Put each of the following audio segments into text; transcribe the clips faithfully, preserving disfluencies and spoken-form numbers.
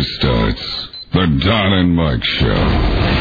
starts. The Don and Mike Show.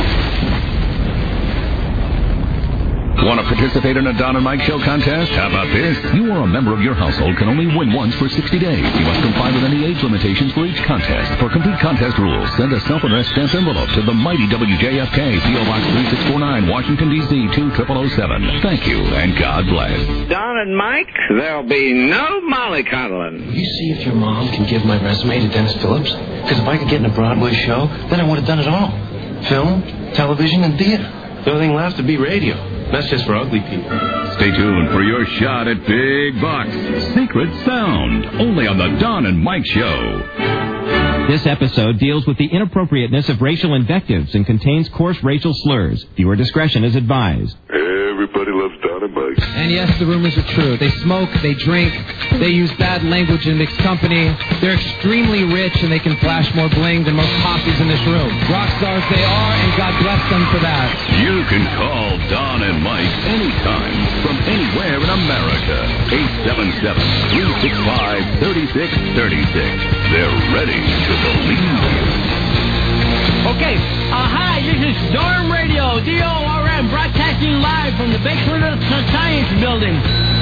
Want to participate in a Don and Mike Show contest? How about this? You or a member of your household can only win once for sixty days. You must comply with any age limitations for each contest. For complete contest rules, send a self-addressed stamped envelope to the mighty W J F K, P O Box three six four nine, Washington, D C two zero zero zero seven. Thank you, and God bless. Don and Mike, there'll be no mollycoddling. Will you see if your mom can give my resume to Dennis Phillips? Because if I could get in a Broadway show, then I would have done it all. Film, television, and theater. The only thing left would be radio. That's just for ugly people. Stay tuned for your shot at Big Bucks. Secret Sound. Only on the Don and Mike Show. This episode deals with the inappropriateness of racial invectives and contains coarse racial slurs. Viewer discretion is advised. Everybody loves Don and Mike. And yes, the rumors are true. They smoke, they drink, they use bad language in mixed company. They're extremely rich and they can flash more bling than most posses in this room. Rock stars they are, and God bless them for that. You can call Don and Mike anytime from anywhere in America. eight seven seven, three six five, three six three six. They're ready to believe you. Okay, uh, hi, this is Dorm Radio, D O R M, broadcasting live from the basement of the Science Building.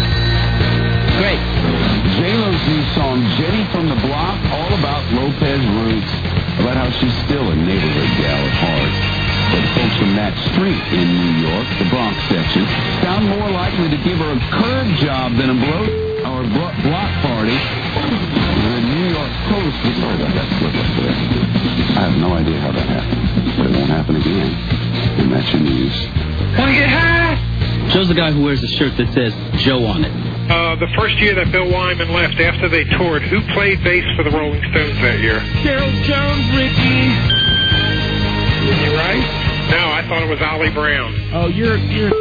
Great. J-Lo's new song, Jenny from the Block, all about Lopez roots, about how she's still a neighborhood gal at heart. But folks from that street in New York, the Bronx section, sound more likely to give her a curb job than a bloat or a blo- block party. The New York Post was sorry about that slip up there. I have no idea how that happened, but it won't happen again. And that's your news. Want to get high? Joe's the guy who wears a shirt that says Joe on it. Uh, the first year that Bill Wyman left after they toured, who played bass for the Rolling Stones that year? Gerald Jones, Ricky. Is he right? No, I thought it was Ollie Brown. Oh, you're... you're...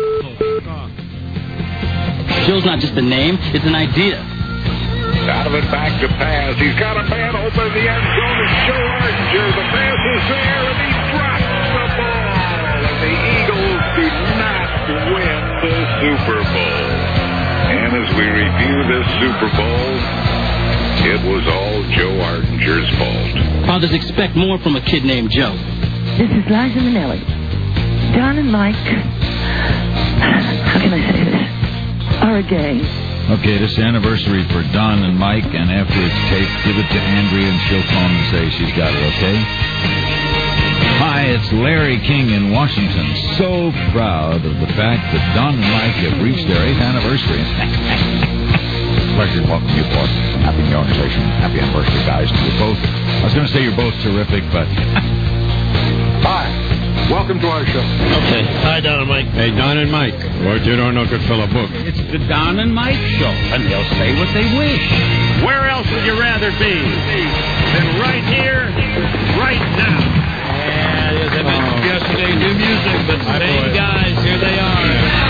Joe's not just a name, it's an idea. Donovan back to pass. He's got a man open in the end zone. It's Joe Archer. The pass is there, and he drops the ball. And the Eagles do not win the Super Bowl. And as we review this Super Bowl, it was all Joe Archer's fault. Fathers expect more from a kid named Joe. This is Liza Minnelli. Don and Mike, how can I say this, are a gang. Okay, this is anniversary for Don and Mike, and after it's taped, give it to Andrea, and she'll phone and say she's got it, okay? Hi, it's Larry King in Washington. So proud of the fact that Don and Mike have reached their eighth anniversary. Pleasure to welcome you both. Happy New Organization. Happy anniversary, guys. You're both, I was going to say you're both terrific, but... Hi. Welcome to our show. Okay. Hi, Don and Mike. Hey, Don and Mike. What you don't know could fill a book. It's the Don and Mike Show, and they'll say what they wish. Where else would you rather be than right here, right now? Yeah, there's a oh. yesterday new music, but the same guys, here they are.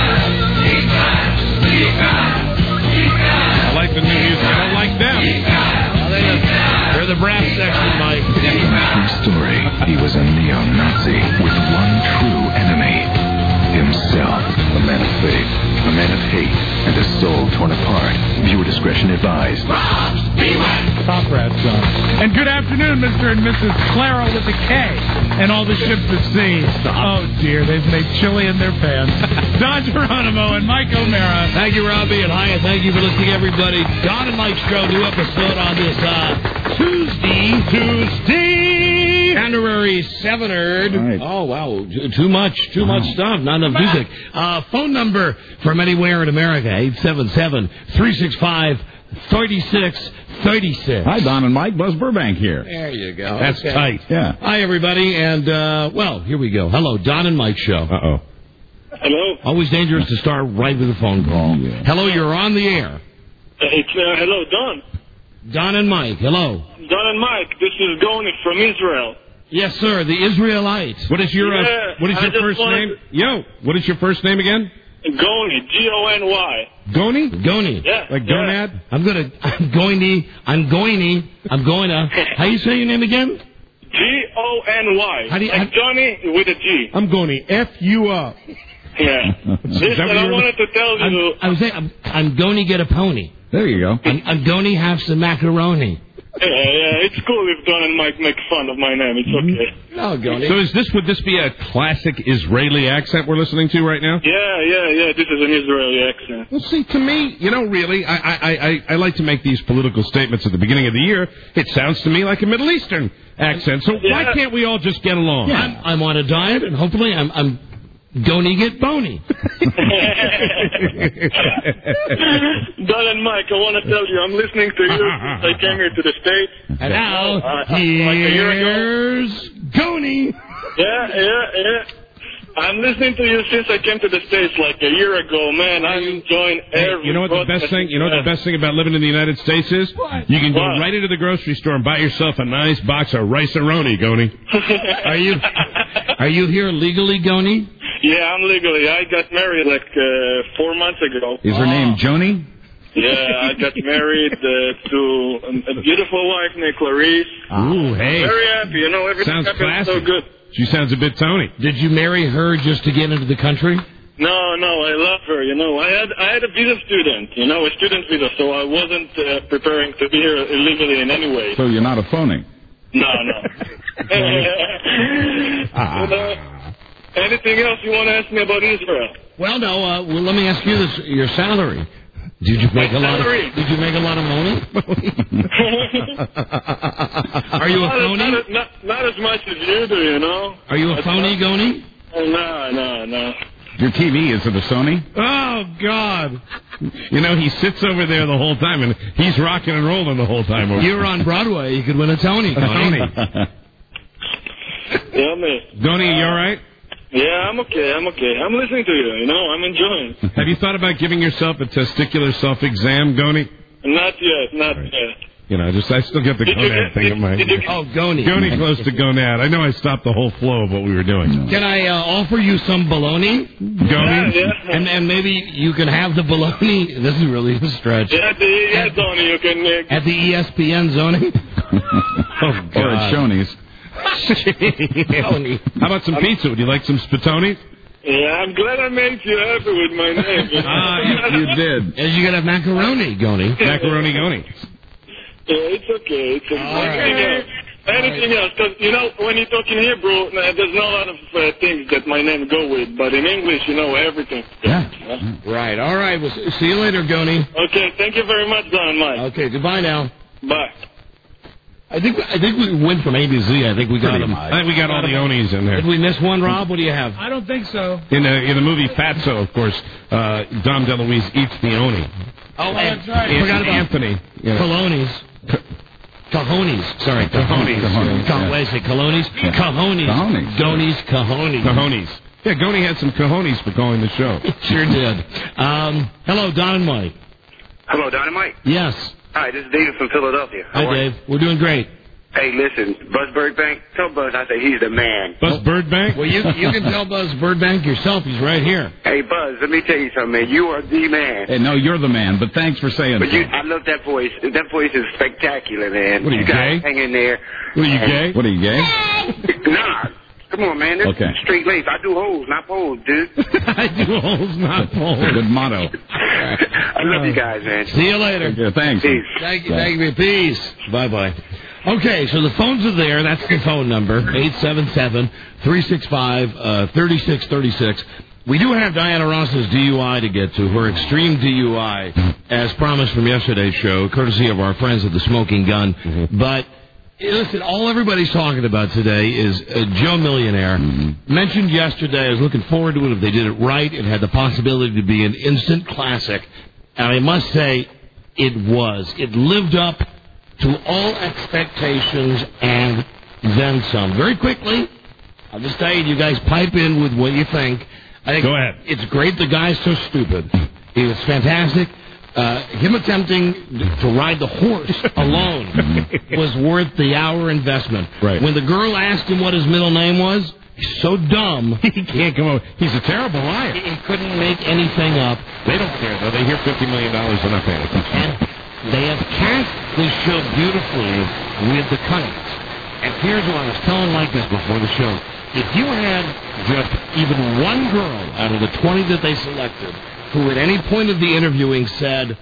I like the new music. I don't like them. Well, they look, they're the brass section, Mike. True story. He was a neo-Nazi with one true enemy. Himself. A man of faith, a man of hate, and a soul torn apart. Viewer discretion advised. Top Rat son. And good afternoon, Mister and Missus Clara with a K, and all the ships at sea. Oh, dear, they've made chili in their pants. Don Geronimo and Mike O'Mara. Thank you, Robbie, and hi, and thank you for listening, everybody. Don and Mike's show, new episode on this uh, Tuesday. Tuesday. January seventh. Right. Oh, wow. Too much. Too wow. much stuff. Not enough music. Uh, phone number from anywhere in America, eight seven seven, three six five, three six three six. Hi, Don and Mike. Buzz Burbank here. There you go. That's okay. tight. Yeah. Hi, everybody, and, uh, well, here we go. Hello, Don and Mike show. Uh-oh. Hello? Always dangerous to start right with a phone call. Yeah. Hello, you're on the air. It's, uh, hello, Don. Don and Mike, hello. Don and Mike, this is Goni from Israel. Yes, sir, the Israelite. What is your, yeah, uh, what is I your just first wanted name? Yo, what is your first name again? Goni, G O N Y. Goni? Goni. Yeah. Like yeah. gonad? I'm gonna, I'm going to, I'm going to, I'm going to. How you say your name again? G O N Y. How do you, like how, Johnny with a G. I'm Goni. F U up. Yeah. Listen, I wanted to tell you. I'm, I was saying, I'm, I'm going to get a pony. There you go. I'm, I'm going to have some macaroni. yeah, it's cool if Don and Mike make fun of my name. It's okay. No, Goni. So is this, would this be a classic Israeli accent we're listening to right now? Yeah, yeah, yeah. This is an Israeli accent. Well, see, to me, you know, really, I, I, I, I like to make these political statements at the beginning of the year. It sounds to me like a Middle Eastern accent. So Yeah. why can't we all just get along? I'm, I'm on a diet, and hopefully I'm, I'm Goni get bony. Don and Mike, I want to tell you, I'm listening to you since I came here to the States. And now, uh, like a year ago. here's Goni. Yeah, yeah, yeah. I'm listening to you since I came to the States like a year ago, man. I'm enjoying every. You know what the best thing? You know what the best thing about living in the United States is? You can go What? right into the grocery store and buy yourself a nice box of rice-a-roni, Goni. Are you are you here legally, Goni? Yeah, I'm legally. I got married like uh, four months ago. Is her name Joni? Yeah, I got married uh, to a, a beautiful wife named Clarice. Ooh, hey. Very happy, you know, everything Sounds happened classy. so good. She sounds a bit Tony. Did you marry her just to get into the country? No, no, I love her. You know, I had I had a visa student, you know, a student visa, so I wasn't uh, preparing to be here illegally in any way. So you're not a phony. No, no. Ah. You know, anything else you want to ask me about Israel? Well, no. Uh, well, let me ask you this: your salary. Did you make a lot of? salary? Did you make a lot of money? Are you a not, phony? Not, not, not as much as you do, you know. Are you a That's phony, not- Goni? No, no, no. Your T V, is it a Sony? Oh, God. You know, he sits over there the whole time, and he's rocking and rolling the whole time. Over You're on Broadway. You could win a Tony, A Goni. Tony. Yeah, man. Goni, you all right? Yeah, I'm okay. I'm okay. I'm listening to you. You know, I'm enjoying. Have you thought about giving yourself a testicular self-exam, Goni? Not yet. Not yet. You know, just I still get the Did you gonad get- thing in my did you- Oh, Goni. Goni close to gonad. I know I stopped the whole flow of what we were doing. Can I uh, offer you some bologna? Goni? Yeah, yeah. And, and maybe you can have the bologna. This is really a stretch. Yeah, the, yeah, Tony, you can. Uh, At the E S P N zoning? Oh, Or at Shoney's. How about some pizza? Would you like some spatoni? yeah, I'm glad I made you happy with my name. You know? Ah, You did. As you can have macaroni, Goni. Macaroni Goni. Yeah, it's okay. It's okay. Anything else? Anything else? Because, you know, when you talk in Hebrew, uh, there's not a lot of uh, things that my name go with. But in English, you know, everything. Yeah. Right. All right. We'll see you later, Goni. Okay, thank you very much, Don and Mike. Okay. Goodbye now. Bye. I think I think we went from A to Z. I think we got Pretty them. much. I think we got all the Onis in there. Did we miss one, Rob? What do you have? I don't think so. In the, in the movie Fatso, of course, uh, Dom DeLuise eats the Oni. Oh, that's right. It's Forgot about Anthony. You know. Colonies. Cajones. Sorry, cajones. Cajones, Ca- yeah. What is it? Colonies? Cajones. Cajones. Gonies, cajones. Cajones. Yeah, Goni had some cojones for calling the show. Sure did. Um, hello, Don and Mike. Hello, Dynamite. Yes. Hi, this is David from Philadelphia. Hi, How are you? Dave. We're doing great. Hey, listen, Buzz Birdbank, tell Buzz I say he's the man. Buzz Birdbank? Well, you you can tell Buzz Birdbank yourself. He's right here. Hey, Buzz, let me tell you something, man. You are the man. Hey, no, you're the man, but thanks for saying But you, so. I love that voice. That voice is spectacular, man. What are you, guys gay? hang in there. What are you, And- gay? What are you, gay? Nah. Come on, man. This Okay. is straight lace. I do holes, not poles, dude. I do holes, not poles. Good motto. I love you guys, man. See you later. Yeah, thanks. Peace. Thank you. Thank you. Peace. Bye-bye. Okay, so the phones are there. That's the phone number, eight seven seven, three six five, three six three six. We do have Diana Ross's D U I to get to, her extreme D U I, as promised from yesterday's show, courtesy of our friends at the Smoking Gun. Mm-hmm. But, listen, all everybody's talking about today is uh, Joe Millionaire. Mm-hmm. Mentioned yesterday, I was looking forward to it. If they did it right, it had the possibility to be an instant classic. And I must say, it was. It lived up to all expectations and then some. Very quickly, I'll just tell you, you guys pipe in with what you think. I think Go ahead. It's great the guy's so stupid. He was fantastic. Uh, him attempting to ride the horse alone was worth the hour investment. Right. When the girl asked him what his middle name was, he's so dumb. He can't come over. He's a terrible liar. He couldn't make anything up. They don't care, though. They hear fifty million dollars, they're not paying attention. And they have cast this show beautifully with the Cunnings. And here's what I was telling like this before the show. If you had just even one girl out of the twenty that they selected who at any point of the interviewing said,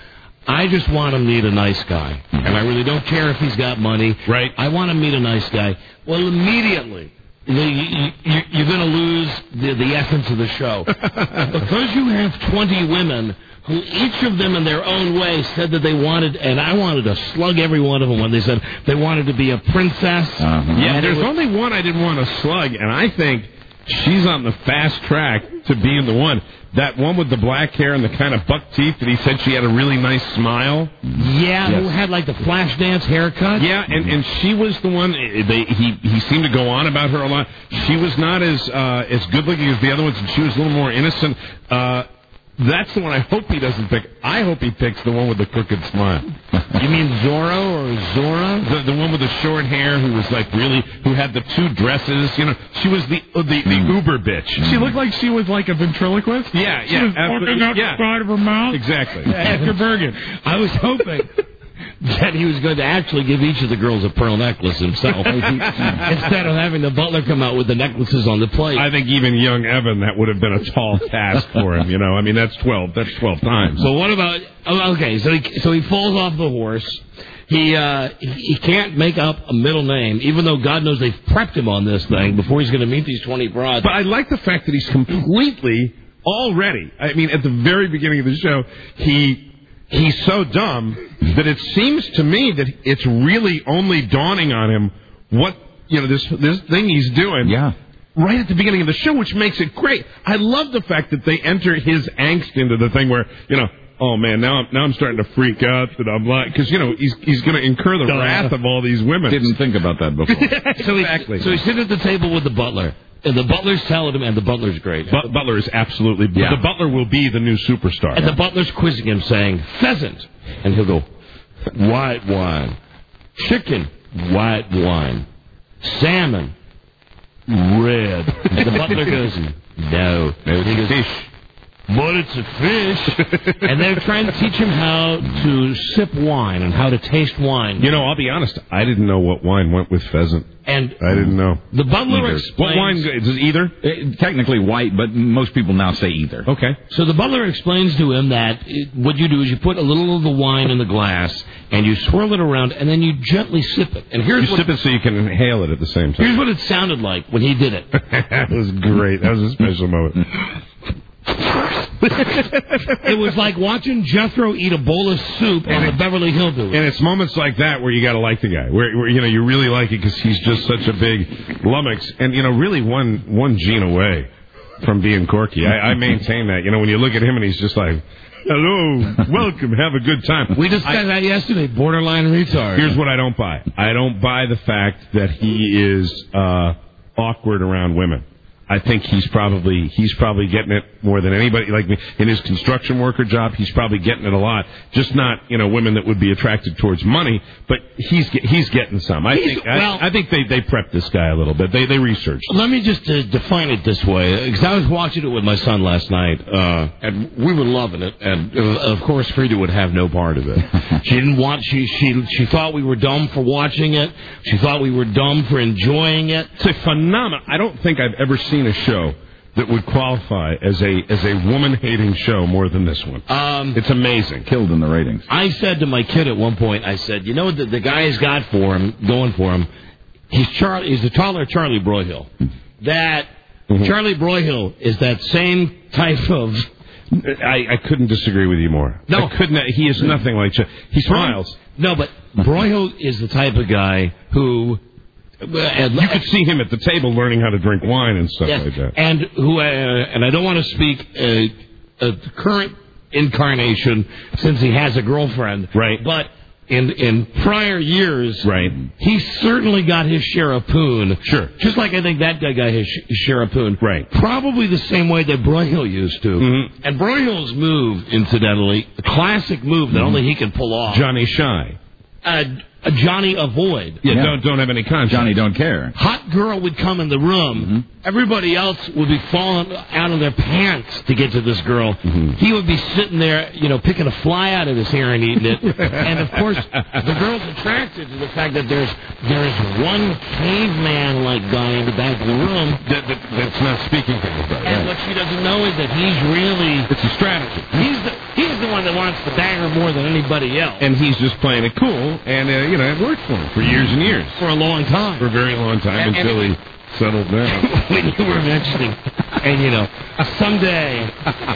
I just want to meet a nice guy. And I really don't care if he's got money. Right. I want to meet a nice guy. Well, immediately, the, you, you, you're going to lose the, the essence of the show. Because you have twenty women who each of them in their own way said that they wanted, and I wanted to slug every one of them when they said they wanted to be a princess. Uh-huh. Yeah, there's was, only one I didn't want to slug, and I think she's on the fast track to being the one. That one with the black hair and the kind of buck teeth that he said she had a really nice smile. Yeah, yes. Who had like the flash dance haircut. Yeah, and, and she was the one. They, he he seemed to go on about her a lot. She was not as uh, as good looking as the other ones, and she was a little more innocent. Uh, That's the one I hope he doesn't pick. I hope he picks the one with the crooked smile. You mean Zorro or Zora? The, the one with the short hair who was like really, who had the two dresses. You know, she was the the, the mm. Uber bitch. She looked like she was like a ventriloquist? Yeah, she yeah. She was walking out yeah. the side of her mouth? Exactly. After Bergen. I was hoping that he was going to actually give each of the girls a pearl necklace himself instead of having the butler come out with the necklaces on the plate. I think even young Evan, that would have been a tall task for him. You know, I mean, that's twelve. That's twelve times. So what about? Oh, okay, so he so he falls off the horse. He uh, he, he can't make up a middle name, even though God knows they've prepped him on this thing before he's going to meet these twenty broads. But I like the fact that he's completely already. I mean, at the very beginning of the show, he. He's so dumb that it seems to me that it's really only dawning on him what, you know, this this thing he's doing. Yeah. Right at the beginning of the show, which makes it great. I love the fact that they enter his angst into the thing where, you know, oh man, now I'm now I'm starting to freak out that I'm like, because you know he's he's going to incur the wrath of all these women. Didn't think about that before. so exactly. He, so he's sitting at the table with the butler. And the butler's telling him, and the butler's great. But Butler is absolutely... Yeah. The butler will be the new superstar. And the butler's quizzing him, saying, pheasant. And he'll go, white wine. Chicken, white wine. Salmon, red. And the butler goes, no. No, he goes, fish. But it's a fish. And they're trying to teach him how to sip wine and how to taste wine. You know, I'll be honest, I didn't know what wine went with pheasant. And I didn't know. The butler either. explains... What wine is it, either? It, technically white, but most people now say either. Okay. So the butler explains to him that it, what you do is you put a little of the wine in the glass, and you swirl it around, and then you gently sip it. And here's you what, sip it so you can inhale it at the same time. Here's what it sounded like when he did it. That was great. That was a special moment. It was like watching Jethro eat a bowl of soup and on it, the Beverly Hillbillies. And it's moments like that where you got to like the guy, where, where you know you really like it because he's just such a big lummox, and you know really one one gene away from being Corky. I, I maintain that. You know when you look at him and he's just like, hello, welcome, have a good time. We discussed I, that yesterday. Borderline retard. Here's what I don't buy. I don't buy the fact that he is uh, awkward around women. I think he's probably he's probably getting it more than anybody. Like in his construction worker job, he's probably getting it a lot. Just not you know women that would be attracted towards money, but he's he's getting some. I think well, I, I think they they prepped this guy a little bit. They they researched. Let me just uh, define it this way, because I was watching it with my son last night, uh, and we were loving it. And uh, of course, Frida would have no part of it. She didn't want. She she she thought we were dumb for watching it. She thought we were dumb for enjoying it. It's a phenomenon. I don't think I've ever seen a show that would qualify as a as a woman-hating show more than this one. Um, it's amazing. Killed in the ratings. I said to my kid at one point, I said, you know what the, the guy's got for him, going for him? He's Charlie. He's the taller Charlie Broyhill. That mm-hmm. Charlie Broyhill is that same type of... I, I couldn't disagree with you more. No. I couldn't. He is nothing like... He smiles. No, but Broyhill is the type of guy who... And you could see him at the table learning how to drink wine and stuff yes, like that. And who? Uh, and I don't want to speak uh, uh, the current incarnation since he has a girlfriend. Right. But in in prior years, right, he certainly got his share of poon. Sure. Just like I think that guy got his sh- share of poon. Right. Probably the same way that Broyhill used to. Mm-hmm. And Broyhill's move, incidentally, a classic move that mm-hmm. only he can pull off. Johnny Shy. Uh, a Johnny avoid. Yeah, yeah, don't don't have any conscience. Johnny don't care. Hot girl would come in the room. Mm-hmm. Everybody else would be falling out of their pants to get to this girl. Mm-hmm. He would be sitting there, you know, picking a fly out of his hair and eating it. And of course, the girl's attracted to the fact that there's there's one caveman-like guy in the back of the room that, that, that's not speaking to anybody. And what she doesn't know is that he's really it's a strategy. He's the he's he's the one that wants to bang her more than anybody else. And he's just playing it cool, and, uh, you know, it worked for him for years and years. For a long time. For a very long time, And- until and- he settled down. When you were mentioning, and, you know, someday,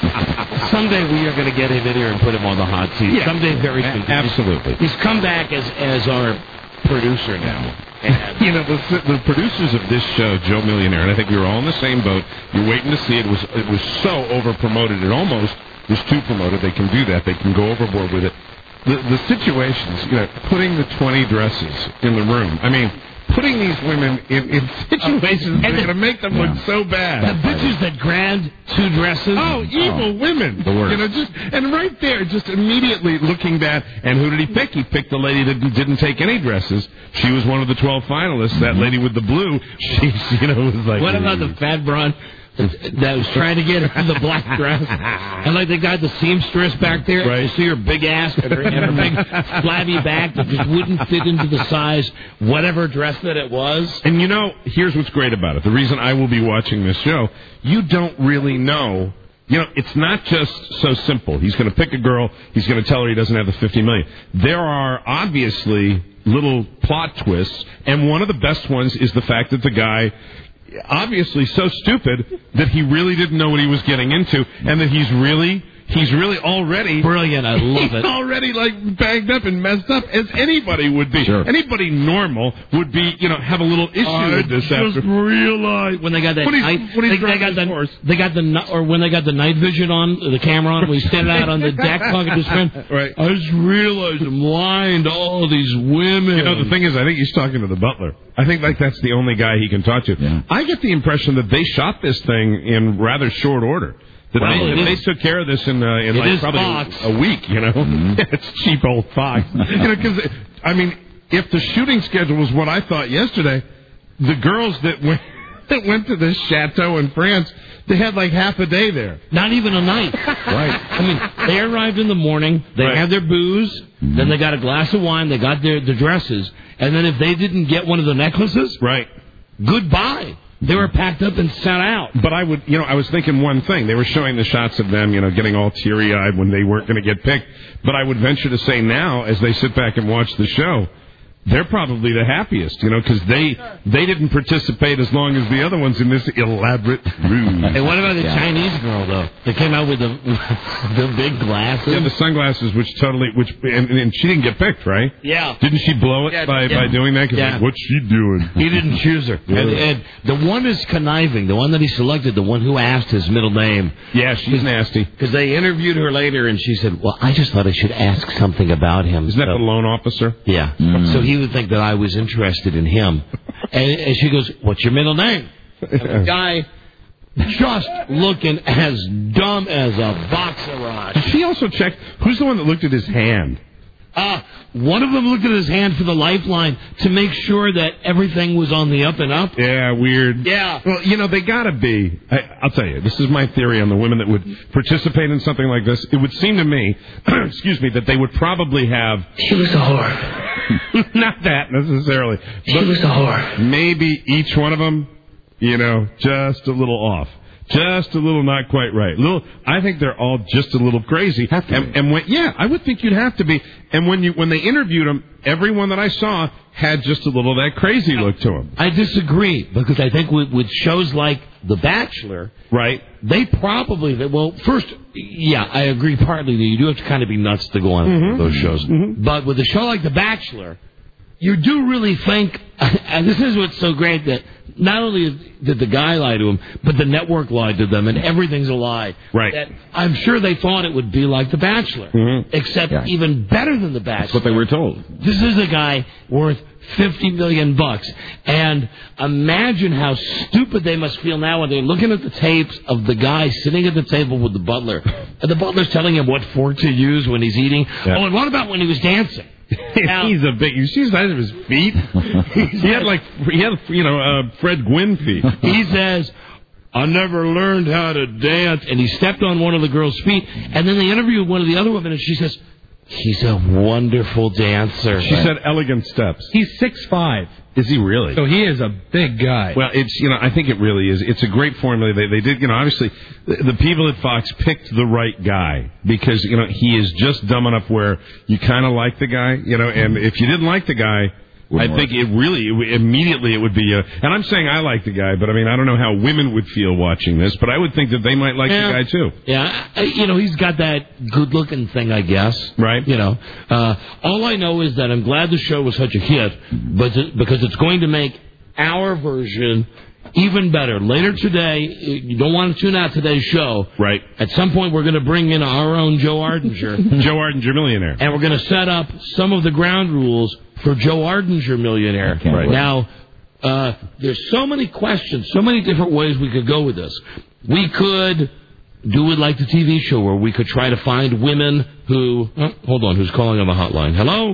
someday we are going to get him in here and put him on the hot seat. Yeah. Someday very A- soon. absolutely. He's come back as, as our producer now. And You know, the, the producers of this show, Joe Millionaire, and I think we were all in the same boat. You're waiting to see it. It was it was so over promoted. It almost was too promoted. They can do that. They can go overboard with it. The the situations, you know, putting the twenty dresses in the room. I mean, putting these women in, in situations that are going to make them look so bad. the bitches that grabbed two dresses. Oh, evil women! The worst. You know, just and right there, just immediately looking bad. And who did he pick? He picked the lady that didn't take any dresses. She was one of the twelve finalists. That lady with the blue. She, you know, was like. What about the fat broad that was trying to get her the black dress? And like they got the seamstress back there. Right. You see her big ass and her, and her big flabby back that just wouldn't fit into the size, whatever dress that it was. And you know, here's what's great about it. The reason I will be watching this show, you don't really know. You know, it's not just so simple. He's going to pick a girl. He's going to tell her he doesn't have the fifty million. There are obviously little plot twists, and one of the best ones is the fact that the guy, obviously so stupid that he really didn't know what he was getting into, and that he's really. He's really already brilliant. I love he's it. Already like bagged up and messed up as anybody would be. Sure. Anybody normal would be, you know, have a little issue I with this. just after. realized when they got that When he's- night, when he's they, they driving got his the horse. they got the ni- or when they got the night vision on the camera on, when he's standing out on the deck talking to his friend. Right. I just realized I'm lying to all these women. You know, the thing is, I think he's talking to the butler. I think like that's the only guy he can talk to. Yeah. I get the impression that they shot this thing in rather short order. That Well, they, it that they is- took care of this in, uh, in it like is probably Fox. a week, you know? It's cheap old Fox. you know, because, I mean, if the shooting schedule was what I thought yesterday, the girls that went, that went to this chateau in France, they had like half a day there. Not even a night. Right. I mean, they arrived in the morning. They Right. had their booze. Then they got a glass of wine. They got their, their dresses. And then if they didn't get one of the necklaces, Right. goodbye. They were packed up and sent out. But I would, you know, I was thinking one thing. They were showing the shots of them, you know, getting all teary-eyed when they weren't going to get picked. But I would venture to say now, as they sit back and watch the show, they're probably the happiest, you know, because they they didn't participate as long as the other ones in this elaborate ruse. And what about the Yeah. Chinese girl, though? They came out with the the big glasses. Yeah, the sunglasses, which totally, which, and, and she didn't get picked, right? Yeah. Didn't she blow it Yeah, by, yeah. by doing that? 'Cause Yeah. like, what's she doing? He didn't choose her. Yeah. And, and the one is conniving. The one that he selected, the one who asked his middle name. Yeah, she's nasty. Because they interviewed her later, and she said, well, I just thought I should ask something about him. Isn't that So- the loan officer? Yeah. Mm. So he would think that I was interested in him. And, and she goes, what's your middle name? And the guy just looking as dumb as a box of rocks. Did she also check, who's the one that looked at his hand? Uh, one of them looked at his hand for the lifeline to make sure that everything was on the up and up. Yeah, weird. Yeah. Well, you know, they gotta be. I, I'll tell you, this is my theory on the women that would participate in something like this. It would seem to me, excuse me, that they would probably have. She was a whore. Not that necessarily. She was a whore. Maybe each one of them, you know, just a little off. Just a little not quite right. Little, I think they're all just a little crazy. Have to and, be. and when, yeah, I would think you'd have to be. And when you when they interviewed them, everyone that I saw had just a little of that crazy look to them. I disagree, because I think with, with shows like The Bachelor, right? They probably, well, first, yeah, I agree partly that you do have to kind of be nuts to go on Mhm. those shows. Mhm. But with a show like The Bachelor, you do really think, and this is what's so great, that not only did the guy lie to him, but the network lied to them, and everything's a lie. Right. That I'm sure they thought it would be like The Bachelor, Mhm. except Yeah. even better than The Bachelor. That's what they were told. This is a guy worth fifty million bucks. And imagine how stupid they must feel now when they're looking at the tapes of the guy sitting at the table with the butler. And the butler's telling him what fork to use when he's eating. Yeah. Oh, and what about when he was dancing? Now- He's a big. You see the size of his feet? he had like he had you know uh, Fred Gwynn feet. He says, I never learned how to dance. And he stepped on one of the girl's feet. And then they interviewed one of the other women, and she says, He's a wonderful dancer. She said elegant steps. He's six five. Is he really? So he is a big guy. Well, it's, you know, I think it really is. It's a great formula. They, they did, you know, obviously, the, the people at Fox picked the right guy because, you know, he is just dumb enough where you kind of like the guy, you know, and if you didn't like the guy, Wouldn't I think work. it really, it, immediately it would be, a, and I'm saying I like the guy, but I mean, I don't know how women would feel watching this, but I would think that they might like yeah. the guy too. Yeah, I, you know, he's got that good-looking thing, I guess. Right. You know, uh, all I know is that I'm glad the show was such a hit, but th- because it's going to make our version even better. Later today, you don't want to tune out today's show. Right. At some point, we're going to bring in our own Joe Ardinger. Joe Ardinger Millionaire. And we're going to set up some of the ground rules for Joe Ardinger Millionaire. Right. Now, uh, there's so many questions, so many different ways we could go with this. We could do it like the T V show where we could try to find women who... Oh, hold on, who's calling on the hotline? Hello?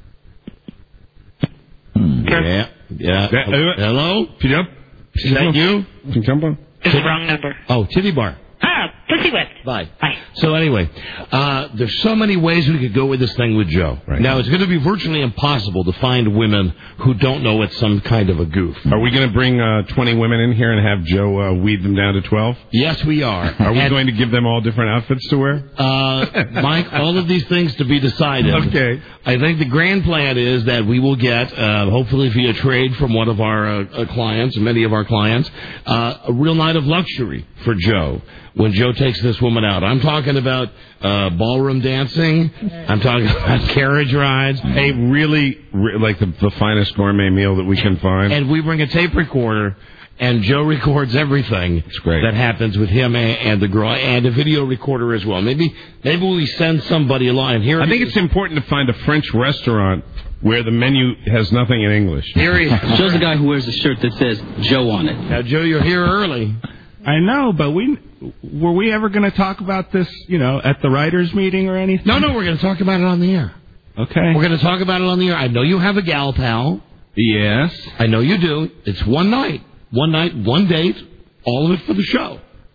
Yeah. Yeah. Uh, Hello? Yep. Is that you? It's the wrong number. Oh, Titty Bar. Ah, Pussy Whip. Bye. Bye. So anyway, uh, there's so many ways we could go with this thing with Joe. Right. Now, it's going to be virtually impossible to find women who don't know it's some kind of a goof. Are we going to bring uh, twenty women in here and have Joe uh, weed them down to twelve? Yes, we are. Are we and, going to give them all different outfits to wear? Uh, Mike, all of these things to be decided. Okay. I think the grand plan is that we will get, uh, hopefully via trade from one of our uh, uh, clients, many of our clients, uh, a real night of luxury for Joe when Joe takes this woman out. I'm talking about uh, ballroom dancing. I'm talking about carriage rides. A really, re- like the, the finest gourmet meal that we can find. And we bring a tape recorder, and Joe records everything It's great. that happens with him and, and the girl, and a video recorder as well. Maybe maybe we send somebody along. And here I think it's important to find a French restaurant where the menu has nothing in English. Here he is. Joe's the guy who wears a shirt that says Joe on it. Now, Joe, you're here early. I know, but we were we ever going to talk about this, you know, at the writers' meeting or anything? No, no, we're going to talk about it on the air. Okay. We're going to talk about it on the air. I know you have a gal pal. Yes. I know you do. It's one night. One night, one date, all of it for the show.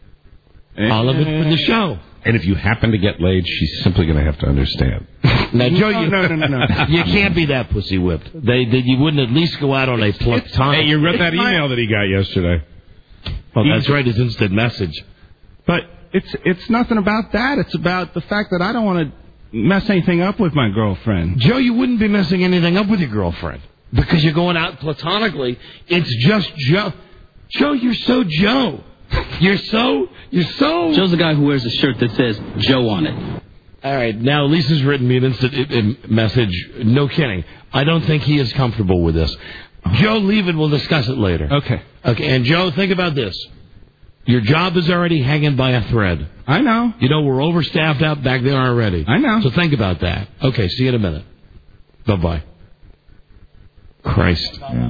All of it for the show. And if you happen to get laid, she's simply going to have to understand. Now, Joe, you, no, no, no, no. you can't be that pussy whipped. They, they, you wouldn't at least go out on a platonic... Hey, you read that email that he got yesterday. Well, that's right, his instant message. But it's it's nothing about that. It's about the fact that I don't want to mess anything up with my girlfriend. Joe, you wouldn't be messing anything up with your girlfriend because you're going out platonically. It's just Joe. Joe, you're so Joe. You're so, you're so... Joe's the guy who wears a shirt that says Joe on it. All right, now Lisa's written me an instant message. No kidding. I don't think he is comfortable with this. Joe, leave it. We'll discuss it later. Okay. Okay, and Joe, think about this. Your job is already hanging by a thread. I know. You know, we're overstaffed out back there already. I know. So think about that. Okay, see you in a minute. Bye-bye. Christ. Yeah.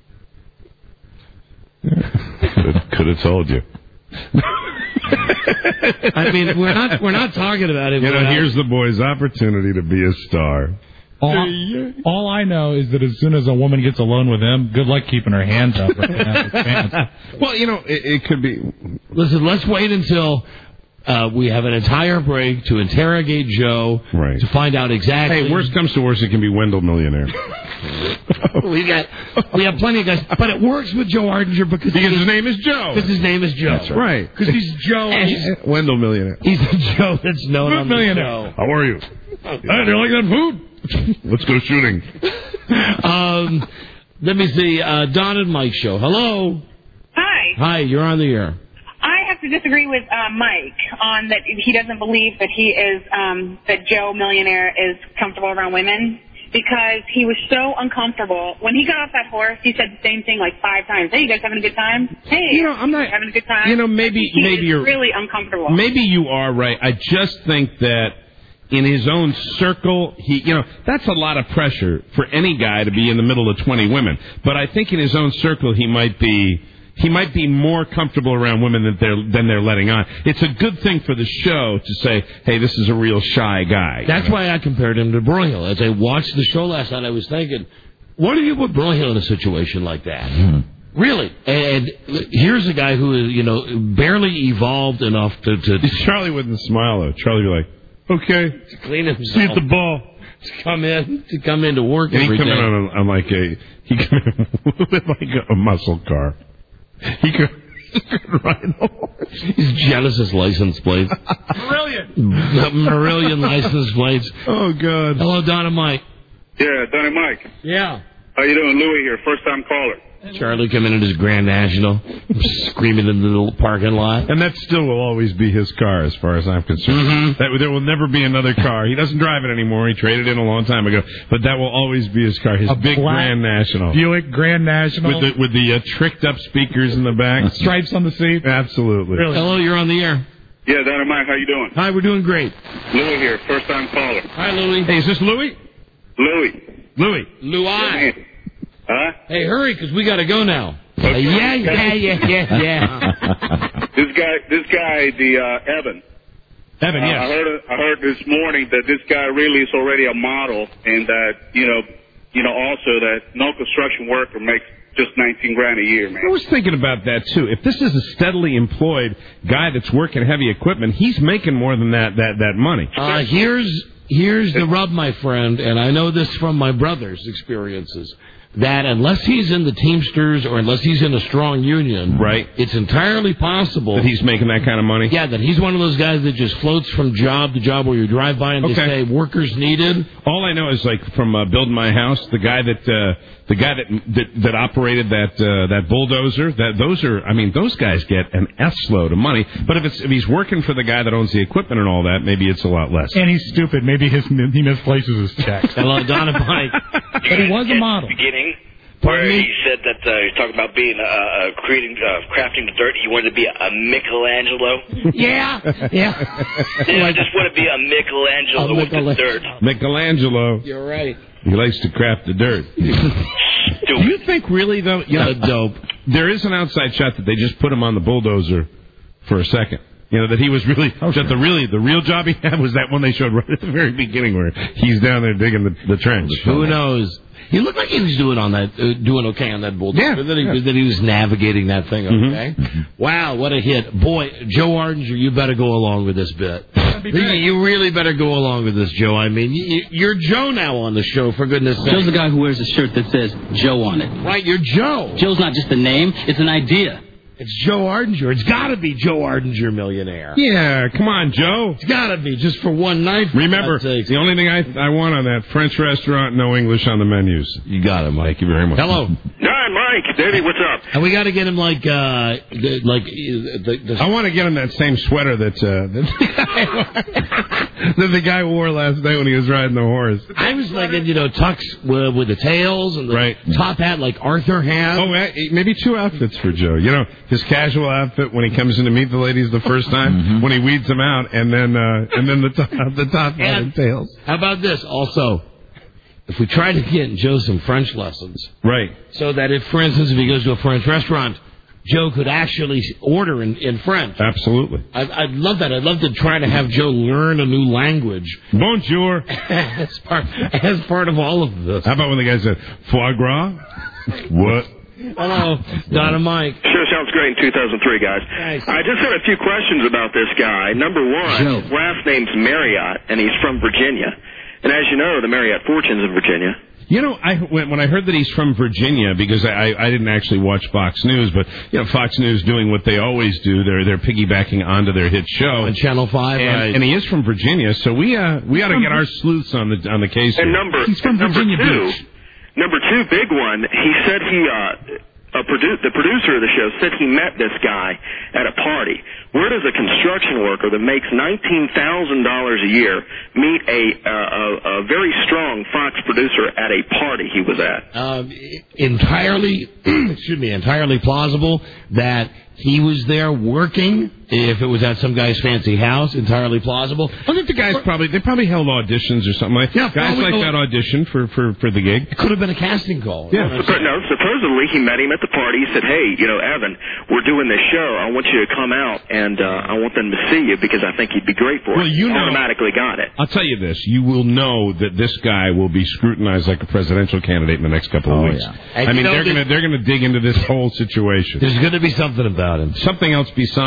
Could have told you. I mean, we're not we're not talking about it. You know, here's the boy's opportunity to be a star. All, all I know is that as soon as a woman gets alone with him, good luck keeping her hands up. Well, you know, it, it could be. Listen, let's wait until uh, we have an entire break to interrogate Joe right. to find out exactly. Hey, worst comes to worst, it can be Wendell Millionaire. we got we have plenty of guys, but it works with Joe Ardinger because, because his name is Joe. Because his name is Joe. That's right. Because he's Joe. He's, Wendell Millionaire. He's a Joe that's known Food on millionaire. the show. How are you? Hey, do you like that food? Let's go shooting. um, let me see. Uh, Don and Mike show. Hello. Hi. Hi. You're on the air. I have to disagree with uh, Mike on that. He doesn't believe that he is um, that Joe Millionaire is comfortable around women because he was so uncomfortable when he got off that horse. He said the same thing like five times. Hey, you guys having a good time? Hey, you know, I'm not having a good time. You know, maybe he maybe is you're really uncomfortable. Maybe you are right. I just think that. In his own circle, he, you know, that's a lot of pressure for any guy to be in the middle of twenty women. But I think in his own circle, he might be, he might be more comfortable around women than they're, than they're letting on. It's a good thing for the show to say, hey, this is a real shy guy. That's why I compared him to Broyhill. As I watched the show last night, I was thinking, what do you put Broyhill in a situation like that? Mm-hmm. Really? And here's a guy who is, you know, barely evolved enough to... to Charlie wouldn't smile, though. Charlie would be like, Okay. To clean himself. See at the ball. To come in, to come in to work And he every come day. in on, a, on like a he come in with like a, a muscle car. He could, he could ride a horse. His Genesis license plates. Brilliant. Marillion license plates. Oh God. Hello, Don and Mike. Yeah, Donnie Mike. Yeah. How you doing? Louis here, first time caller. Charlie coming in his Grand National, screaming in the little parking lot. And that still will always be his car, as far as I'm concerned. Mm-hmm. That there will never be another car. He doesn't drive it anymore. He traded in a long time ago. But that will always be his car. His A big black Grand National. Buick Grand National. With the with the uh, tricked up speakers in the back. Stripes on the seat. Absolutely. Really? Hello, you're on the air. Yeah, Donnie Mike, how you doing? Hi, we're doing great. Louis here, first time caller. Hi, Louie. Hey, is this Louie? Louis. Louie. Louie. Huh? Hey, hurry, because we got to go now. Okay. Uh, yeah, yeah, yeah, yeah, yeah. This guy, this guy, the uh, Evan. Evan, Uh, yes. I heard, I heard this morning that this guy really is already a model, and that you know, you know, also that no construction worker makes just nineteen grand a year, man. I was thinking about that too. If this is a steadily employed guy that's working heavy equipment, he's making more than that that that money. Uh, here's here's the rub, my friend, and I know this from my brother's experiences. That unless he's in the Teamsters or unless he's in a strong union, right, it's entirely possible that he's making that kind of money. Yeah, that he's one of those guys that just floats from job to job where you drive by and Okay. they say workers needed. All I know is like from uh, building my house, the guy that uh, the guy that that, that operated that uh, that bulldozer. That those are, I mean, those guys get an S load of money. But if it's if he's working for the guy that owns the equipment and all that, maybe it's a lot less. And he's stupid. Maybe his he misplaces his checks. Hello, Donna Pike. But he was a model. Beginning, Pardon where me? he said that uh, he was talking about being uh, uh, creating, uh, crafting the dirt. He wanted to be a Michelangelo. Yeah, yeah. Yeah, I just want to be a Michelangelo A with the Michelangelo. dirt. Michelangelo. You're right. He likes to craft the dirt. Do you think really though? You know, dope. There is an outside shot that they just put him on the bulldozer for a second. You know that he was really Okay. that the really the real job he had was that one they showed right at the very beginning where he's down there digging the, the trench. Who knows? He looked like he was doing on that, uh, doing okay on that bulldozer. Yeah, That he, yeah. that he was navigating that thing okay. Mm-hmm. Wow, what a hit! Boy, Joe Ardinger, you better go along with this bit. You, you really better go along with this, Joe. I mean, you, you're Joe now on the show, for goodness' sake. Joe's the guy who wears a shirt that says Joe on it. Right, you're Joe. Joe's not just a name, it's an idea. It's Joe Ardinger. It's got to be Joe Ardinger, millionaire. Yeah, come on, Joe. It's got to be just for one night. For Remember, God's sakes. the only thing I I want on that French restaurant, no English on the menus. You got it, Mike. Thank you very much. Hello. Hi, Mike. Davey, what's up? And we got to get him like, uh, the, like uh, the, the. I want to get him that same sweater that uh, that, that the guy wore last night when he was riding the horse. I was thinking, you know, tux with, with the tails and the Right. top hat like Arthur had. Oh, eh, maybe two outfits for Joe. You know, his casual outfit when he comes in to meet the ladies the first time, Mm-hmm. when he weeds them out, and then uh, and then the top, the top hat And- and tails. How about this? Also, if we try to get Joe some French lessons, Right. so that if, for instance, if he goes to a French restaurant, Joe could actually order in, in French. Absolutely. I, I'd love that. I'd love to try to have Joe learn a new language. Bonjour. as, part, as part of all of this. How about when the guy said, foie gras? What? Hello, Don and Mike. Sure sounds great in two thousand three, guys. Nice. I just had a few questions about this guy. Number one, Joe. his last name's Marriott, and he's from Virginia. And as you know, the Marriott Fortune's in Virginia. You know, I when, when I heard that he's from Virginia, because I, I didn't actually watch Fox News, but you know, Fox News doing what they always do, they're they're piggybacking onto their hit show On Channel Five, and, right. and he is from Virginia, so we uh we ought to get our sleuths on the on the case. And here. number, He's from and number Virginia two, Beach. number two, big one. He said he, uh, a produ- the producer of the show said he met this guy at a party. Where does a construction worker that makes nineteen thousand dollars a year meet a, uh, a a very strong Fox producer at a party he was at? Um, entirely, excuse me, entirely plausible that he was there working. If it was at some guy's fancy house, entirely plausible. I think the guys probably they probably held auditions or something like Yeah, guys probably. like that audition for, for, for the gig. It could have been a casting call. Yeah. But no, supposedly he met him at the party. He said, "Hey, you know, Evan, we're doing this show. I want you to come out, and uh, I want them to see you because I think you'd be great for Well, it." you know- automatically got it. I'll tell you this: you will know that this guy will be scrutinized like a presidential candidate in the next couple of Oh, weeks. yeah. I And mean, you know, they're the- gonna they're gonna dig into this whole situation. There's going to be something about him. Something else besides that.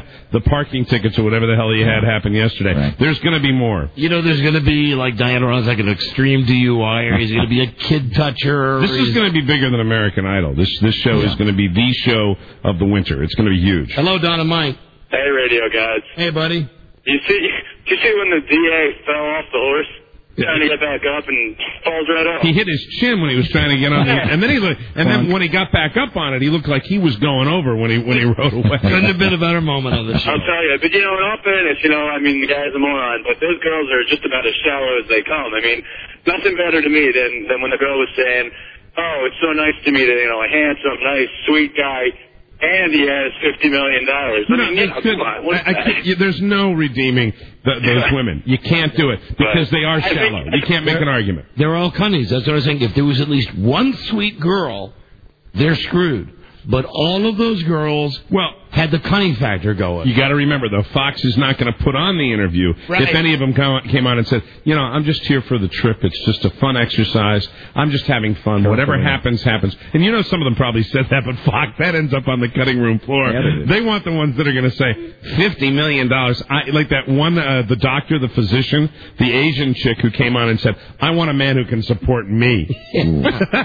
the parking tickets or whatever the hell he had happen yesterday. Right. There's going to be more. You know, there's going to be, like Diana Ross, like an extreme D U I, or he's going to be a kid toucher. This is going to be bigger than American Idol. This this show yeah. is going to be the show of the winter. It's going to be huge. Hello, Don and Mike. Hey, radio guys. Hey, buddy. You see, did you see when the D A fell off the horse? Trying to get back up and falls right off. He hit his chin when he was trying to get on the, and then he looked, and then when he got back up on it, he looked like he was going over when he when he rode away. Couldn't have been a better moment of the show. I'll tell you, but you know, in all fairness, you know, I mean, the guy's a moron, but those girls are just about as shallow as they come. I mean, nothing better to me than than when the girl was saying, "Oh, it's so nice to meet a you know a handsome, nice, sweet guy." And he has fifty million dollars. I mean, you know, come on. What's I, I can't, you, there's no redeeming the, those women. You can't do it because they are shallow. You can't make an argument. They're all cunnies. That's what I was saying. If there was at least one sweet girl, they're screwed. But all of those girls well had the cunning factor going. You got to remember, though, Fox is not going to put on the interview. Right. If any of them came on and said, you know, I'm just here for the trip. It's just a fun exercise. I'm just having fun. Sure, Whatever yeah. happens, happens. And you know some of them probably said that, but Fox, that ends up on the cutting room floor. Yeah, they, they want the ones that are going to say fifty million dollars. I, like that one, uh, the doctor, the physician, the Asian chick who came on and said, I want a man who can support me. And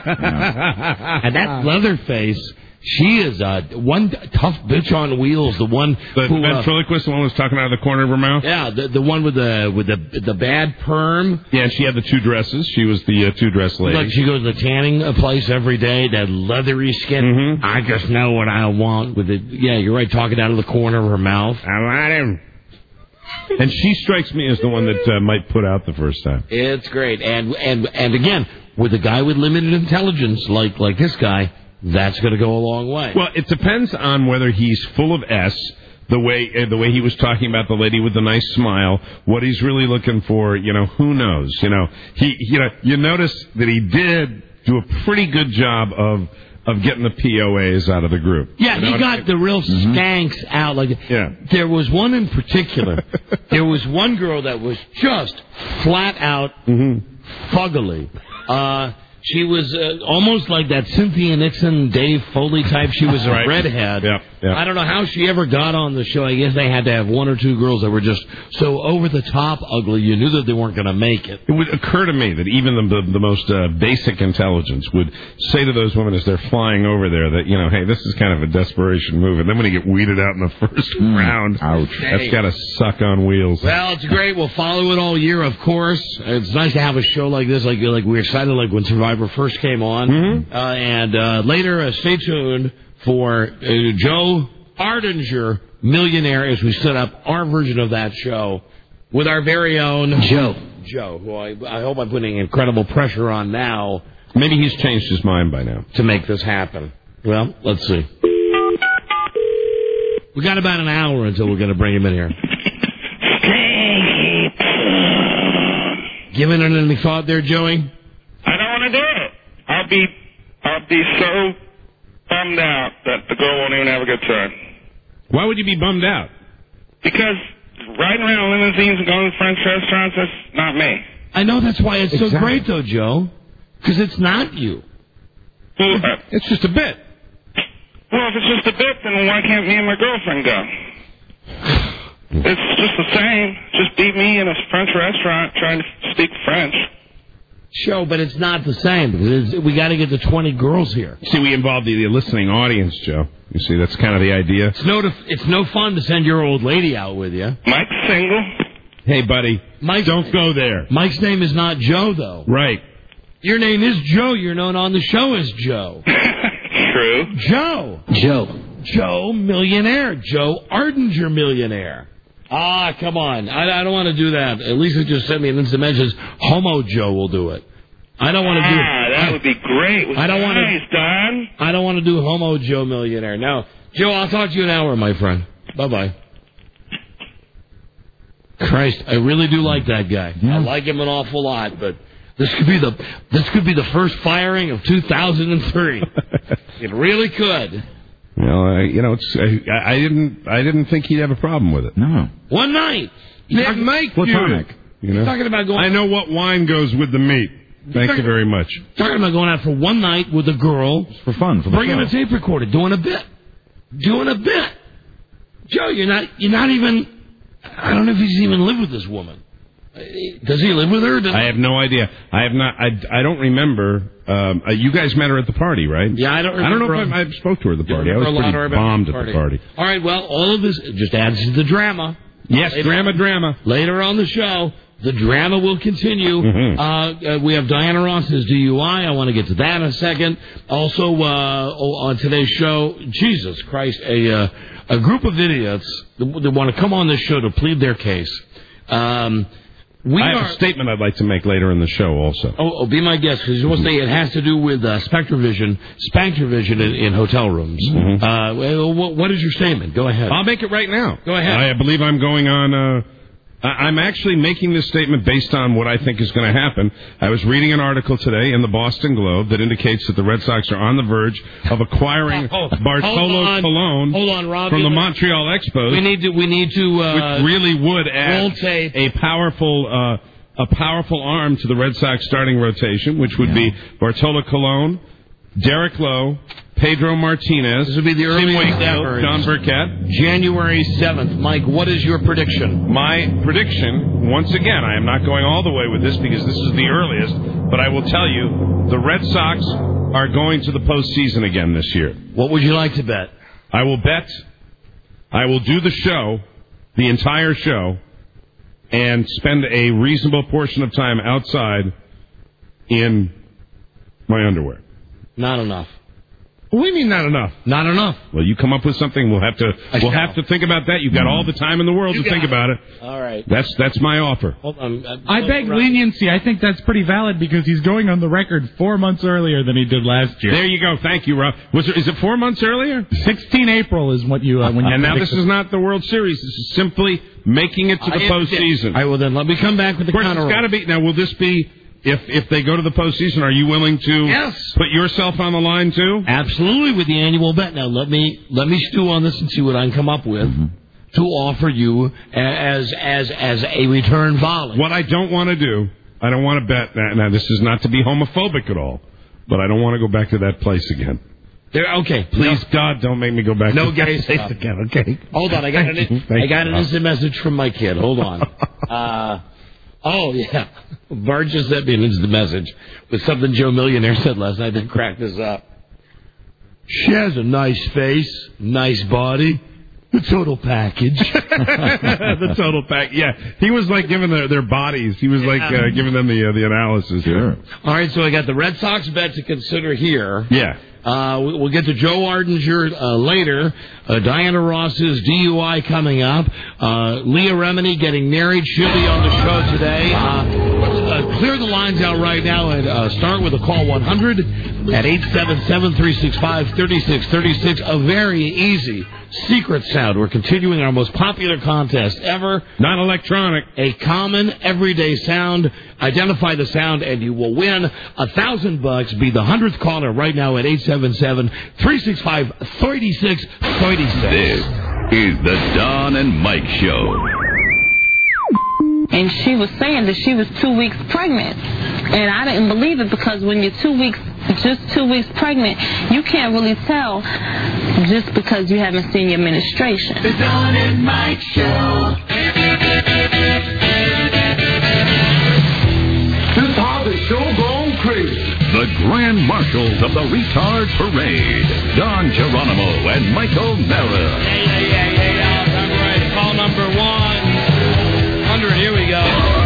that Leatherface... She is uh, one tough bitch on wheels. The one the who, ventriloquist, uh, the one who was talking out of the corner of her mouth. Yeah, the the one with the with the the bad perm. Yeah, and she had the two dresses. She was the uh, two dress lady. Like she goes to the tanning place every day. That leathery skin. Mm-hmm. I just know what I want with it. Yeah, you're right. Talking out of the corner of her mouth. I want him. And she strikes me as the one that uh, might put out the first time. It's great, and and and again, with a guy with limited intelligence like like this guy. That's going to go a long way. Well, it depends on whether he's full of S, the way uh, the way he was talking about the lady with the nice smile, what he's really looking for, you know, who knows? You know, he, you know, you notice that he did do a pretty good job of of getting the P O As out of the group. Yeah, you know he got I, the real mm-hmm. skanks out. Like yeah. There was one in particular. There was one girl that was just flat out mm-hmm. fuggly. Uh She was uh, almost like that Cynthia Nixon, Dave Foley type. She was a right. redhead. Yeah, yeah. I don't know how she ever got on the show. I guess they had to have one or two girls that were just so over-the-top ugly, you knew that they weren't going to make it. It would occur to me that even the, the, the most uh, basic intelligence would say to those women as they're flying over there that, you know, hey, this is kind of a desperation move. And then when you get weeded out in the first mm. round, Ouch. that's got to suck on wheels. Well, it's great. We'll follow it all year, of course. It's nice to have a show like this. Like, like we're excited like when Survivor first came on. Mm-hmm. Uh, and uh, later, uh, stay tuned for uh, Joe Ardinger, Millionaire, as we set up our version of that show with our very own Joe. Joe, who I, I hope I'm putting incredible pressure on now. Maybe he's changed his mind by now. To make this happen. Well, let's see. We got about an hour until we're going to bring him in here. Giving it any thought there, Joey? I don't want to do it. I'll be, I'll be so bummed out that the girl won't even have a good time. Why would you be bummed out? Because riding around limousines and going to French restaurants, that's not me. I know that's why it's exactly. so great, though, Joe. Because it's not you. Well, uh, it's just a bit. Well, if it's just a bit, then why can't me and my girlfriend go? It's just the same. Just beat me in a French restaurant trying to speak French. Show, but it's not the same because it's, we got to get to twenty girls here. See, we involve the, the listening audience, Joe. You see, that's kind of the idea. It's no, it's no fun to send your old lady out with you. Mike's single. Hey, buddy, Mike, don't go there. Mike's name is not Joe, though. Right. Your name is Joe. You're known on the show as Joe. True. Joe. Joe. Joe Millionaire. Joe Ardinger Millionaire. Ah, come on. I, I don't want to do that. At least it just sent me an instant message. Homo Joe will do it. I don't want to do it. Ah, that would be great. I don't want nice, to. Don. I don't want to do Homo Joe Millionaire. No. Joe, I'll talk to you in an hour, my friend. Bye-bye. Christ, I really do like that guy. Yeah. I like him an awful lot, but this could be the this could be the first firing of two thousand three. It really could. You know, I, you know, it's, I, I didn't, I didn't think he'd have a problem with it. No. One night. Yeah, talking, Mike, platonic. You know, talking about going. I know what wine goes with the meat. Thank talking, you very much. Talking about going out for one night with a girl. Just for fun. For bringing a tape recorder, doing a bit, doing a bit. Joe, you're not you're not even. I don't know if he's even lived with this woman. Does he live with her? Does I have no idea. I have not. I, I don't remember. Um, uh, you guys met her at the party, right? Yeah, I don't. I don't know remember if I, I spoke to her at the party. I was a lot pretty of bombed at at the party. All right. Well, all of this just adds to the drama. Yes, later, drama, drama. Later on the show, the drama will continue. Mm-hmm. Uh, uh, we have Diana Ross's D U I. I want to get to that in a second. Also, uh, on today's show, Jesus Christ, a uh, a group of idiots that, that want to come on this show to plead their case. Um, we I have are, a statement I'd like to make later in the show also. Oh, oh be my guest, because you want to say it has to do with uh, Spectrovision, Spectrovision in, in hotel rooms. Mm-hmm. Uh, well, what, what is your statement? Go ahead. I'll make it right now. Go ahead. I believe I'm going on... Uh, I'm actually making this statement based on what I think is going to happen. I was reading an article today in the Boston Globe that indicates that the Red Sox are on the verge of acquiring oh, Bartolo Colon hold on, Rob, from the Montreal Expos. We need to, we need to, uh, which really would add roll tape. a powerful, uh, a powerful arm to the Red Sox starting rotation, which would yeah. be Bartolo Colon, Derek Lowe, Pedro Martinez. This would be the earliest ever. John Burkett. January seventh. Mike, what is your prediction? My prediction, once again, I am not going all the way with this because this is the earliest, but I will tell you, the Red Sox are going to the postseason again this year. What would you like to bet? I will bet, I will do the show, the entire show, and spend a reasonable portion of time outside in my underwear. Not enough. What do you mean not enough? Not enough. Well, you come up with something. We'll have to. I we'll shall. have to think about that. You've got all the time in the world You to think it. about it. All right. That's that's my offer. Hold on. Uh, I beg right. leniency. I think that's pretty valid because he's going on the record four months earlier than he did last year. There you go. Thank you, Rob. Was it, is it four months earlier? sixteen April is what you uh, when you. And now this is not the World Series. This is simply making it to the I postseason. All right. Well, then let me come back with the of course, counter. It's got to be. Now, will this be? If if they go to the postseason, are you willing to yes. put yourself on the line too? Absolutely, with the annual bet. Now let me let me stew on this and see what I can come up with mm-hmm. to offer you as as as a return volley. What I don't want to do, I don't want to bet. Now, now this is not to be homophobic at all, but I don't want to go back to that place again. There, okay, please, no. God, don't make me go back no to that place stuff. again. Okay, hold on. I got an I got an instant message from my kid. Hold on. uh, Oh, yeah. Bart just sent me an instant message with something Joe Millionaire said last night that cracked us up. She has a nice face, nice body, the total package. The total pack. Yeah, he was like giving their, their bodies. He was like uh, giving them the uh, the analysis. Sure. All right, so I got the Red Sox bet to consider here. Yeah. Uh, we'll get to Joe Ardinger uh, later. Uh, Diana Ross's D U I coming up. Uh, Leah Remini getting married. She'll be on the show today. Uh, uh, clear the lines out right now and uh, start with a call one hundred at eight seven seven, three six five, three six three six. A very easy secret sound. We're continuing our most popular contest ever. Not electronic. A common everyday sound. Identify the sound and you will win a thousand bucks. Be the hundredth caller right now at eight seven seven, three six five, three six three six. This is the Don and Mike Show. And she was saying that she was two weeks pregnant. And I didn't believe it because when you're two weeks, just two weeks pregnant, you can't really tell just because you haven't seen your menstruation. The Don and Mike Show. This how the show gone crazy. The Grand Marshals of the Retard Parade, Don Geronimo and Michael Mara. Hey, hey, hey, hey, Al, I'm ready. Call number one hundred. Here we go.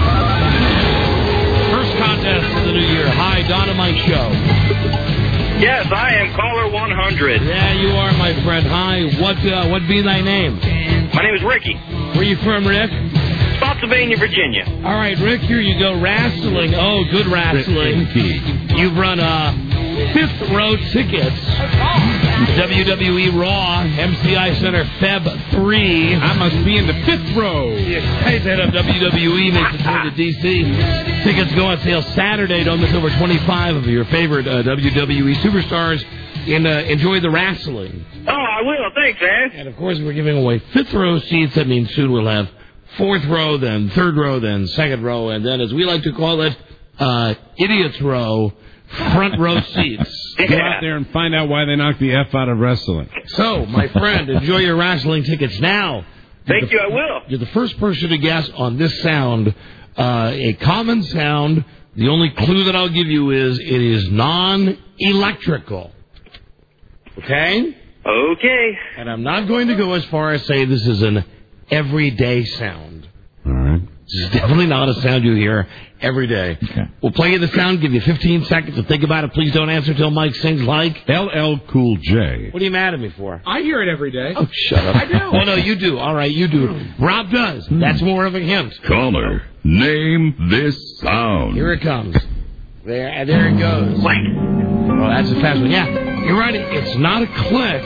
First contest of the new year. Hi, Don and Mike Show. Yes, I am caller one hundred. Yeah, you are, my friend. Hi. What uh, what be thy name? My name is Ricky. Where you from, Rick? Spotsylvania, Virginia. All right, Rick, here you go. Wrestling. Oh, good wrestling. You've run uh, fifth row tickets. W W E Raw, M C I Center, February third. I must be in the fifth row. Guys, head up W W E, makes it to D C. Tickets go on sale Saturday. Don't miss over twenty-five of your favorite uh, W W E superstars. And uh, enjoy the wrestling. Oh, I will. Thanks, man. And, of course, we're giving away fifth row seats. That means soon we'll have fourth row, then third row, then second row, and then, as we like to call it, uh, idiot's row, front row seats. Go out there and find out why they knocked the F out of wrestling. So, my friend, enjoy your wrestling tickets now. Thank you, I will. You're the first person to guess on this sound, uh, a common sound. The only clue that I'll give you is it is non-electrical. Okay? Okay. And I'm not going to go as far as say this is an everyday sound. All right. This is definitely not a sound you hear every day. Okay. We'll play you the sound, give you fifteen seconds to think about it. Please don't answer till Mike sings like L L Cool J. What are you mad at me for? I hear it every day. Oh, shut up. I do. Oh, no, you do. All right, you do. Rob does. That's more of a hint. Caller, name this sound. Here it comes. There, and there it goes. Whack. Oh, that's a fast one. Yeah, you're right. It's not a click.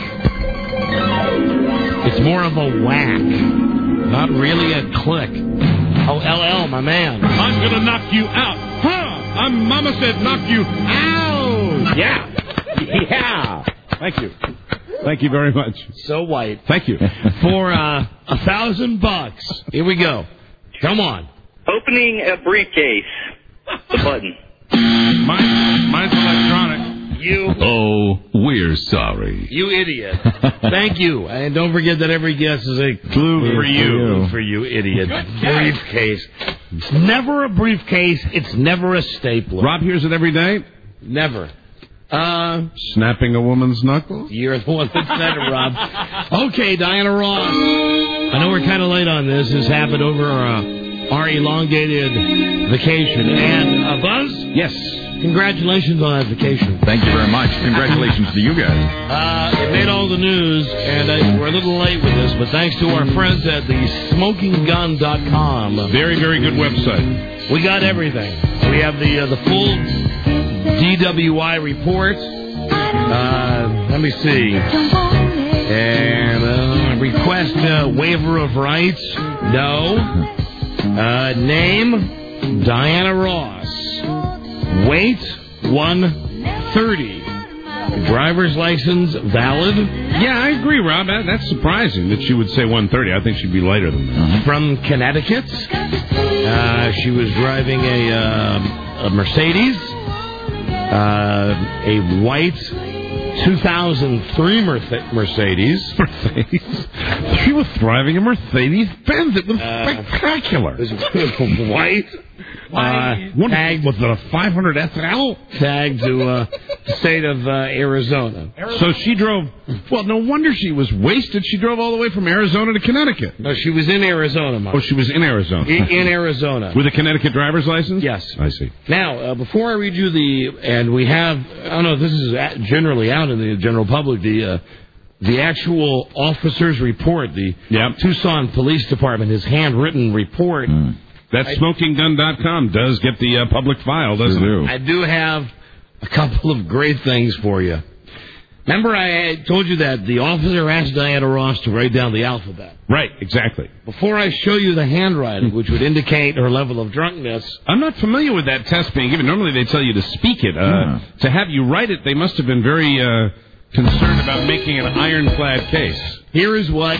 It's more of a whack. Not really a click. Oh, L L, my man. I'm going to knock you out. Huh? I'm, Mama said knock you out. Yeah. Yeah. Thank you. Thank you very much. So white. Thank you. For uh, a thousand bucks. Here we go. Come on. Opening a briefcase. The button. Mine, mine's electronic. You. Oh, we're sorry. You idiot. Thank you. And don't forget that every guess is a clue for you. For you, idiot. Briefcase. It's never a briefcase. It's never a stapler. Rob hears it every day? Never. Uh, Snapping a woman's knuckles? You're the one that said it, Rob. Okay, Diana Ross. I know we're kind of late on this. This happened over uh, our elongated vacation. And uh, Buzz? Yes. Congratulations on that vacation. Thank you very much. Congratulations to you guys. Uh, it made all the news, and uh, we're a little late with this, but thanks to our friends at the smoking gun dot com. Very, very good website. We got everything. We have the uh, the full D W I report. Uh, let me see. And uh, request uh, waiver of rights. No. Uh, name, Diana Ross. Weight, one thirty. Driver's license, valid. Yeah, I agree, Rob. That, that's surprising that she would say one thirty. I think she'd be lighter than that. Uh-huh. From Connecticut. Uh, she was driving a, uh, a Mercedes. Uh, a white two thousand three Mercedes. Mercedes? She was driving a Mercedes-Benz. It was uh, spectacular. It was white. Uh, tagged with a five hundred S L. Tagged to uh, the state of uh, Arizona. Arizona. So she drove. Well, no wonder she was wasted. She drove all the way from Arizona to Connecticut. No, she was in Arizona, Mike. Oh, she was in Arizona. In, in Arizona. With a Connecticut driver's license? Yes. I see. Now, uh, before I read you the, and we have, I don't know if this is generally out in the general public, the uh, the actual officer's report, the yep. Tucson Police Department, his handwritten report. Mm. That smoking gun dot com does get the uh, public file, doesn't it? I do have a couple of great things for you. Remember I told you that the officer asked Diana Ross to write down the alphabet? Right, exactly. Before I show you the handwriting, which would indicate her level of drunkenness... I'm not familiar with that test being given. Normally they tell you to speak it. Uh, yeah. To have you write it, they must have been very uh, concerned about making an ironclad case. Here is what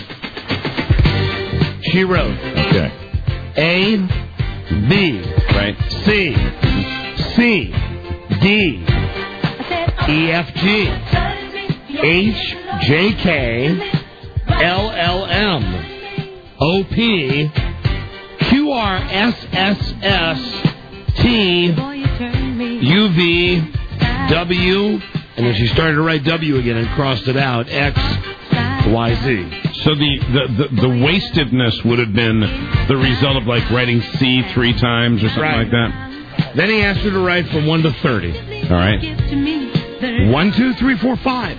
she wrote. Okay. A, B, right. C, C, D, E, F, G, H, J, K, L, L, M, O, P, Q, R, S, S, S, T, U, V, W, and then she started to write W again and crossed it out, X, Y, Z. So the, the, the, the wastedness would have been the result of, like, writing C three times or something right. like that? Then he asked her to write from one to thirty. All right. One, two, three, four, five.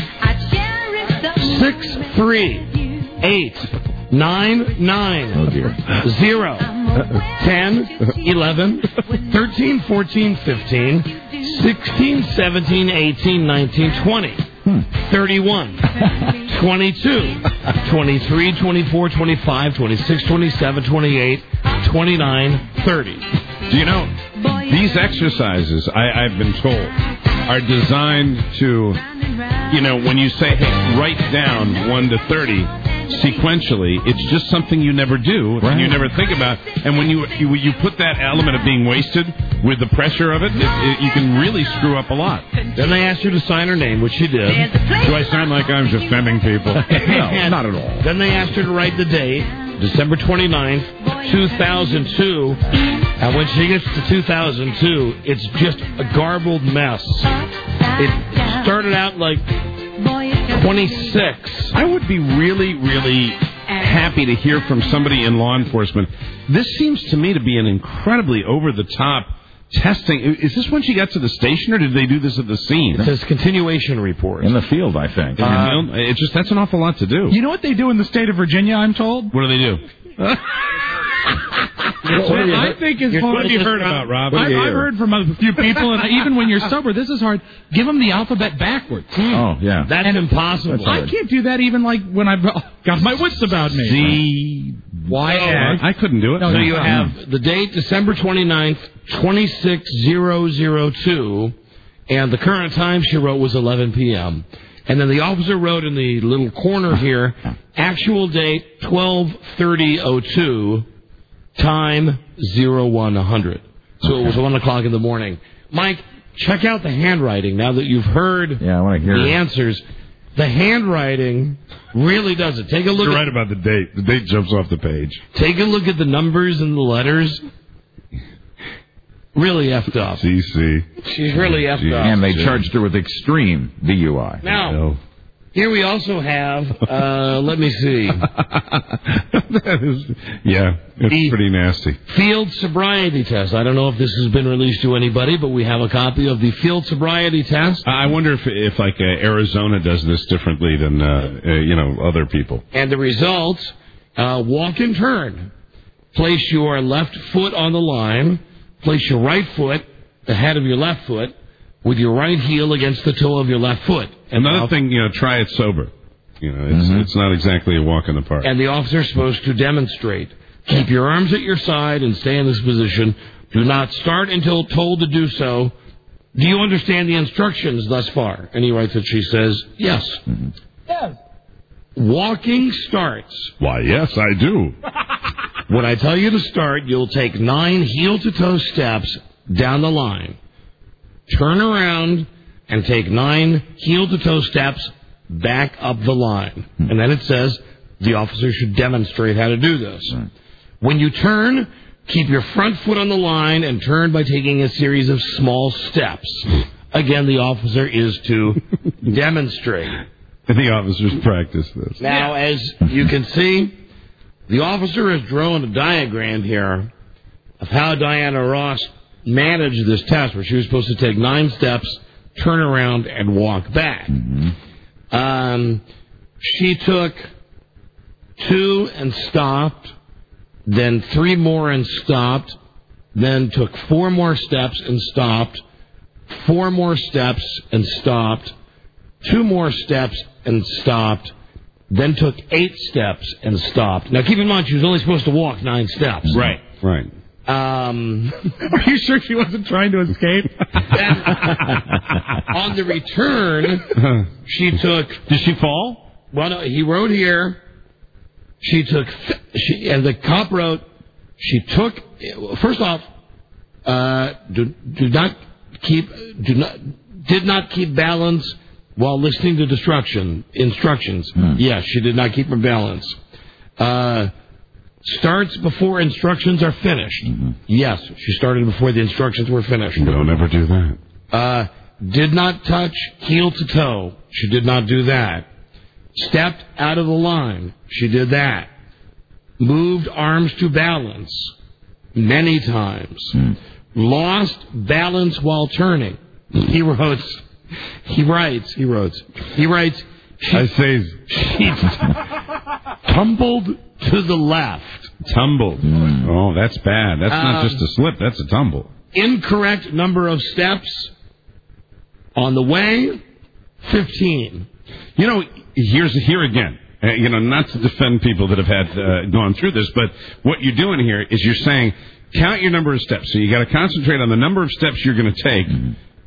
Six, three, eight, nine, nine. Oh, dear. Zero, ten, eleven, thirteen, fourteen, fifteen, sixteen, seventeen, eighteen, nineteen, twenty. Hmm. thirty-one, twenty-two, twenty-three, twenty-four, twenty-five, twenty-six, twenty-seven, twenty-eight, twenty-nine, thirty. Do you know, these exercises, I, I've been told, are designed to, you know, when you say, hey, write down one to thirty, sequentially. It's just something you never do Right. and you never think about. And when you, you you put that element of being wasted with the pressure of it, it, it, you can really screw up a lot. Then they asked her to sign her name, which she did. Do I sound like I'm defending people? No, not at all. Then they asked her to write the date, December twenty-ninth, two thousand two. And when she gets to two thousand two, it's just a garbled mess. It started out like twenty-six. I would be really, really happy to hear from somebody in law enforcement. This seems to me to be an incredibly over-the-top testing. Is this when she got to the station, or did they do this at the scene? It says continuation report. In the field, I think. In the field? It just, that's an awful lot to do. You know what they do in the state of Virginia, I'm told? What do they do? What I think is What have you heard about, Rob? I've, I've heard from a few people, and even when you're sober, this is hard. Give them the alphabet backwards. Oh, yeah. That's and impossible. That's I can't do that even like when I've got my wits about me. C Y S. I couldn't do it. So you have the date, December twenty-ninth, twenty-six thousand two, and the current time she wrote was eleven p.m. And then the officer wrote in the little corner here, actual date, twelve thirty oh two, time zero one hundred. So it was one o'clock in the morning. Mike, check out the handwriting now that you've heard yeah, I want to hear the it. answers. The handwriting really does it. Take a look You're at, right about the date. The date jumps off the page. Take a look at the numbers and the letters. Really effed up. C C. She's really effed up. And they charged her with extreme D U I. Now, here we also have, uh, let me see. That is, yeah, it's The pretty nasty. Field sobriety test. I don't know if this has been released to anybody, but we have a copy of the field sobriety test. I wonder if, if like, uh, Arizona does this differently than, uh, uh, you know, other people. And the results, uh, walk and turn. Place your left foot on the line. Place your right foot ahead of your left foot with your right heel against the toe of your left foot. And Another the, thing, you know, try it sober. You know, it's, Mm-hmm. it's not exactly a walk in the park. And the officer is supposed to demonstrate. Keep your arms at your side and stay in this position. Do not start until told to do so. Do you understand the instructions thus far? And he writes that she says, yes. Mm-hmm. Yes. Walking starts. Why, yes, I do. When I tell you to start, you'll take nine heel-to-toe steps down the line. Turn around and take nine heel-to-toe steps back up the line. And then it says the officer should demonstrate how to do this. When you turn, keep your front foot on the line and turn by taking a series of small steps. Again, the officer is to demonstrate. And the officers practice this. Now, as you can see, the officer has drawn a diagram here of how Diana Ross managed this test, where she was supposed to take nine steps, turn around, and walk back. Mm-hmm. Um, she took two and stopped, then three more and stopped, then took four more steps and stopped, four more steps and stopped, two more steps and stopped, then took eight steps and stopped. Now, keep in mind, she was only supposed to walk nine steps. Right, right. Um, Are you sure she wasn't trying to escape? Then, on the return, she took... Did she fall? Well, no, he wrote here, she took... She, and the cop wrote, she took... First off, uh, do, do not keep... Do not, did not keep balance while listening to destruction, instructions. Hmm. Yes, she did not keep her balance. Uh... Starts before instructions are finished. Mm-hmm. Yes, she started before the instructions were finished. Don't ever do that. Uh, did not touch heel to toe. She did not do that. Stepped out of the line. She did that. Moved arms to balance. Many times. Mm. Lost balance while turning. He wrote, he writes, he wrote, he writes, she, I say, she tumbled to the left. Tumbled. Mm. Oh, that's bad. That's um, not just a slip. That's a tumble. Incorrect number of steps on the way, fifteen. You know, here's here again. Uh, you know, not to defend people that have had uh, gone through this, but what you're doing here is you're saying count your number of steps. So you got to concentrate on the number of steps you're going to take. Mm.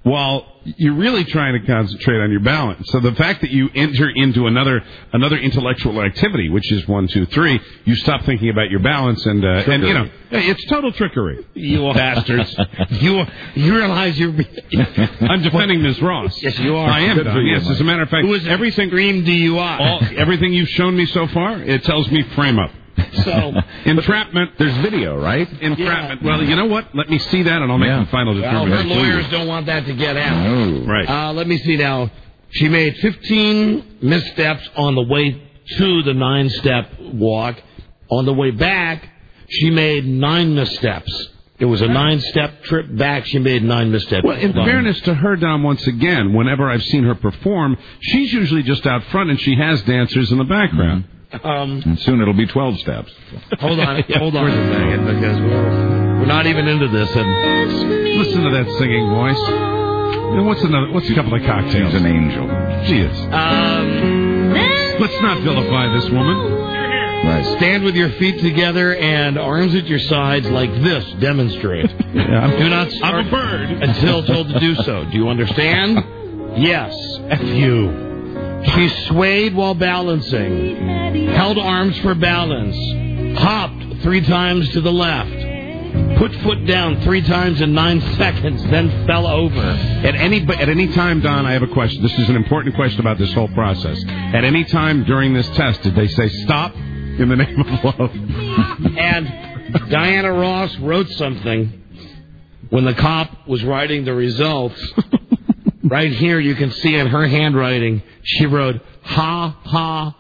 while you're really trying to concentrate on your balance. So the fact that you enter into another another intellectual activity, which is one, two, three, you stop thinking about your balance, and uh, and you know it's total trickery. You bastards! you you realize you're. I'm defending Miz Ross. Yes, you are. I am. Good for you, Yes, Mike. as a matter of fact, Who is everything green D U I? all, everything you've shown me so far, it tells me frame up. So entrapment. There's video, right? Entrapment. Yeah. Well, you know what? Let me see that, and I'll make Yeah. the final Well, determination. her lawyers don't want that to get out. Oh. Right. Uh, let me see now. She made fifteen missteps on the way to the nine-step walk. On the way back, she made nine missteps. It was a nine-step trip back. She made nine missteps. Well, in fairness to her, Dom, once again, whenever I've seen her perform, she's usually just out front, and she has dancers in the background. Um, And soon it'll be twelve steps. hold on, hold on a second, because we're, we're not even into this. And listen to that singing voice. And what's another? What's a couple of cocktails? She's an angel. She is. Um, Let's not vilify this woman. Right. Stand with your feet together and arms at your sides like this. Demonstrate. Yeah, Do not start I'm a bird. until told to do so. Do you understand? Yes. F you. She swayed while balancing, held arms for balance, hopped three times to the left, put foot down three times in nine seconds, then fell over. At any at any time, Don, I have a question. This is an important question about this whole process. At any time during this test, did they say stop in the name of love? And Diana Ross wrote something when the cop was writing the results. Right here, you can see in her handwriting, she wrote, ha, ha,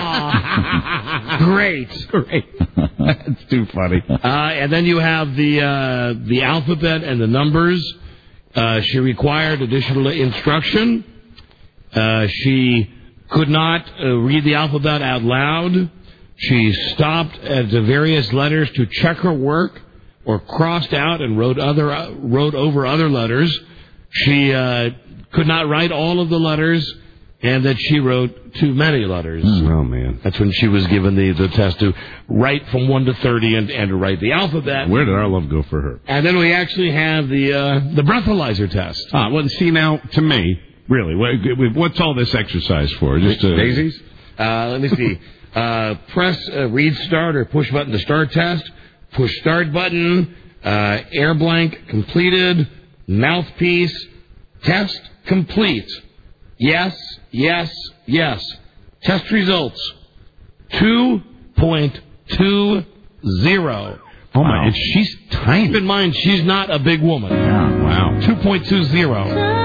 ha. Great. Great. That's too funny. Uh, and then you have the uh, the alphabet and the numbers. Uh, she required additional instruction. Uh, she could not uh, read the alphabet out loud. She stopped at the various letters to check her work, or crossed out and wrote other uh, wrote over other letters. She uh, could not write all of the letters, and that she wrote too many letters. Oh, man. That's when she was given the, the test to write from one to thirty and, and to write the alphabet. Where did our love go for her? And then we actually have the uh, the breathalyzer test. Ah, well, see, now, to me, really, what, what's all this exercise for? Just uh, Daisies? Uh, let me see. uh, press uh, read start or push button to start test. Push start button. Uh, air blank completed. Mouthpiece. Test complete. Yes, yes, yes. Test results. two point two zero. Oh, my. And she's tiny. Keep in mind, she's not a big woman. Yeah, wow. two point two zero.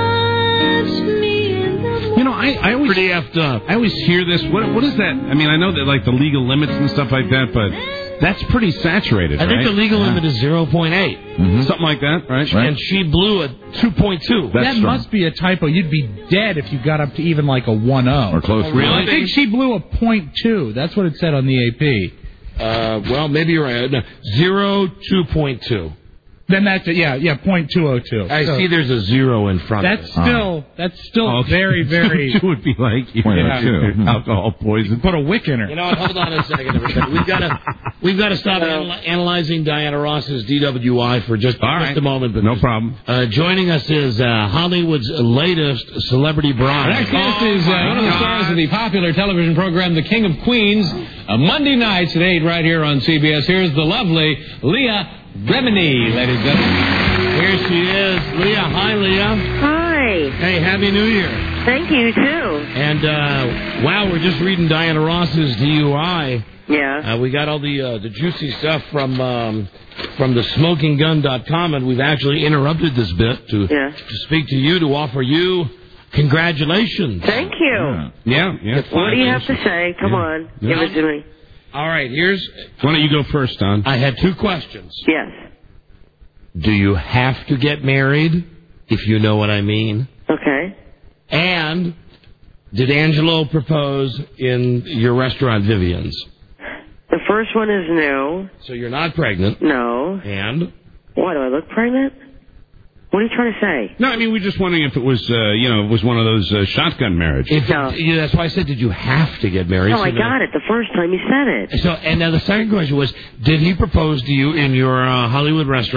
You know, I, I always... Pretty effed up. I always hear this. What What is that? I mean, I know that, like, the legal limits and stuff like that, but that's pretty saturated, I right? think the legal yeah. limit is zero point eight. Mm-hmm. Something like that, right? right? And she blew a two point two. That That's strong. must be a typo. You'd be dead if you got up to even like a one oh. Or close. Really? I think she blew a point two. That's what it said on the A P. Uh, well, maybe you're right. No, zero, two point two. Then that's it. Yeah, yeah, point two oh two. I so see there's a zero in front that's of it. still Uh-huh. that's still Oh, very very. It would be like yeah, alcohol poison. Put a wick in her. You know what? Hold on a second, everybody. We've got to we've got to stop anal- analyzing Diana Ross's D W I for just, All just right. a moment. No problem. Uh, joining us is uh, Hollywood's latest celebrity bride. Next guest is uh, one of the stars of the popular television program The King of Queens, uh, Monday nights at eight right here on C B S. Here's the lovely Leah Remini, ladies and gentlemen. Here she is, Leah. Hi, Leah. Hi. Hey, Happy New Year. Thank you, too. And, uh, wow, we're just reading Diana Ross's D U I. Yeah. Uh, we got all the uh, the juicy stuff from um, from the smoking gun dot com, and we've actually interrupted this bit to, yeah. to speak to you, to offer you congratulations. Thank you. Yeah, yeah. What do you have to say? Come Yeah. on. Yeah. Give it to me. All right, here's... Why don't you go first, Don? I had two questions. Yes. Do you have to get married, if you know what I mean? Okay. And did Angelo propose in your restaurant, Vivian's? The first one is no. So you're not pregnant. No. And? Why, do I look pregnant? What are you trying to say? No, I mean, we're just wondering if it was, uh, you know, it was one of those uh, shotgun marriages. If, no. Yeah, that's why I said, did you have to get married? No, so I no. got it the first time you said it. So, and now the second question was, did he propose to you in your uh, Hollywood restaurant,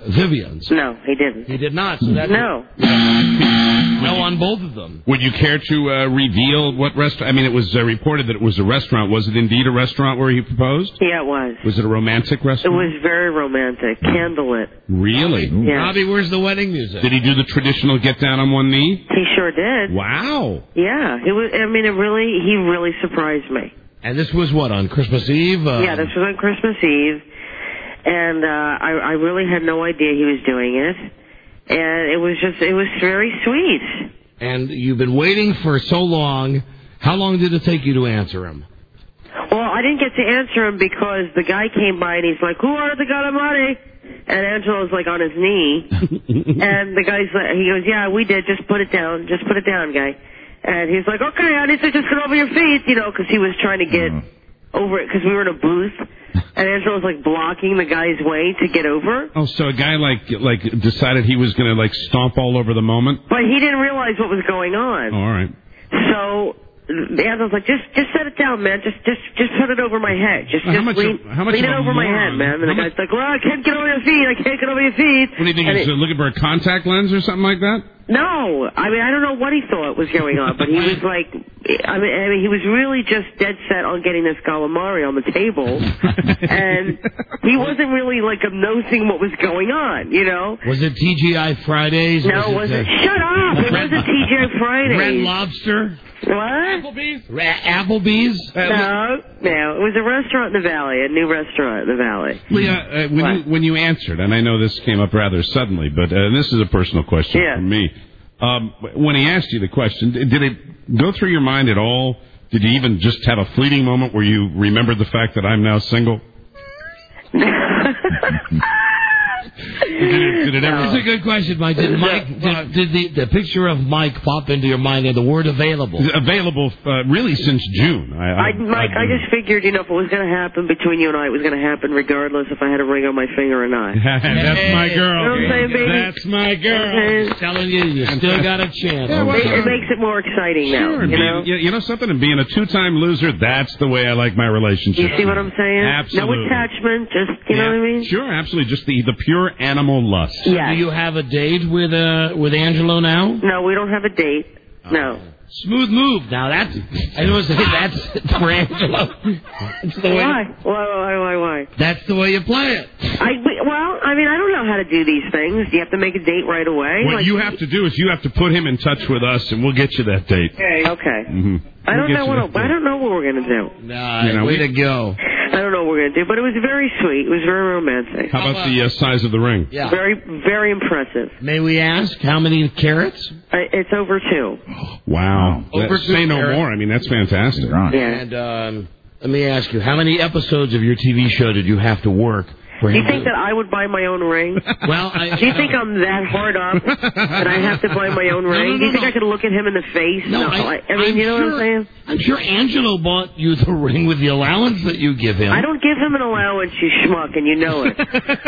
Vivian's. No, he didn't. He did not. So that's No. no on both of them. Would you care to uh, reveal what restaurant? I mean, it was uh, reported that it was a restaurant. Was it indeed a restaurant where he proposed? Yeah, it was. Was it a romantic It restaurant? was very romantic. Candlelit. Really? Yeah. Robbie, where's the wedding music? Did he do the traditional get down on one knee? He sure did. Wow. Yeah, it was. I mean, it really. He really surprised me. And this was what, on Christmas Eve? Uh, Yeah, this was on Christmas Eve, and uh, I, I really had no idea he was doing it, and it was just, it was very sweet. And you've been waiting for so long. How long did it take you to answer him? Well, I didn't get to answer him because the guy came by and he's like, "Who are the God of money?" And Angelo's like on his knee, and the guy's like, he goes, "Yeah, we did. Just put it down. Just put it down, guy." And he's like, "Okay, I need to just get over your feet," you know, because he was trying to get over it because we were in a booth, and Angelo was like blocking the guy's way to get over. Oh, so a guy like like decided he was going to like stomp all over the moment? But he didn't realize what was going on. Oh, all right. So Angelo's like, "Just just set it down, man. Just just just put it over my head. Just How just much lean, of- how much lean of it a over my moron? head, man." And the How guy's like, "Well, I can't get over your feet. I can't get over your feet." What do you think? And He's it- uh, looking for a contact lens or something like that? No, I mean I don't know what he thought was going on, but he was like, I mean, I mean he was really just dead set on getting this calamari on the table, and he wasn't really like nosing what was going on, you know. Was it T G I Fridays? No, was was it? uh, Shut up! It wasn't T G I Fridays. Red Lobster? What? Applebee's? Ra- Applebee's? No, no, it was a restaurant in the valley, a new restaurant in the valley. Leah, uh, when, you, when you answered, and I know this came up rather suddenly, but uh, this is a personal question Yeah. from me. Um, when he asked you the question, did did it go through your mind at all? Did you even just have a fleeting moment where you remembered the fact that I'm now single? Did it, did it ever? That's a good question, Mike. Did Mike did, did the, the picture of Mike pop into your mind and the word available? Available uh, really since June. I, I, I, Mike, I just figured, you know, if it was going to happen between you and I, it was going to happen regardless if I had a ring on my finger or not. That's my girl. You know what I'm saying, baby? That's my girl. Okay. I'm telling you, you still got a chance. It, ma- it makes it more exciting now, Sure, you being- know? you, you know something? And being a two-time loser, that's the way I like my relationship. You see what I'm saying? Absolutely. No attachment, just, you know what I mean? Sure, absolutely. Just the, the pure animal lust. Yes. Do you have a date with uh with Angelo now? No, we don't have a date. No. Smooth move. Now that's I don't say that's for Angelo. It's the way Why? Why, why, why, why? That's the way you play it. I, we- well, I mean, I don't know how to do these things. Do you have to make a date right away? What Like- you have to do is you have to put him in touch with us, and we'll get you that date. Okay. Mm-hmm. I don't know what I don't know what we're gonna do. Nah, You know, way we- to go. I don't know what we're gonna do, but it was very sweet. It was very romantic. How about the uh, size of the ring? Yeah. Very, very impressive. May we ask how many carats? Uh, it's over two. Wow. Over That- say no two more. I mean, that's fantastic. Yeah. And um, let me ask you, how many episodes of your T V show did you have to work for Do you him think to... that I would buy my own ring? Well, I... Do you think I'm that hard up that I have to buy my own No, ring? no, no, Do you think no. I could look at him in the face? No, I, I, I mean, I'm you know sure, what I'm saying? I'm sure Angelo bought you the ring with the allowance that you give him. I don't give him an allowance, you schmuck, and you know it.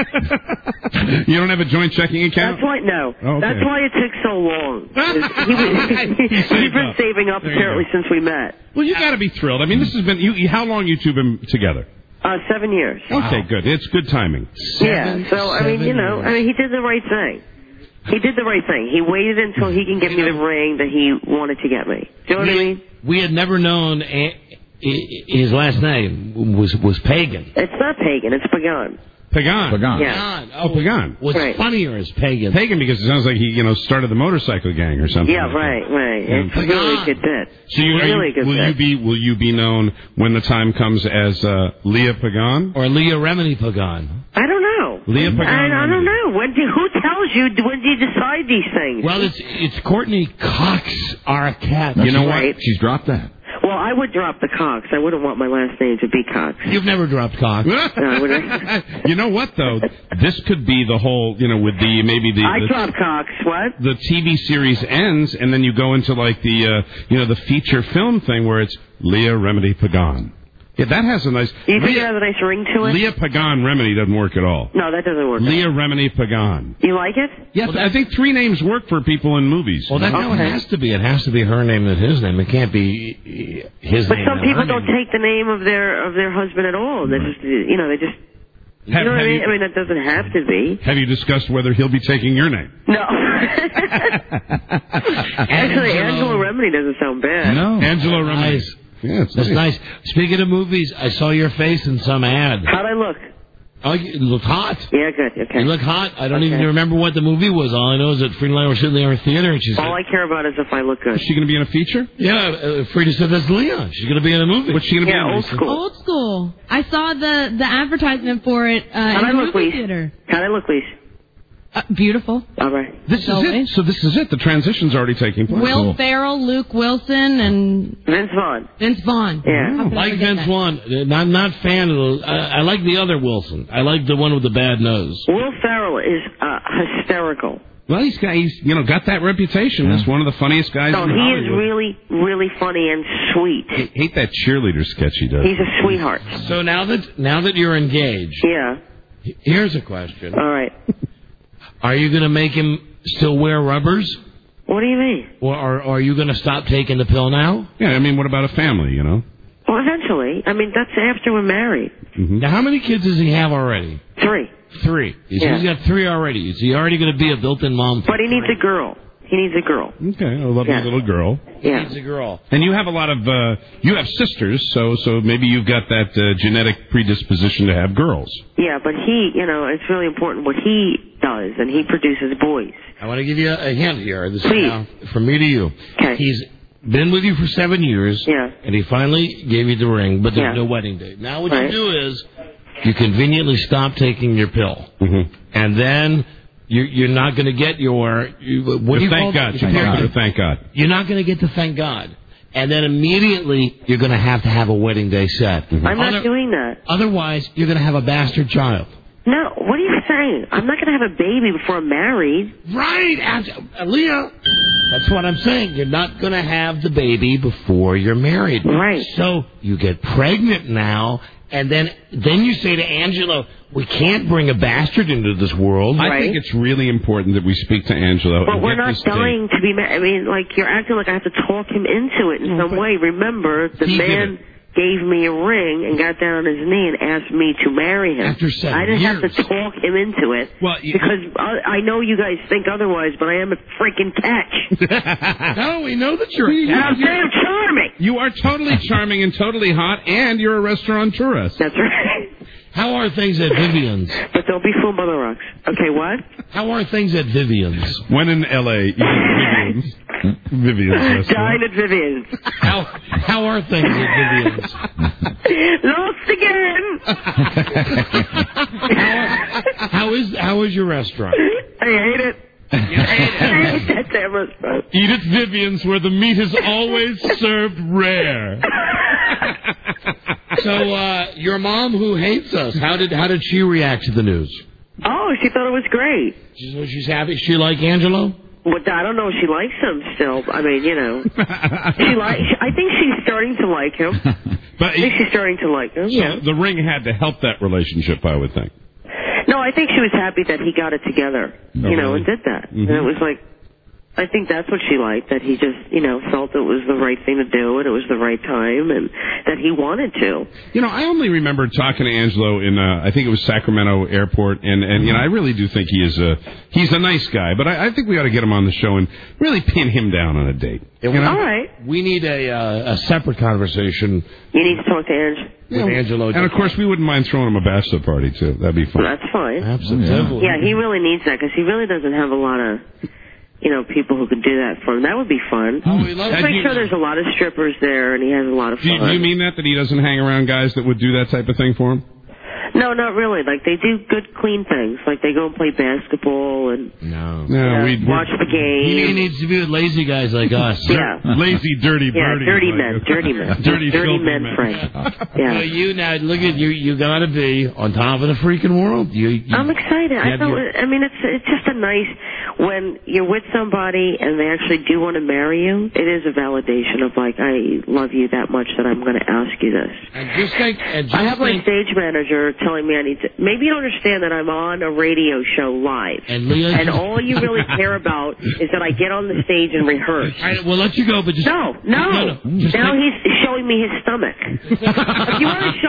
You don't have a joint checking account? That's why, no. Okay. That's why it took so long. He was, he's saved been up. saving up There you apparently go. since we met. Well, you got to be thrilled. I mean, this has been you, how long you two been together? Uh, seven years. Okay, good. It's good timing. Yeah, so, I mean, you know, I mean, he did the right thing. He did the right thing. He waited until he can get me the ring that he wanted to get me. Do you know what I mean? We had never known a, i- his last name was was Pagan. It's not pagan, it's pagan. Pagan. Pagan. Yeah. Oh, Pagan. What's Right. funnier is Pagan. Pagan because it sounds like he, you know, started the motorcycle gang or something. Yeah, like right, right. It's a really good bit. that. So you, are you- really good will bit. you be will you be known when the time comes as uh, Leah Pagan? Or Leah Remini Pagan. I don't know. Leah Pagan. I, I don't know. When do, who tells you, when do you decide these things? Well, it's it's Courtney Cox Arquette. You know Right. what? She's dropped that. Well, I would drop the Cox. I wouldn't want my last name to be Cox. You've never dropped Cox. No, I wouldn't. You know what though? This could be the whole, you know, with the maybe the I the, drop Cox. What? the T V series ends, and then you go into like the uh, you know the feature film thing where it's Leah Remini Pagan. Yeah, that has a nice. Do you think it Leah, has a nice ring to it? Leah Pagan Remini doesn't work at all. No, that doesn't work. Leah Remini Pagan. You like it? Yes, I think three names work for people in movies. Well, that's how it Okay. has to be. It has to be her name and his name. It can't be his But name. some and people her don't name. take the name of their of their husband at all. They just, you know, they just. You know what I mean? I mean, that doesn't have to be. Have you discussed whether he'll be taking your name? No. Actually, Angela Remini doesn't sound bad. No. Angela Remini. Nice. Yeah, it's That's nice. nice. Speaking of movies, I saw your face in some ad. How'd I look? Oh, you look hot. Yeah, good. Okay. You look hot. I don't Okay. even remember what the movie was. All I know is that Frida and I were sitting there in the theater, and she said, All I care about is if I look good. Is she going to be in a feature? "Yeah." Uh, Frida said, "That's Leah. She's going to be in a movie." What's she going to Yeah, be in? old Lisa? school. Old school. I saw the, the advertisement for it uh, How'd I in the look, movie Lise? theater. How'd I look, Lise? Uh, beautiful. All right. This is Always. it. So this is it. The transition's already taking place. Will Cool. Ferrell, Luke Wilson, and Vince Vaughn. Vince Vaughn. Yeah. How could I like forget Vince that? Vaughn. Uh, I'm not fan of the. I, I like the other Wilson. I like the one with the bad nose. Will Ferrell is uh, hysterical. Well, he's got he's you know got that reputation as one of the funniest guys No, in he is Hollywood. really, really funny and sweet. I hate that cheerleader sketch he does. He's a sweetheart. So now that now that you're engaged, Yeah. here's a question: All right. Are you going to make him still wear rubbers, What do you mean? or are, or are you going to stop taking the pill now? Yeah, I mean, what about a family? You know. Well, eventually. I mean, that's after we're married. Mm-hmm. Now, how many kids does he have already? Three. Three. So Yeah. He's got three already. Is he already going to be a built-in mom? But he needs a girl. He needs a girl. Okay, a lovely Yeah. little girl. Yeah. He's a girl. And you have a lot of uh, you have sisters, so so maybe you've got that uh, genetic predisposition to have girls. Yeah, but he, you know, it's really important what he does, and he produces boys. I want to give you a hint here. This Please. is now from me to you. Okay. He's been with you for seven years, Yeah. and he finally gave you the ring, but there's Yeah. no wedding date. Now what Right. you do is you conveniently stop taking your pill, Mm-hmm. and then you, you're not going to get your you, what do you thank call God. it? Thank God. Thank God. You're not going to get to thank God. And then immediately you're going to have to have a wedding day set. I'm not Other- doing that. Otherwise, you're going to have a bastard child. No, what are you saying? I'm not going to have a baby before I'm married. Right, uh, Leah. That's what I'm saying. You're not going to have the baby before you're married. Right. So you get pregnant now, and then then you say to Angela, "We can't bring a bastard into this world." I think it's really important that we speak to Angelo. But and we're get not this date. dying to be married. I mean, like, you're acting like I have to talk him into it in some way. Remember, the He did man gave me a ring and got down on his knee and asked me to marry him. After seven I didn't years. have to talk him into it. Well, you- because I, I know you guys think otherwise, but I am a freaking catch. No, we know that you're. And I'm very charming. You are totally charming and totally hot, and you're a restaurateurist. That's right. How are things at Vivian's? But don't be fooled by the rocks. Okay, what? How are things at Vivian's? When in L A, you Vivian's. Vivian's Dine restaurant. at Vivian's. How how are things at Vivian's? Lost again. how, how is how is your restaurant? I hate it. I hate that damn restaurant. Eat at Vivian's, where the meat is always served rare. So uh, your mom, who hates us, how did how did she react to the news? Oh, she thought it was great. She's, she's happy. She like Angelo? Well, I don't know if she likes him still. I mean, you know, she like. I think she's starting to like him. But I think she's starting to like him. so Yeah. the ring had to help that relationship, I would think. No, I think she was happy that he got it together. Oh, you know, really? and did that. Mhm. And it was like, I think that's what she liked. That he just, you know, felt it was the right thing to do, and it was the right time, and that he wanted to. You know, I only remember talking to Angelo in, uh, I think it was Sacramento Airport, and, and you know, I really do think he is a, he's a nice guy, but I, I think we ought to get him on the show and really pin him down on a date. You know? All right. We need a uh, a separate conversation You need to talk to Ange. with Angelo. And of course, we wouldn't mind throwing him a bachelor party, too. That'd be fun. That's fine. Absolutely. Yeah, he really needs that because he really doesn't have a lot of, you know, people who could do that for him. That would be fun. Oh, we love Just that. make sure there's a lot of strippers there and he has a lot of Do you, fun. do you mean that, that he doesn't hang around guys that would do that type of thing for him? No, not really. Like, they do good, clean things. Like, they go and play basketball and No. No, uh, we watch the game. He needs to be with lazy guys like us. Yeah. Lazy, dirty Yeah, birdies. dirty like men, us. dirty men. dirty, Dirty filthy men, Frank. Yeah. So you now look at you. You got to be on top of the freaking world. You. you I'm excited. I have thought. your- I mean, it's it's just a nice when you're with somebody and they actually do want to marry you. It is a validation of like, I love you that much that I'm going to ask you this. And just think. And just I have my think, stage manager telling me I need to. Maybe you don't understand that I'm on a radio show live, And Leah. and all you really care about is that I get on the stage and rehearse. All right, we'll let you go, but just No, no. no, no. Just Now think- he's showing me his stomach. If you want to show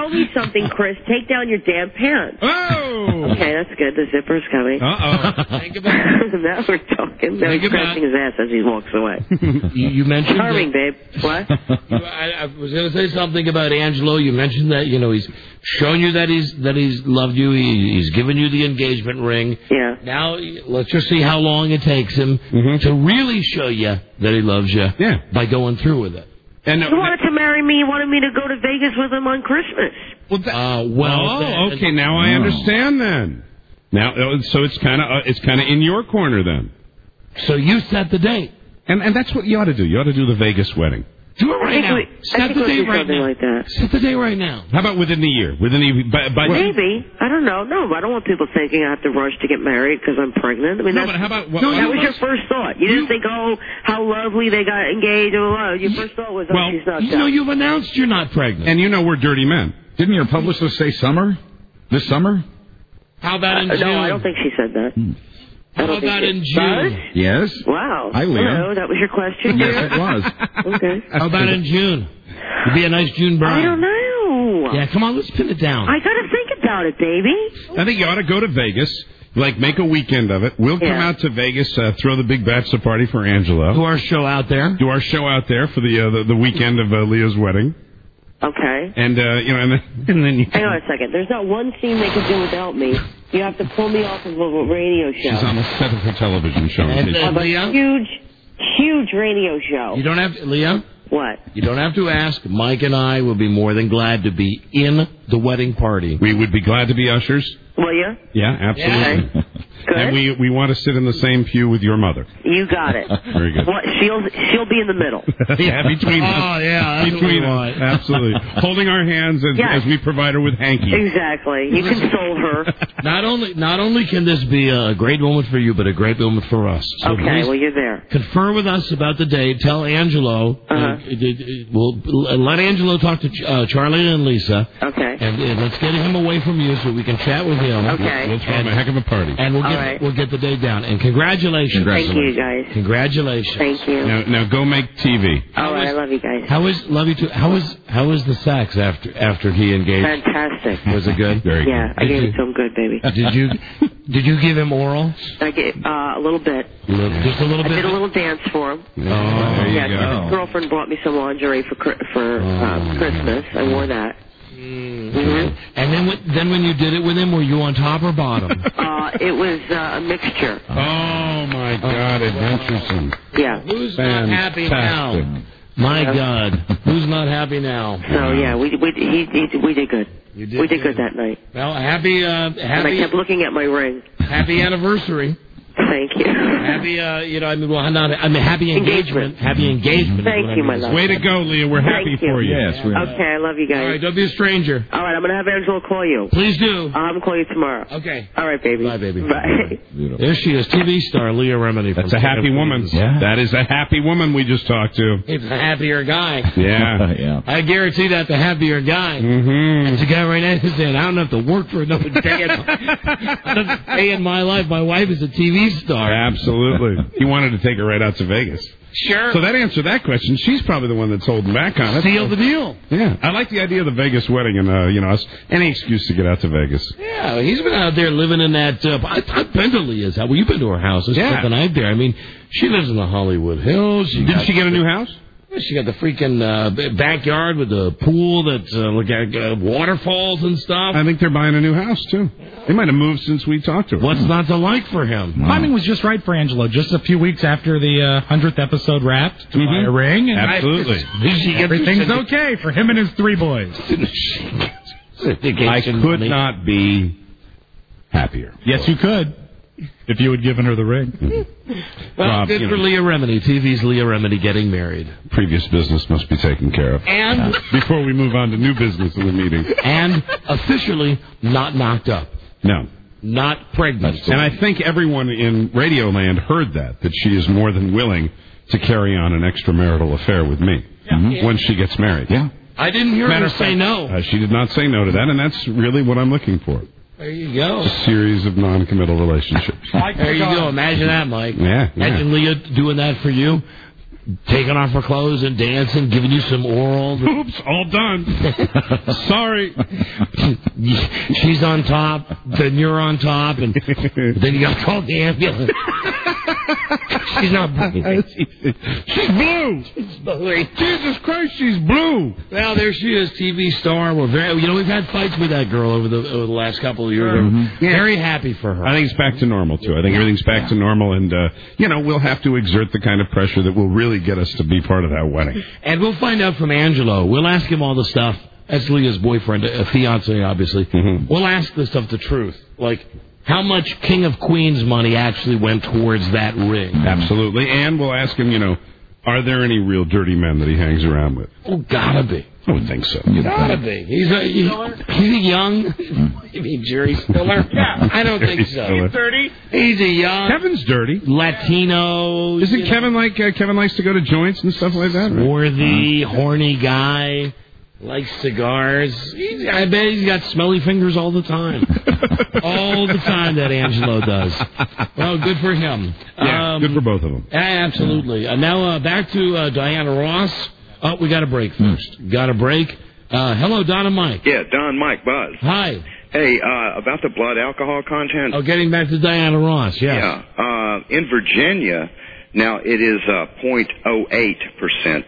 me something, Chris. Take down your damn pants. Oh! Okay, that's good. The zipper's coming. Uh-oh. Think about it. Now we're talking. Now Think he's about- scratching his ass as he walks away. You, you mentioned Charming, that- babe. What? You- I, I was going to say something about Angelo. You mentioned that you know he's shown you that he's that he's loved you. He, he's given you the engagement ring. Yeah. Now let's just see how long it takes him to really show you that he loves you. Yeah. By going through with it. And He wanted to marry me. He wanted me to go to Vegas with him on Christmas. Well, that, Uh, well, oh, then- okay. Now I understand then. Now, uh, so it's kind of uh, it's kind of in your corner then. So you set the date, and and that's what you ought to do. You ought to do the Vegas wedding. Do it I right think now. we- I Set think the we'll date do right something now. like that. Set the date right now. How about within the year? Within the by, by Maybe. I don't know. No, I don't want people thinking I have to rush to get married because I'm pregnant. I mean, No, that's, but how about- what- no, what that was about- your first thought. You didn't think, oh, how lovely they got engaged. Or, oh, your first thought was, oh, Well, she's not You done. know you've announced you're not pregnant. And you know we're dirty men. Didn't your publicist say summer? This summer? How about in Uh, June? no, I don't think she said that. Hmm. I How don't about think in she- June? Buzz? Yes. Wow. Hi, Leah. Hello, that was your question? Yes, it was. Okay. How about in June? It'd be a nice June bride. I don't know. Yeah, come on, let's pin it down. I got to think about it, baby. I think you ought to go to Vegas. Like, make a weekend of it. We'll come Yeah. out to Vegas, uh, throw the big bachelor party for Angelo. Do our show out there. Do our show out there for the uh, the, the weekend of uh, Leah's wedding. Okay. And, uh, you know, and then, and then you Hang on a second. There's not one scene they could do without me. You have to pull me off of a radio show. She's on the set of her television show. in And, case- uh, Of a Leah? huge, huge radio show. You don't have to, Leah. What? You don't have to ask. Mike and I will be more than glad to be in the wedding party. We would be glad to be ushers. Will you? Yeah, absolutely. Okay. Good. And we we want to sit in the same pew with your mother. You got it. Very good. What? She'll she'll be in the middle. Yeah, between us. Oh, yeah, that's between what we us. want. Absolutely. Holding our hands as, Yes. as we provide her with hanky. Exactly. You console her. Not only not only can this be a great moment for you, but a great moment for us. So Okay. please Well, you're there. confer with us about the date. Tell Angelo. Uh-huh. Uh, it- it- it- we'll let Angelo talk to uh, Charlie and Lisa. Okay. And uh, let's get him away from you so we can chat with him. Okay. We'll throw him a heck of a party. And we'll All get right. we'll get the date down. And congratulations. Thank you, guys. Congratulations. Thank you. Now, now go make T V. All right. I love you guys. How was love you too? How was how was the sex after after he engaged? Fantastic. Was it good? Very Yeah, I Did gave you- it to him good, baby. Did you did you give him oral? I gave, uh, a little bit. Little- Just a little I bit. did a little dance for him. Oh, there you Yeah, go. his girlfriend brought me some lingerie for Chri- for um, Christmas. I wore that. Mm-hmm. And then when- then when you did it with him, were you on top or bottom? Uh, it was uh, a mixture. Oh, my God, adventuresome. Yeah. Who's not happy Fantastic. now? My God, who's not happy now? So yeah, we we he, he, we did good. You did we did good. good that night. Well, happy uh, And I happy kept looking at my ring. happy anniversary. Thank you. Happy, uh, you know, I mean, well, not, I mean, happy engagement. Engagement. Happy engagement. is Thank what I you, mean. my love. Way to go, Leah. We're happy Thank you. for you. Yes, we are. Okay, I love you guys. All right, don't be a stranger. All right, I'm gonna have Angela call you. Please do. I'll have him call you tomorrow. Okay. All right, baby. Bye, baby. Bye. There she is, T V star Leah Remini. That's from a happy King of woman. Queens. Yeah. That is a happy woman we just talked to. He's a happier guy. Yeah. yeah. I guarantee that the happier guy. Mm-hmm. The guy right now is saying, I don't have to work for another day in, another day in my life. My wife is a T V star. Absolutely. He wanted to take her right out to Vegas. Sure. So that answered that question. She's probably the one that's holding back on it. Seal the deal. Yeah. I like the idea of the Vegas wedding and, uh, you know, us, any excuse to get out to Vegas. Yeah, he's been out there living in that. Uh, I, I've been to Leah's house. Well, you've been to her house. I Yeah. spent the night there. I mean, she lives in the Hollywood Hills. She Did got- she get a new house? She got the freaking uh, b- backyard with the pool that's uh, look at uh, waterfalls and stuff. I think they're buying a new house, too. They might have moved since we talked to her. What's not to like for him? Timing was just right for Angelo. Just a few weeks after the uh, hundredth episode wrapped to buy a ring. And Absolutely. everything's okay for him and his three boys. I could not be happier. Yes, you could. If you had given her the ring. Well, Rob, good you for know. Leah Remini. T V's Leah Remini getting married. Previous business must be taken care of. And Before we move on to new business in the meeting. and officially not knocked up. No. Not pregnant. And I think everyone in Radioland heard that, that she is more than willing to carry on an extramarital affair with me Yeah. when she gets married. Yeah. I didn't hear Matter her of say fact, no. Uh, she did not say no to that, and that's really what I'm looking for. There you go. A series of non-committal relationships. There you go. Imagine that, Mike. Yeah, yeah. Imagine Leah doing that for you. taking off her clothes and dancing, giving you some oral. Oops, all done. Sorry. She's on top, then you're on top, and then you got to call the ambulance. She's not breathing. She's blue. She's blue. Jesus Christ, she's blue. Well, there she is, T V star. We're very, you know, we've had fights with that girl over the over the last couple of years. Mm-hmm. Yeah. Very happy for her. I think it's back to normal, too. I think everything's back to normal, and, uh, you know, we'll have to exert the kind of pressure that will really get us to be part of that wedding. And we'll find out from Angelo. We'll ask him all the stuff. That's Leah's boyfriend, a fiance, obviously. Mm-hmm. We'll ask the stuff the truth. Like, how much King of Queens money actually went towards that ring? Absolutely. And we'll ask him, you know, are there any real dirty men that he hangs around with? Oh, gotta be. I would think so. Gotta be. He's a, he, he's a young... You mean Jerry Spiller? Yeah, I don't think so. He's dirty? He's a young... Kevin's dirty. Latino... Isn't Kevin know? like... Uh, Kevin likes to go to joints and stuff like that? Swarthy, right? Horny guy. Likes cigars. He's, I bet he's got smelly fingers all the time. all the time, that Angelo does. Well, good for him. Yeah, um, good for both of them. Absolutely. Uh, now, uh, back to uh, Diana Ross. Oh, we got a break first. Got a break. Uh, hello, Don and Mike. Yeah, Don, Mike, Buzz. Hi. Hey, uh, about the blood alcohol content. Oh, getting back to Diana Ross, yes. Yeah. Uh, in Virginia, now it is uh, zero point zero eight percent.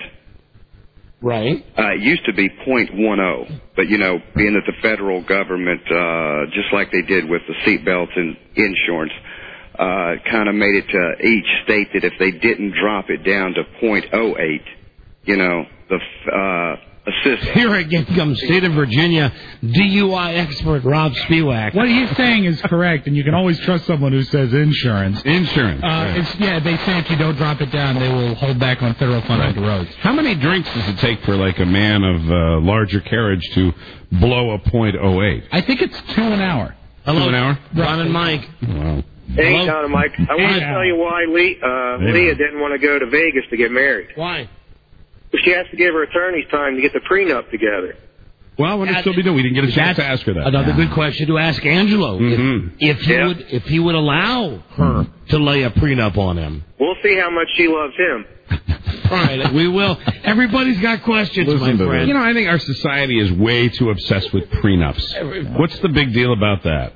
Right. Uh, it used to be zero point one zero, but, you know, being that the federal government, uh, just like they did with the seatbelts and insurance, uh, kind of made it to each state that if they didn't drop it down to zero point zero eight, you know, the uh, assist. Here again comes state of Virginia D U I expert Rob Spiewak. What he's saying is correct, and you can always trust someone who says insurance. Insurance. Uh, right. it's, yeah, they say if you don't drop it down, they will hold back on federal funds on the roads. How many drinks does it take for, like, a man of uh, larger carriage to blow a point oh eight? I think it's two an hour. Hello, two an hour? Ron and Mike. Wow. Hey, Hello? Don and Mike. I want to tell you why Lee, uh, Hey, Leah man. didn't want to go to Vegas to get married. Why? She has to give her attorneys time to get the prenup together. Well, what would still be doing? We didn't get a chance to ask her that. Another good question to ask Angelo. Mm-hmm. If, if he Yeah. would, if he would allow her to lay a prenup on him. We'll see how much she loves him. All right, we will. Everybody's got questions, Listen my to friend. this. You know, I think our society is way too obsessed with prenups. Everybody. What's the big deal about that?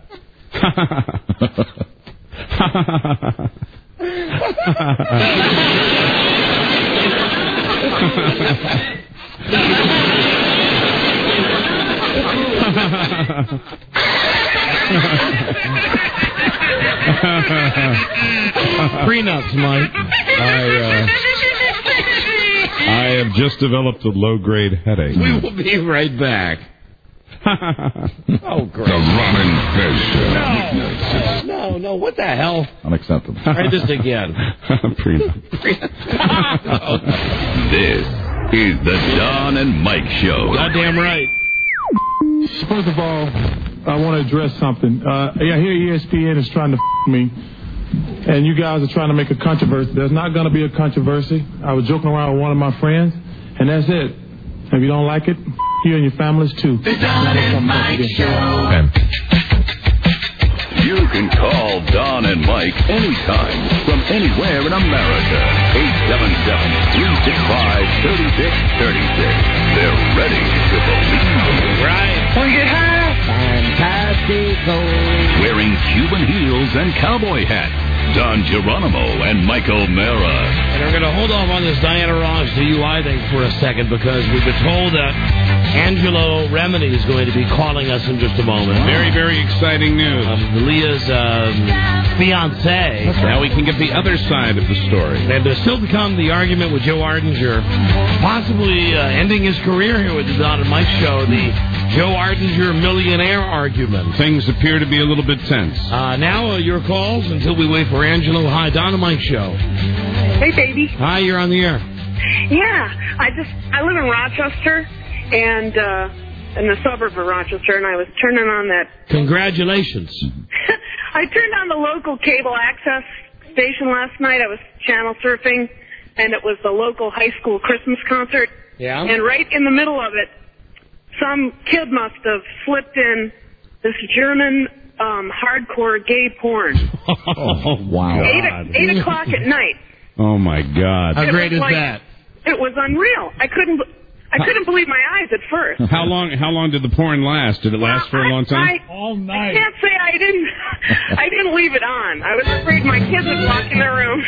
Prenups, Mike. I, uh, I have just developed a low-grade headache. We will be right back. Oh, great. The Ron and Fez Show. No, no, no. What the hell? Unacceptable. Try this again. Prenup. This is the Don and Mike Show. Goddamn right. First of all, I want to address something. Uh, yeah, I hear E S P N is trying to f*** me, and you guys are trying to make a controversy. There's not going to be a controversy. I was joking around with one of my friends, and that's it. If you don't like it, f*** you and your families too. The Don and Mike Show. You can call Don and Mike anytime from anywhere in America. eight seven seven, three six five, three six three six. They're ready to believe. Right. Wanna get high? Fantastical. Wearing Cuban heels and cowboy hats. Don Geronimo and Mike O'Mara. And we're going to hold off on this Diana Ross D U I thing for a second because we've been told that Angelo Remini is going to be calling us in just a moment. Very, very exciting news. Um, Leah's um, fiancé. Now we can get the other side of the story. And there's still to come the argument with Joe Ardinger, possibly uh, ending his career here with the Don and Mike Show, the Joe Ardinger millionaire argument. Things appear to be a little bit tense. Uh, now uh, your calls until we wait for Angelo. Hi, Don and Mike Show. Hey, baby. Hi, you're on the air. Yeah, I just I live in Rochester, and uh, in the suburb of Rochester, and I was turning on that. Congratulations. I turned on the local cable access station last night. I was channel surfing, and it was the local high school Christmas concert. Yeah. And right in the middle of it, some kid must have slipped in this German um, hardcore gay porn. Oh, wow. Eight, eight o'clock at night. Oh, my God. How great It is was like- that? It was unreal. I couldn't. I couldn't believe my eyes at first. How long How long did the porn last? Did it last for a long time? I, I can't say I didn't. I didn't leave it on. I was afraid my kids would walk in the room.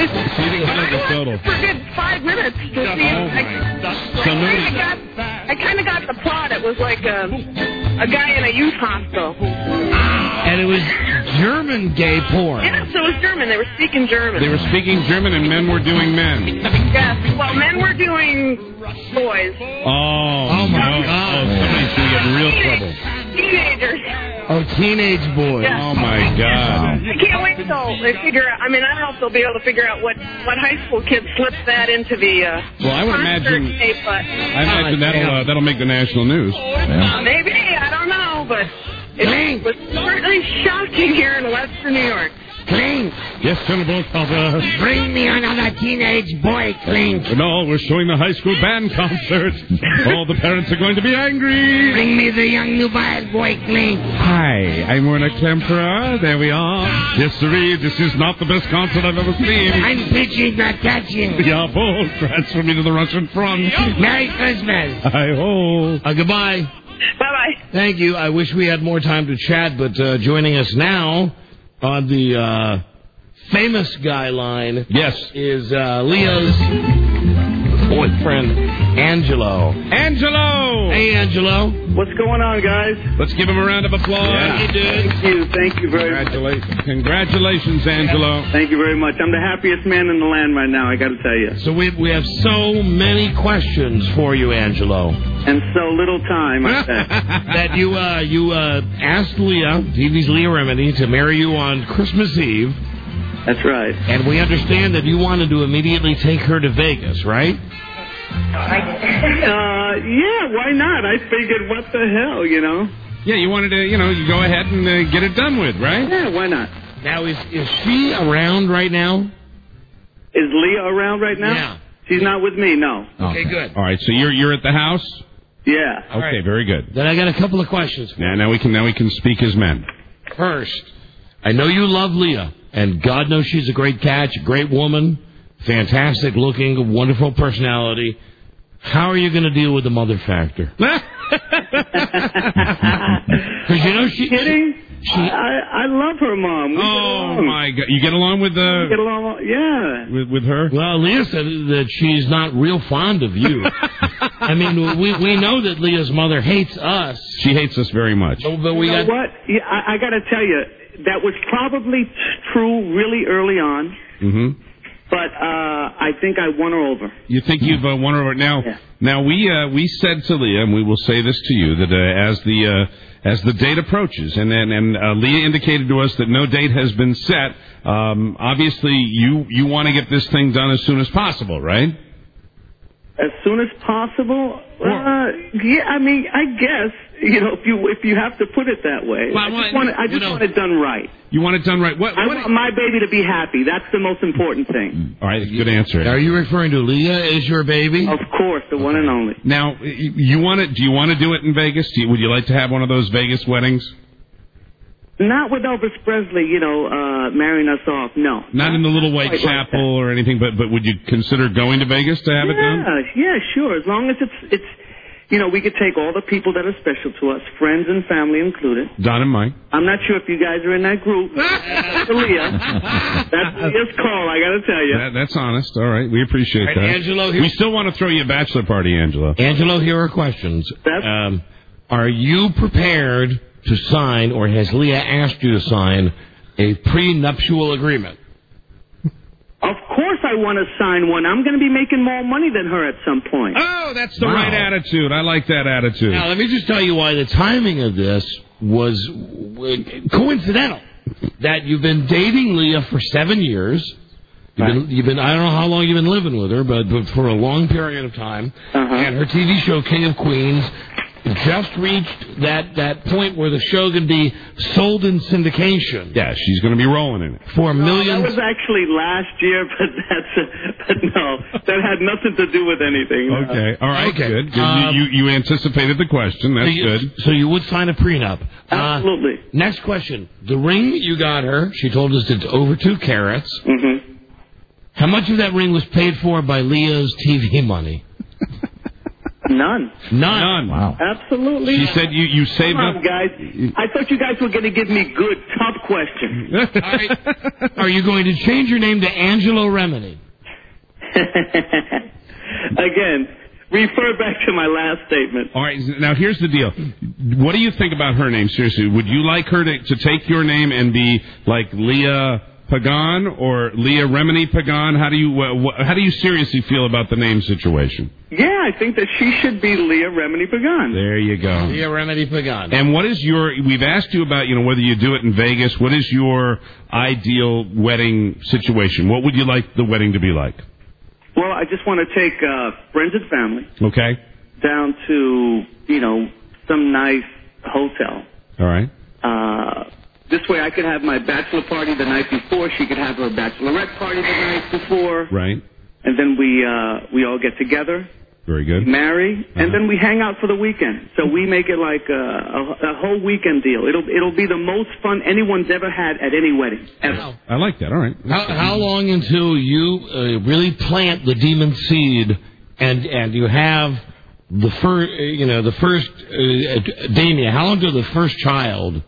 Total. For a good five minutes to see. Oh, I, So I kind nobody- of got. I kind of got the plot. It was like a a guy in a youth hospital. And it was German gay porn. Yes, it was German. They were speaking German. They were speaking German and men were doing men. Yes. Well, men were doing boys. Oh, oh my God. Oh, somebody's going to get in real trouble. Teenagers. Oh, teenage boys. Yeah. Oh, my God. I can't wait till they figure out. I mean, I don't know if they'll be able to figure out what, what high school kid slips that into the uh, Well, I would concert imagine- tape, but I imagine that'll, uh, that'll make the national news. uh, maybe, I don't know, but it was certainly shocking here in Western New York. Clink. Yes, Senator Cover. Bring me another teenage boy, Clink. No, we're showing the high school band concert. All the parents are going to be angry. Bring me the young newborn boy, Clink. Hi, I'm Werner Klemperer. There we are. History, this is not the best concert I've ever seen. I'm pitching, not catching. Jawohl, transfer me to the Russian front. Merry Christmas. Hi-ho. Uh, goodbye. Bye-bye. Thank you. I wish we had more time to chat, but uh, joining us now on the uh, famous guy line yes. is uh, Leah's boyfriend, Angelo. Angelo! Hey, Angelo. What's going on, guys? Let's give him a round of applause. Yeah. Thank you. Thank you very much. Congratulations. Congratulations, Angelo. Thank you very much. I'm the happiest man in the land right now, I got to tell you. So we we have so many questions for you, Angelo. And so little time, I bet. that you uh, you uh, asked Leah, T V's Leah Remini, to marry you on Christmas Eve. That's right. And we understand that you wanted to immediately take her to Vegas, right? Uh, yeah, why not? I figured, what the hell, you know? Yeah, you wanted to, you know, you go ahead and uh, get it done with, right? Yeah, why not? Now, is is she around right now? Is Leah around right now? Yeah. She's not with me, no. Okay, good. All right, so you're you're at the house? Yeah. Okay, right. very good. Then I got a couple of questions for Now, now we can now we can speak as men. you. First, I know you love Leah, and God knows she's a great catch, a great woman, fantastic looking, wonderful personality. How are you going to deal with the mother factor? Because you know she. Kidding? She, I, I love her mom. We get Oh along. my God! You get along with We uh, get along, yeah. with with her? Well, Leah said that she's not real fond of you. I mean, we we know that Leah's mother hates us. She hates us very much. Oh, but we you know got. what? Yeah, I, I got to tell you, that was probably t- true really early on, Mm-hmm. but uh, I think I won her over. You think you've uh, won her over now? Yeah. Now we uh, we said to Leah, and we will say this to you, that uh, as the uh, as the date approaches, and and, and uh, Leah indicated to us that no date has been set. Um, obviously, you you want to get this thing done as soon as possible, right? As soon as possible. Uh, yeah, I mean, I guess you know if you if you have to put it that way. Well, I well, just want it, I you just know- want it done right. You want it done right. What? I what want my baby to be happy. That's the most important thing. all right, good answer. Are you referring to Leah as your baby? Of course, the one and only. Now, you you want it? Do you want to do it in Vegas? Do you, would you like to have one of those Vegas weddings? Not with Elvis Presley, you know, uh, marrying us off. No. Not in the little white Quite like chapel or anything, but but would you consider going to Vegas to have it done? Yeah, yeah, sure. As long as it's it's, you know, we could take all the people that are special to us, friends and family included. Don and Mike. I'm not sure if you guys are in that group. That's Leah. That's Leah's call. I got to tell you. That, that's honest. All right, we appreciate All right, that. Angelo, here- we still want to throw you a bachelor party, Angelo. Angelo, here are questions. Um, are you prepared to sign, or has Leah asked you to sign, a prenuptial agreement? Of course, I want to sign one. I'm going to be making more money than her at some point. Oh, that's the Wow. right attitude. I like that attitude. Now, let me just tell you why the timing of this was uh, coincidental. That you've been dating Leah for seven years. You've been, you've been, I don't know how long you've been living with her, but, but for a long period of time. Uh-huh. And her T V show, King of Queens, just reached that, that point where the show can be sold in syndication. Yeah, she's going to be rolling in it. For No, millions. that was actually last year, but that's uh, but no, that had nothing to do with anything. no. Okay, all right, Okay. good. good. Um, you, you you anticipated the question. That's so you, good. So you would sign a prenup. Absolutely. Uh, next question. The ring you got her, she told us it's over two carats. Mm-hmm. How much of that ring was paid for by Leah's T V money? None. None. None. Wow. Absolutely. She not. said you, you saved Come on, up. guys. I thought you guys were going to give me good, tough questions. All right. Are you going to change your name to Angelo Remini? Again, refer back to my last statement. All right, now here's the deal. What do you think about her name, seriously? Would you like her to, to take your name and be like Leah Pagan or Leah Remini Pagan? How do you uh, wh- how do you seriously feel about the name situation? Yeah, I think that she should be Leah Remini Pagan. There you go. Leah Remini Pagan. And what is your, we've asked you about, you know, whether you do it in Vegas. What is your ideal wedding situation? What would you like the wedding to be like? Well, I just want to take uh, friends and family Okay. down to, you know, some nice hotel. All right. Uh, this way I could have my bachelor party the night before. She could have her bachelorette party the night before. Right. And then we uh, we all get together, Very good. marry, Uh-huh. and then we hang out for the weekend. So we make it like a, a, a whole weekend deal. It'll it'll be the most fun anyone's ever had at any wedding, ever. I like that. All right. How, how long until you uh, really plant the demon seed and and you have the first, you know, the first, uh, Damien, how long till the first child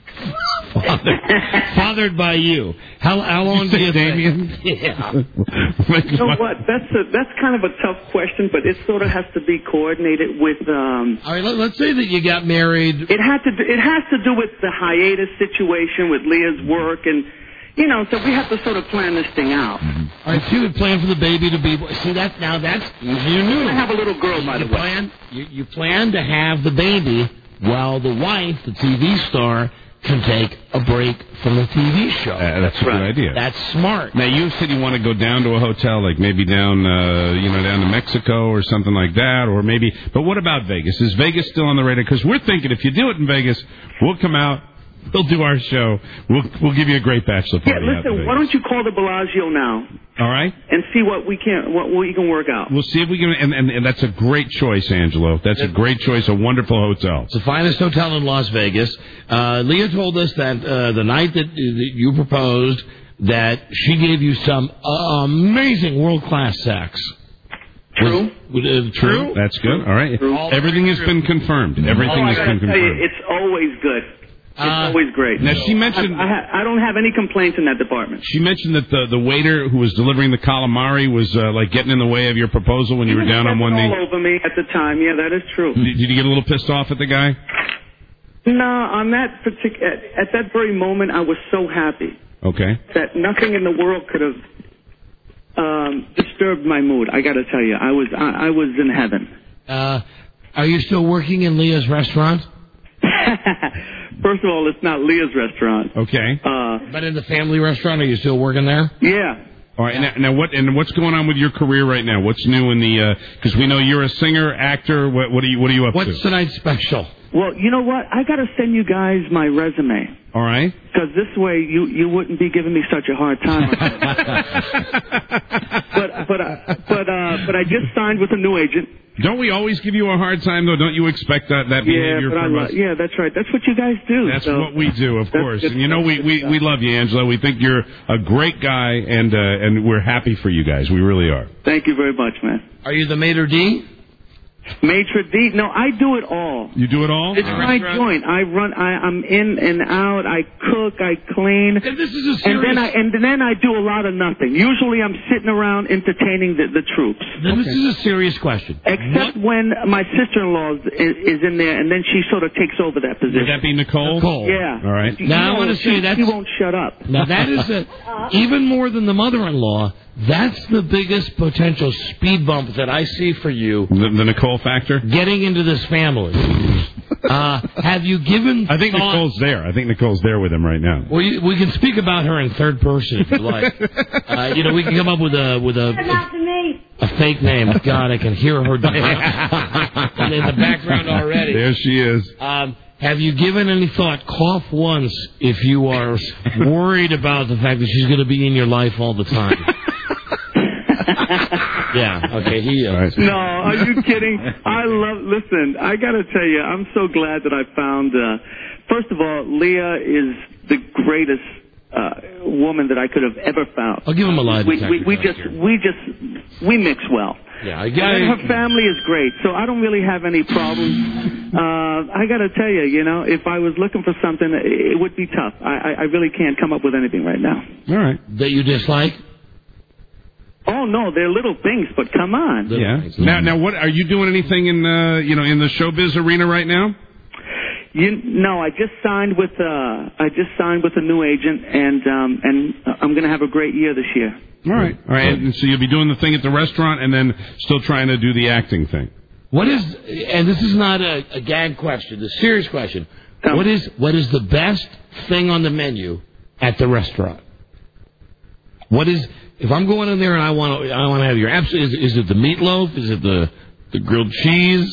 fathered, fathered by you? How how long You do say you Damien? think? Yeah. You know what? That's a, that's kind of a tough question, but it sort of has to be coordinated with. Um, All right, let, let's say that you got married. It had to. Do, it has to do with the hiatus situation with Leah's work, and you know, so we have to sort of plan this thing out. All right, so you would plan for the baby to be. See, that's now that's easier news. I have a little girl, by you the way. plan, you, you plan to have the baby while the wife, the T V star, can take a break from the T V show. Uh, that's a good idea. That's smart. Now, you said you want to go down to a hotel, like maybe down, uh, you know, down to Mexico or something like that, or maybe. But what about Vegas? Is Vegas still on the radar? Because we're thinking if you do it in Vegas, we'll come out, we'll do our show, we'll we'll give you a great bachelor Yeah, party. out in listen. Vegas. Why don't you call the Bellagio now All right. and see what we can what we can work out? We'll see if we can, and, and, and that's a great choice, Angelo. That's a great choice, a wonderful hotel. It's the finest hotel in Las Vegas. Uh, Leah told us that uh, the night that, that you proposed, that she gave you some uh, amazing world-class sex. True. Was, uh, true? That's good. All right. True. Everything has been confirmed. Everything oh, I has gotta been tell you, confirmed. it's always good. It's Uh, always great. Now, she mentioned- I, I, ha- I don't have any complaints in that department. She mentioned that the the waiter who was delivering the calamari was uh, like getting in the way of your proposal when you were down on one knee. all over me at the time. Yeah, that is true. Did, did you get a little pissed off at the guy? No, on that particular, at, at that very moment, I was so happy Okay. that nothing in the world could have um, disturbed my mood. I got to tell you, I was I, I was in heaven. Uh, are you still working in Leah's restaurant? First of all, it's not Leah's restaurant. Okay. Uh, But in the family restaurant, are you still working there? yeah. All right. Now, now, what and what's going on with your career right now? What's new in the? Because we know you're a singer, actor. What, what are you? What are you up What's to? tonight's special? Well, you know what? I got to send you guys my resume. All right. Because this way you, you wouldn't be giving me such a hard time. but but uh, but uh, but I just signed with a new agent. Don't we always give you a hard time though? Don't you expect that that Yeah, behavior but I from lo- us? yeah, that's right. That's what you guys do. That's so. what we do, of That's course. good And you know, stuff, we, good we, stuff. we love you, Angela. We think you're a great guy, and uh, and we're happy for you guys. We really are. Thank you very much, man. Are you the maitre d'? Maitre d'? No, I do it all. You do it all? It's my joint. I run. I, I'm in and out. I cook. I clean. And this is a And serious... then I and then I do a lot of nothing. Usually, I'm sitting around entertaining the, the troops. This is a serious question. Except when my sister-in-law is, is in there, and then she sort of takes over that position. Would that be Nicole? Nicole. Yeah. All right. You Now I know, want to she, say that's... she won't shut up. Now that is a, even more than the mother-in-law. That's the biggest potential speed bump that I see for you. The, the Nicole factor? Getting into this family. Uh, have you given? I think thought, Nicole's there. I think Nicole's there with him right now. Well, you, we can speak about her in third person if you like. Uh, you know, we can come up with a with a a, a fake name. God, I can hear her and in the background already. There she is. Um, have you given any thought? Cough once if you are worried about the fact that she's going to be in your life all the time. Yeah. Okay. He is. No, are you kidding? I love. Listen, I got to tell you, I'm so glad that I found. Uh, first of all, Leah is the greatest uh, woman that I could have ever found. I'll give him a lie We, detector we, we test just, here. we just, we mix well. Yeah, I And got her family is great, so I don't really have any problems. Uh, I got to tell you, you know, if I was looking for something, it would be tough. I, I, I really can't come up with anything right now. All right. That you dislike? Oh no, they're little things, but come on. Yeah. Now, now, what are you doing? Anything in uh, you know in the showbiz arena right now? You no, I just signed with uh, I just signed with a new agent, and um, and I'm going to have a great year this year. All right. All right. And so you'll be doing the thing at the restaurant, and then still trying to do the acting thing. What is, and this is not a, a gag question, a serious question. What is what is the best thing on the menu at the restaurant? What is, if I'm going in there and I want to, I want to have your absolute, is, is it the meatloaf? Is it the the grilled cheese?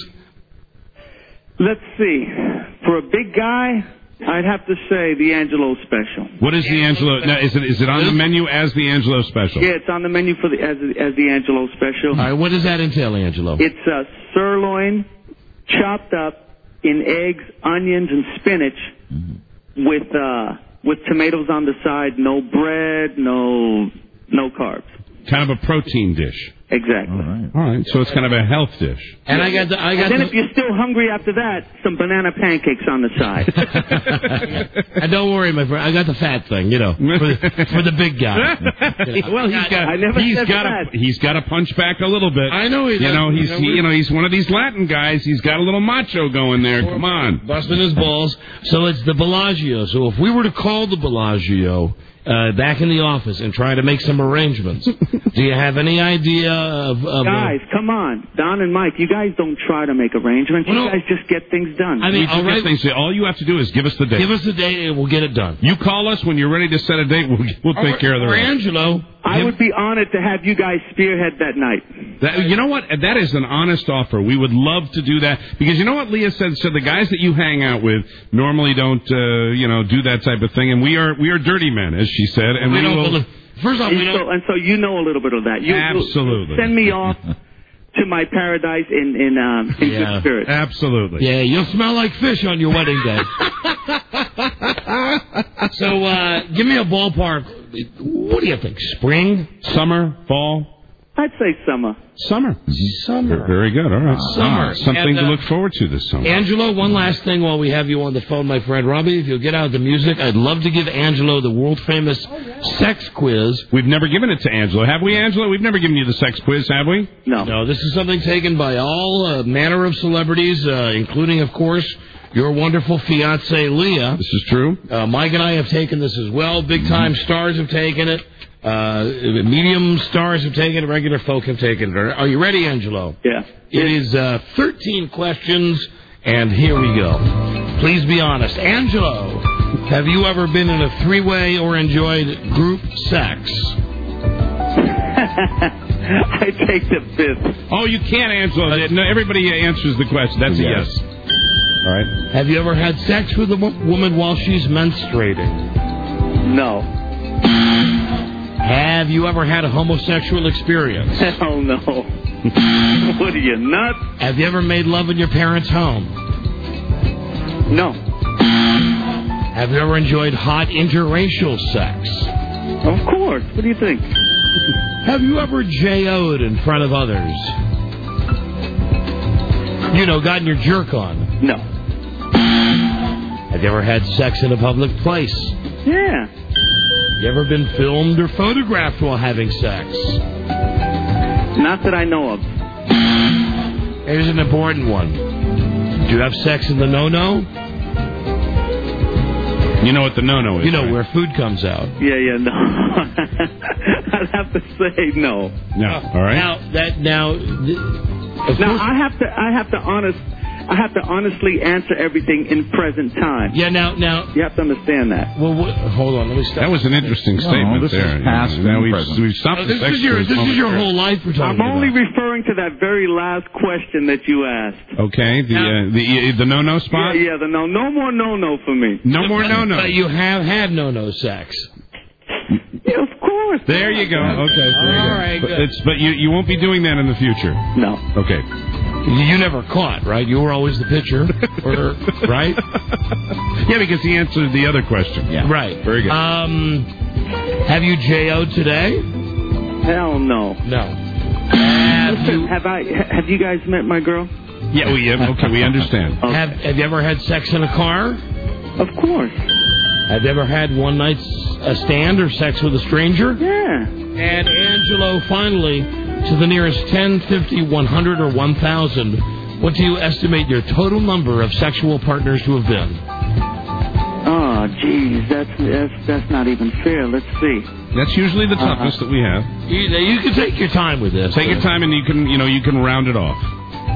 Let's see. For a big guy, I'd have to say the Angelo special. What is the Angelo? Now, is it is it on the menu as the Angelo special? Yeah, it's on the menu for the as as the Angelo special. All right, what does that entail, Angelo? It's uh, sirloin, chopped up in eggs, onions, and spinach, with uh, with tomatoes on the side. No bread, no no carbs. Kind of a protein dish. Exactly. All right. All right. So it's kind of a health dish. And I got the, I got and then the, if you're still hungry after that, some banana pancakes on the side. and don't worry, my friend, I got the fat thing, you know, for the, for the big guy. Well, he's got I never he's said got that. a he's got to punch back a little bit. I know he You does. know he's You know, he, you know he's one of these Latin guys. He's got a little macho going there. Come on, busting his balls. So it's the Bellagio. So if we were to call the Bellagio uh, back in the office and try to make some arrangements, do you have any idea of, of guys, come on, Don and Mike, you guys don't try to make arrangements. Well, you no. guys just get things done. I mean, We just all get right. things- all you have to do is give us the date. Give us a date and we'll get it done. You call us when you're ready to set a date. We'll we'll take Or- care of the or rest. Angelo. I would be honored to have you guys spearhead that night. That, you know what? That is an honest offer. We would love to do that because you know what Leah said. So the guys that you hang out with normally don't, uh, you know, do that type of thing, and we are we are dirty men, as she said, and we, We don't will. believe- First off, and, we so, don't. and so you know a little bit of that. You, Absolutely. you send me off to my paradise in in, um, in Yeah. good spirits. Absolutely. Yeah, you'll smell like fish on your wedding day. So, uh, give me a ballpark. What do you think? Spring? Summer, fall, I'd say summer. summer. Summer. Very good. All right. Summer. Something And, uh, to look forward to this summer. Angelo, one last thing while we have you on the phone, my friend Robbie. If you'll get out the music, I'd love to give Angelo the world-famous sex quiz. We've never given it to Angelo, have we, Angelo? We've never given you the sex quiz, have we? No. No, this is something taken by all uh, manner of celebrities, uh, including, of course, your wonderful fiancée, Leah. This is true. Uh, Mike and I have taken this as well. Big-time stars have taken it. Uh, medium stars have taken it. Regular folk have taken it. Are you ready, Angelo? Yeah. It is uh, thirteen questions, and here we go. Please be honest. Angelo, have you ever been in a three-way or enjoyed group sex? I take the fifth. Oh, you can't, Angelo. No, everybody answers the question. That's a Yes. yes. All right. Have you ever had sex with a wo- woman while she's menstruating? No. Have you ever had a homosexual experience? Hell no. What are you, nuts? Have you ever made love in your parents' home? No. Have you ever enjoyed hot interracial sex? Of course. What do you think? Have you ever J O'd in front of others? You know, gotten your jerk on? No. Have you ever had sex in a public place? Yeah. You ever been filmed or photographed while having sex? Not that I know of. Here's an important one. Do you have sex in the no-no? You know what the no-no is, You know, right? where food comes out. Yeah, yeah, no. I'd have to say no. No. All right. Now, that, now... th- of Now course- I have to, I have to honest, I have to honestly answer everything in present time. Yeah, now, now... You have to understand that. Well, wh- hold on, let me stop. That was an interesting No, statement this is there. past now and we've, present. we've stopped Oh, the this sex is your, quiz this is your momentarily. whole life we're talking I'm only about. referring to that very last question that you asked. Okay. The uh, the the no-no Yeah, spot. yeah, the no, no more no-no for me. No more no-no. But you have had no-no sex. Yeah, of course. There you go. Okay. There you All go. right, But, good. it's, but you you won't be doing that in the future. No. Okay. You never caught, right? You were always the pitcher, or, right? Yeah, because he answered the other question. Yeah. Right. Very good. Um, have you J O'd today? Hell no. No. Have Listen, you, have I? Have you guys met my girl? Yeah, we have. Okay, we understand. Okay. have, have you ever had sex in a car? Of course. Have you ever had one night a stand or sex with a stranger? Yeah. And Angelo, finally, to the nearest ten, fifty, one hundred, or one thousand, what do you estimate your total number of sexual partners to have been? Oh, geez, that's that's that's not even fair. Let's see. That's usually the toughest uh-huh. that we have. You, you can take your time with this. Take your time, and you can, you know, you can round it off.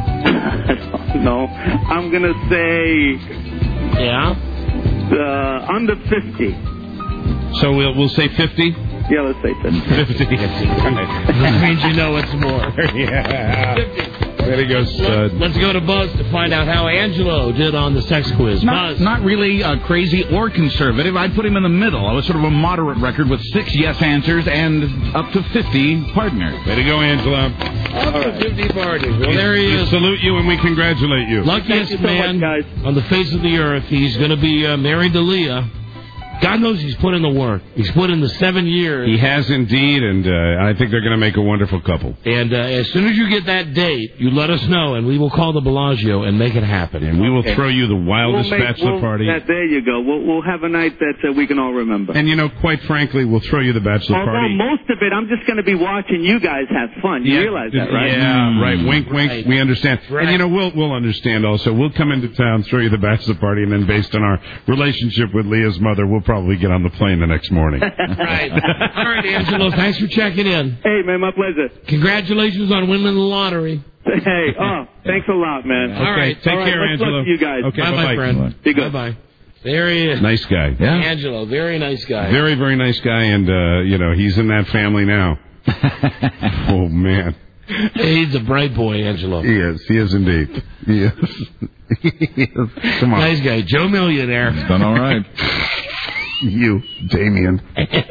No, I'm gonna say. Yeah. Uh, under fifty. So we'll we'll say fifty. Yeah, let's say fifty. fifty. That means you know it's more. Yeah. fifty. There he goes, stud. Let's go to Buzz to find out how Angelo did on the sex quiz. Not, Buzz. not really uh, crazy or conservative. I'd put him in the middle. I was sort of a moderate record with six yes answers and up to fifty partners. Way to go, Angelo. Up to fifty partners. Well, there he we is. salute you and we congratulate you. Luckiest you so man much, guys. on the face of the earth. He's going to be uh, married to Leah. God knows he's put in the work. He's put in the seven years. He has indeed, and uh, I think they're going to make a wonderful couple. And uh, as soon as you get that date, you let us know, and we will call the Bellagio and make it happen. And we will Okay. throw you the wildest we'll make, bachelor we'll, party. That, there you go. We'll, we'll have a night that uh, we can all remember. And, you know, quite frankly, we'll throw you the bachelor Although party. most of it, I'm just going to be watching you guys have fun. You Yeah, realize that, right? Yeah, right. Wink, wink. Right. We understand. Right. And, you know, we'll we'll understand also. We'll come into town, throw you the bachelor party, and then based on our relationship with Leah's mother, we'll probably get on the plane the next morning. Right. All right, Angelo, thanks for checking in. Hey, man, my pleasure. Congratulations on winning the lottery. Hey, oh, thanks a lot, man. All right. Take All right, care, much Angelo. luck to you guys. Okay, Bye-bye, bye-bye. friend. Be good. Bye-bye. There he is. Nice guy. Yeah. Angelo, very nice guy. Very, very nice guy, and, uh, you know, he's in that family now. Oh, man. He's a bright boy, Angelo. He is. He is indeed. He is. He is. Come on. Nice guy. Joe Millionaire. He's done all right. You, Damien.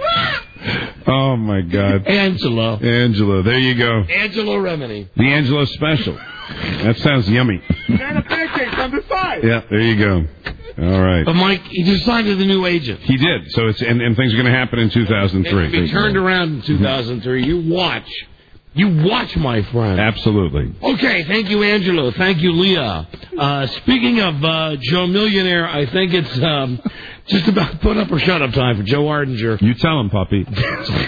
Oh, my God. Angelo. Angelo. There you go. Angelo Remini. The Angelo special. That sounds yummy. Banana pancakes, number five. Yeah, there you go. All right. But, Mike, he just signed with a new agent. He did. So it's and, and things are going to happen in two thousand three. It'll be turned around in two thousand three. You watch. You watch, my friend. Absolutely. Okay, thank you, Angelo. Thank you, Leah. Uh, speaking of uh, Joe Millionaire, I think it's um, just about put up or shut up time for Joe Ardinger. You tell him, puppy. This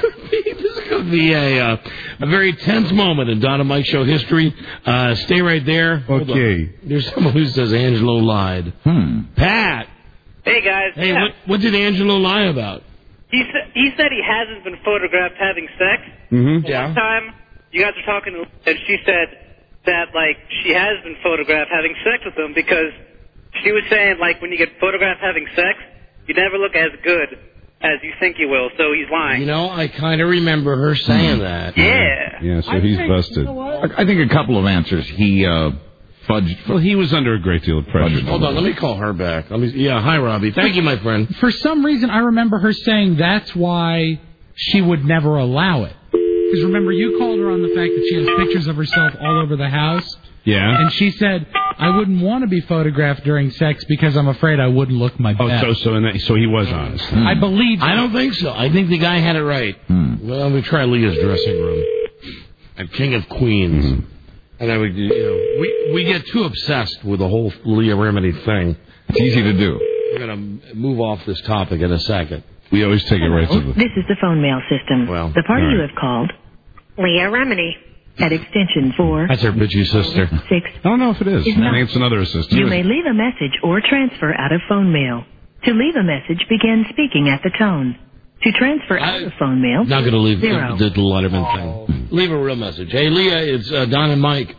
is going to be a, uh, a very tense moment in Don and Mike Show history. Uh, stay right there. Hold Okay. on. There's someone who says Angelo lied. Hmm. Pat. Hey, guys. Hey, yeah. what, what did Angelo lie about? He, sa- he said he hasn't been photographed having sex. Mm-hmm. One time, you guys were talking, and she said that, like, she has been photographed having sex with him because she was saying, like, when you get photographed having sex, you never look as good as you think you will, so he's lying. You know, I kind of remember her saying that. Yeah. Yeah, so he's busted. I think a couple of answers. He uh, fudged. Well, he was under a great deal of pressure. Hold on, let me call her back. Let me. Yeah, hi, Robbie. Thank you, my friend. For some reason, I remember her saying that's why she would never allow it. Because remember, you called her on the fact that she has pictures of herself all over the house. Yeah. And she said, I wouldn't want to be photographed during sex because I'm afraid I wouldn't look my Oh, best. so so and that, so he was honest. I believe I don't think so. I think the guy had it right. Hmm. Well, let me try Leah's dressing room. At King of Queens. Mm-hmm. And then we, you know, we, we get too obsessed with the whole Leah Remini thing. It's easy to do. We're going to move off this topic in a second. We always take it right to the... This is the phone mail system. Well, the party all right. you have called, Leah Remini, at extension four. That's her bitchy sister. Six. I don't know if it is. Is I not- think it's another assistant. You may leave a message or transfer out of phone mail. To leave a message, begin speaking at the tone. To transfer out of phone mail, Not going to leave zero. the, the Letterman thing. Leave a real message. Hey, Leah, it's uh, Don and Mike.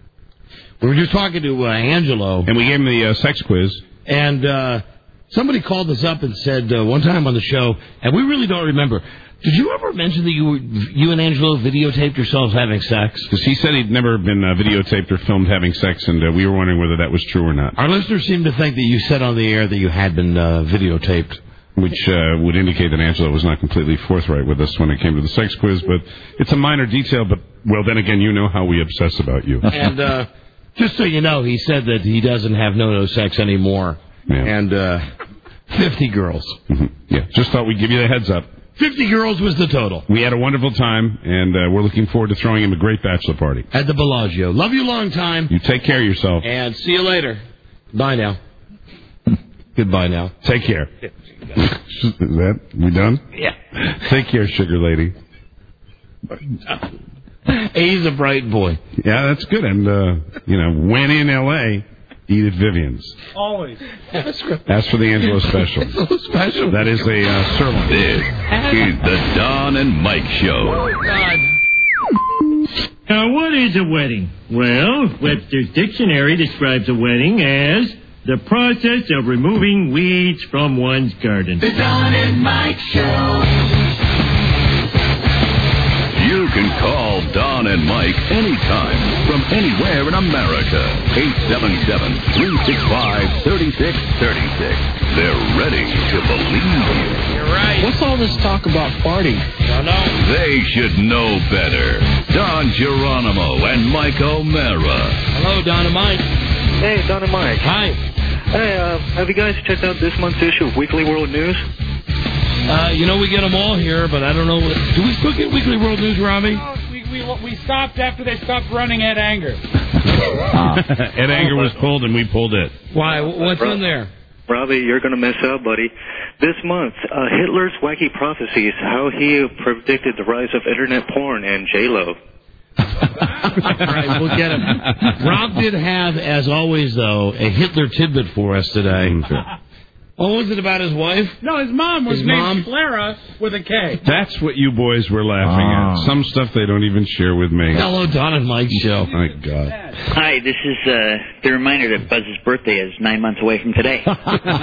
We were just talking to uh, Angelo. And we gave him the uh, sex quiz. And uh, somebody called us up and said uh, one time on the show, and we really don't remember, did you ever mention that you were, you and Angelo videotaped yourselves having sex? Because he said he'd never been uh, videotaped or filmed having sex, and uh, we were wondering whether that was true or not. Our listeners seem to think that you said on the air that you had been uh, videotaped. Which uh, would indicate that Angelo was not completely forthright with us when it came to the sex quiz, but it's a minor detail, but, well, then again, you know how we obsess about you. And uh, Just so you know, he said that he doesn't have no-no sex anymore. Yeah. And uh, fifty girls. Mm-hmm. Yeah, just thought we'd give you the heads up. fifty girls was the total. We had a wonderful time, and uh, we're looking forward to throwing him a great bachelor party. At the Bellagio. Love you long time. You take care of yourself. And see you later. Bye now. Goodbye now. Take care. Is that, we done? Yeah. Take care, sugar lady. He's a bright boy. Yeah, that's good. And, uh, you know, when in L A, eat at Vivian's. Always. That's right. As for the Angelo special. Angelo special. That is a uh, sirloin. This is the Don and Mike Show. Oh, God. Now, what is a wedding? Well, Webster's Dictionary describes a wedding as the process of removing weeds from one's garden. The Don and Mike Show. You can call Don and Mike anytime from anywhere in America. eight seven seven, three six five, three six three six. They're ready to believe you. You're right. What's all this talk about farting? I know. They should know better. Don Geronimo and Mike O'Mara. Hello, Don and Mike. Hey, Don and Mike. Hi. Hey, uh, have you guys checked out this month's issue of Weekly World News? Uh, you know, we get them all here, but I don't know. What, do we still get Weekly World News, Robbie? No, we, we, we stopped after they stopped running Ed Anger. Ed Anger was pulled, and we pulled it. Why? What's in there? Robbie, you're going to miss out, buddy. This month, uh, Hitler's Wacky Prophecies, how he predicted the rise of internet porn and J-Lo. All right, we'll get him. Rob did have, as always, though, a Hitler tidbit for us today. What was it about his wife? No, his mom was His named mom? Clara with a K. That's what you boys were laughing Ah. at. Some stuff they don't even share with me. Hello, Don and Mike show. My God. Hi, this is uh, the reminder that Buzz's birthday is nine months away from today. All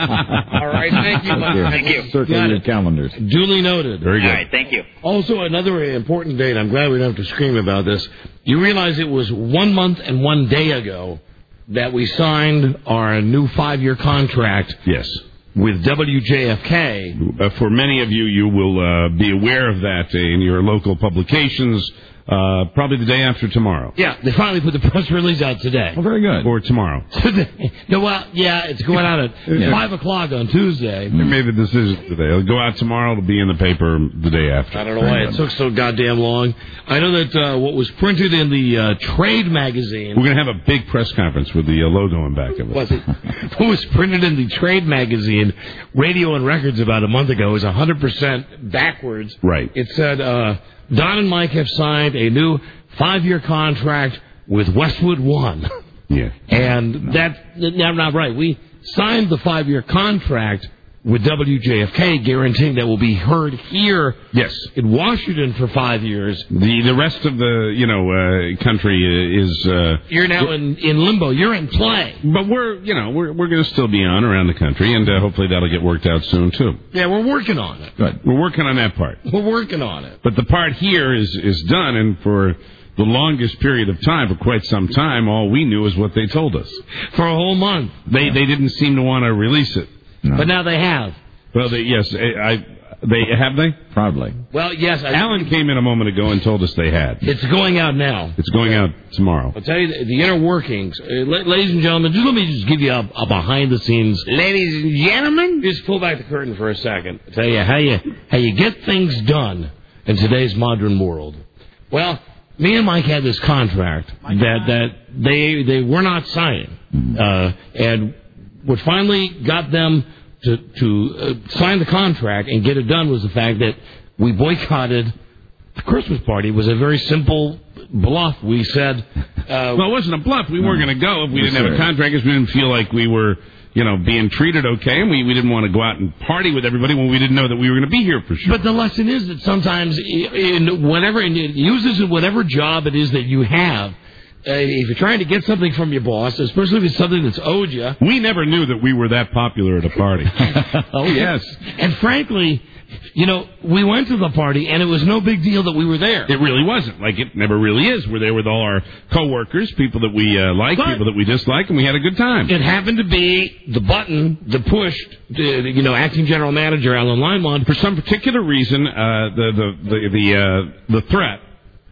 right, thank you. Buzz. Thank you. Circle Got your it. calendars. Duly noted. Very good. All right, thank you. Also, another important date. I'm glad we don't have to scream about this. You realize it was one month and one day ago that we signed our new five-year contract. Yes. With W J F K. Uh, for many of you, you will uh, be aware of that in your local publications uh, probably the day after tomorrow. Yeah, they finally put the press release out today. Oh, very good. Or tomorrow. Today. No, well, yeah, it's going out at Yeah. five o'clock on Tuesday. They made the decision today. It'll go out tomorrow. It'll be in the paper the day after. I don't know why it took so goddamn long. I know that uh, what was printed in the uh, Trade magazine. We're going to have a big press conference with the uh, logo in back of it. Was it? What was printed in the Trade magazine, Radio and Records, about a month ago, was one hundred percent backwards. Right. It said, uh, Don and Mike have signed a new five-year contract with Westwood One. Yeah. And that, that's not right. We signed the five-year contract with W J F K, guaranteeing that we'll be heard here Yes. in Washington for five years. The the rest of the, you know, uh, country is... Uh, You're now in, in limbo. You're in play. But we're, you know, we're we're going to still be on around the country, and uh, hopefully that'll get worked out soon, too. Yeah, we're working on it. Good. We're working on that part. We're working on it. But the part here is, is done, and for the longest period of time, for quite some time, all we knew is what they told us. For a whole month. They they didn't seem to want to release it. No. But now they have. Well, they, yes, I, I they have they? Probably. Well, yes. I, Alan came in a moment ago and told us they had. It's going out now. It's going out tomorrow. I'll tell you the, the inner workings. Uh, la- ladies and gentlemen, just let me just give you a, a behind-the-scenes. Ladies and gentlemen, just pull back the curtain for a second. I'll tell you how you how you get things done in today's modern world. Well, me and Mike had this contract that that they they were not signing, uh, and what finally got them to to uh, sign the contract and get it done was the fact that we boycotted the Christmas party. It was a very simple bluff. We said, uh, well, it wasn't a bluff. We weren't going to go if we Yes, didn't have sir. a contract, because we didn't feel like we were, you know, being treated okay, and we, we didn't want to go out and party with everybody when we didn't know that we were going to be here for sure. But the lesson is that sometimes in whatever, and use this in whatever job it is that you have. Uh, if you're trying to get something from your boss, especially if it's something that's owed you. We never knew that we were that popular at a party. Oh, yes. And frankly, you know, we went to the party, and it was no big deal that we were there. It really wasn't. Like, it never really is. We're there with all our coworkers, people that we uh, like, But people that we dislike, and we had a good time. It happened to be the button that pushed, uh, you know, acting general manager Alan Limon. For some particular reason, uh, the the the the, uh, the threat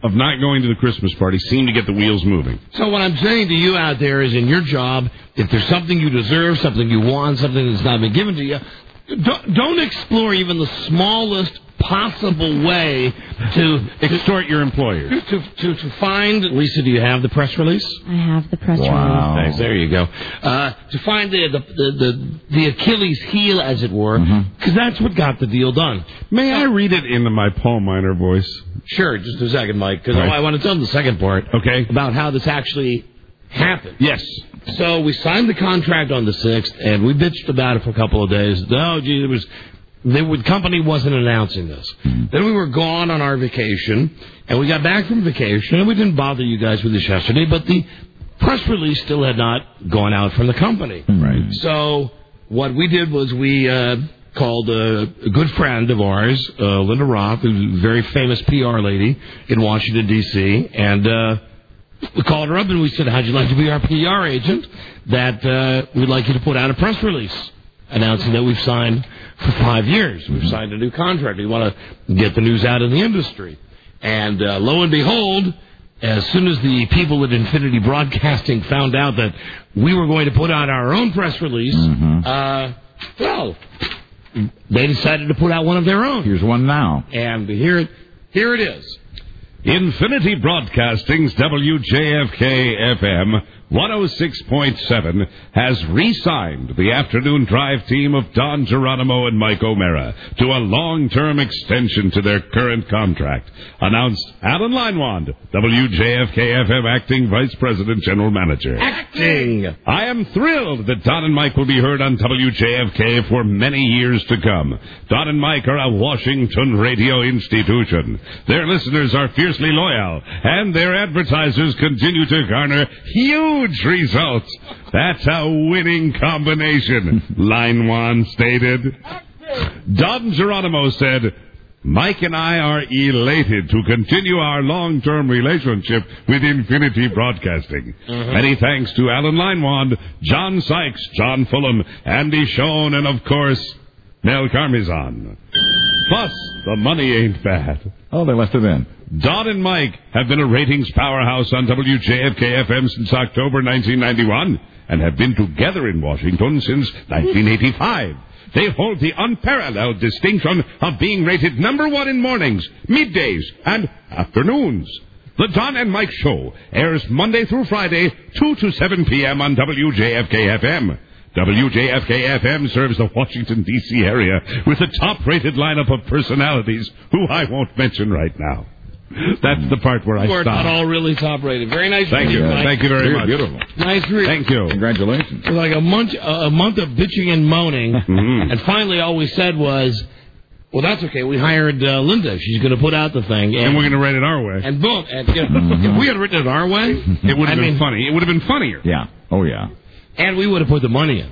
of not going to the Christmas party seemed to get the wheels moving. So what I'm saying to you out there is in your job, if there's something you deserve, something you want, something that's not been given to you, don't, don't explore even the smallest possible way to extort your employer. To, to, to find, Lisa, do you have the press release? I have the press Wow. release. Thanks, there you go. Uh, to find the, the, the, the, the Achilles heel, as it were, because mm-hmm. that's what got the deal done. May I read it in my Paul Miner voice? Sure, just a second, Mike, because right. I want to tell them the second part. Okay. About how this actually happened. Yes. So we signed the contract on the sixth, and we bitched about it for a couple of days. Oh, gee, it was... The company wasn't announcing this. Mm-hmm. Then we were gone on our vacation, and we got back from vacation, and we didn't bother you guys with this yesterday, but the press release still had not gone out from the company. Right. So what we did was we uh, called a, a good friend of ours, uh, Linda Roth, who's a very famous P R lady in Washington, D C, and uh, we called her up and we said, how'd you like to be our P R agent? That uh, we'd like you to put out a press release announcing that we've signed for five years. We've signed a new contract. We want to get the news out in the industry. And uh, lo and behold, as soon as the people at Infinity Broadcasting found out that we were going to put out our own press release, mm-hmm. uh, well, they decided to put out one of their own. Here's one now. And here, here it is. Infinity Broadcasting's W J F K F M one oh six point seven has re-signed the afternoon drive team of Don Geronimo and Mike O'Mara to a long-term extension to their current contract, announced Alan Leinwand, W J F K F M Acting Vice President General Manager. Acting! I am thrilled that Don and Mike will be heard on W J F K for many years to come. Don and Mike are a Washington radio institution. Their listeners are fiercely loyal, and their advertisers continue to garner huge results. That's a winning combination, Leinwand stated. Don Geronimo said, Mike and I are elated to continue our long-term relationship with Infinity Broadcasting. Mm-hmm. Many thanks to Alan Leinwand, John Sykes, John Fulham, Andy Schoen, and of course, Mel Carmizan. Plus, the money ain't bad. Oh, they left it in. Don and Mike have been a ratings powerhouse on W J F K F M since October nineteen ninety-one and have been together in Washington since nineteen eighty-five. They hold the unparalleled distinction of being rated number one in mornings, middays, and afternoons. The Don and Mike Show airs Monday through Friday, two to seven p.m. on W J F K F M. W J F K F M serves the Washington, D C area with a top-rated lineup of personalities who I won't mention right now. That's the part where I We're stop. not all really top-rated. Very nice. Thank read, you. Mike. Thank you very, very much. Beautiful. Nice read. Thank you. Congratulations. It was like a month, a month of bitching and moaning, mm-hmm. and finally all we said was, well, that's okay. We hired uh, Linda. She's going to put out the thing. And, and we're going to write it our way. And boom. And, you know, mm-hmm. If we had written it our way, it would have been mean, funny. It would have been funnier. Yeah. Oh, yeah. And we would have put the money in.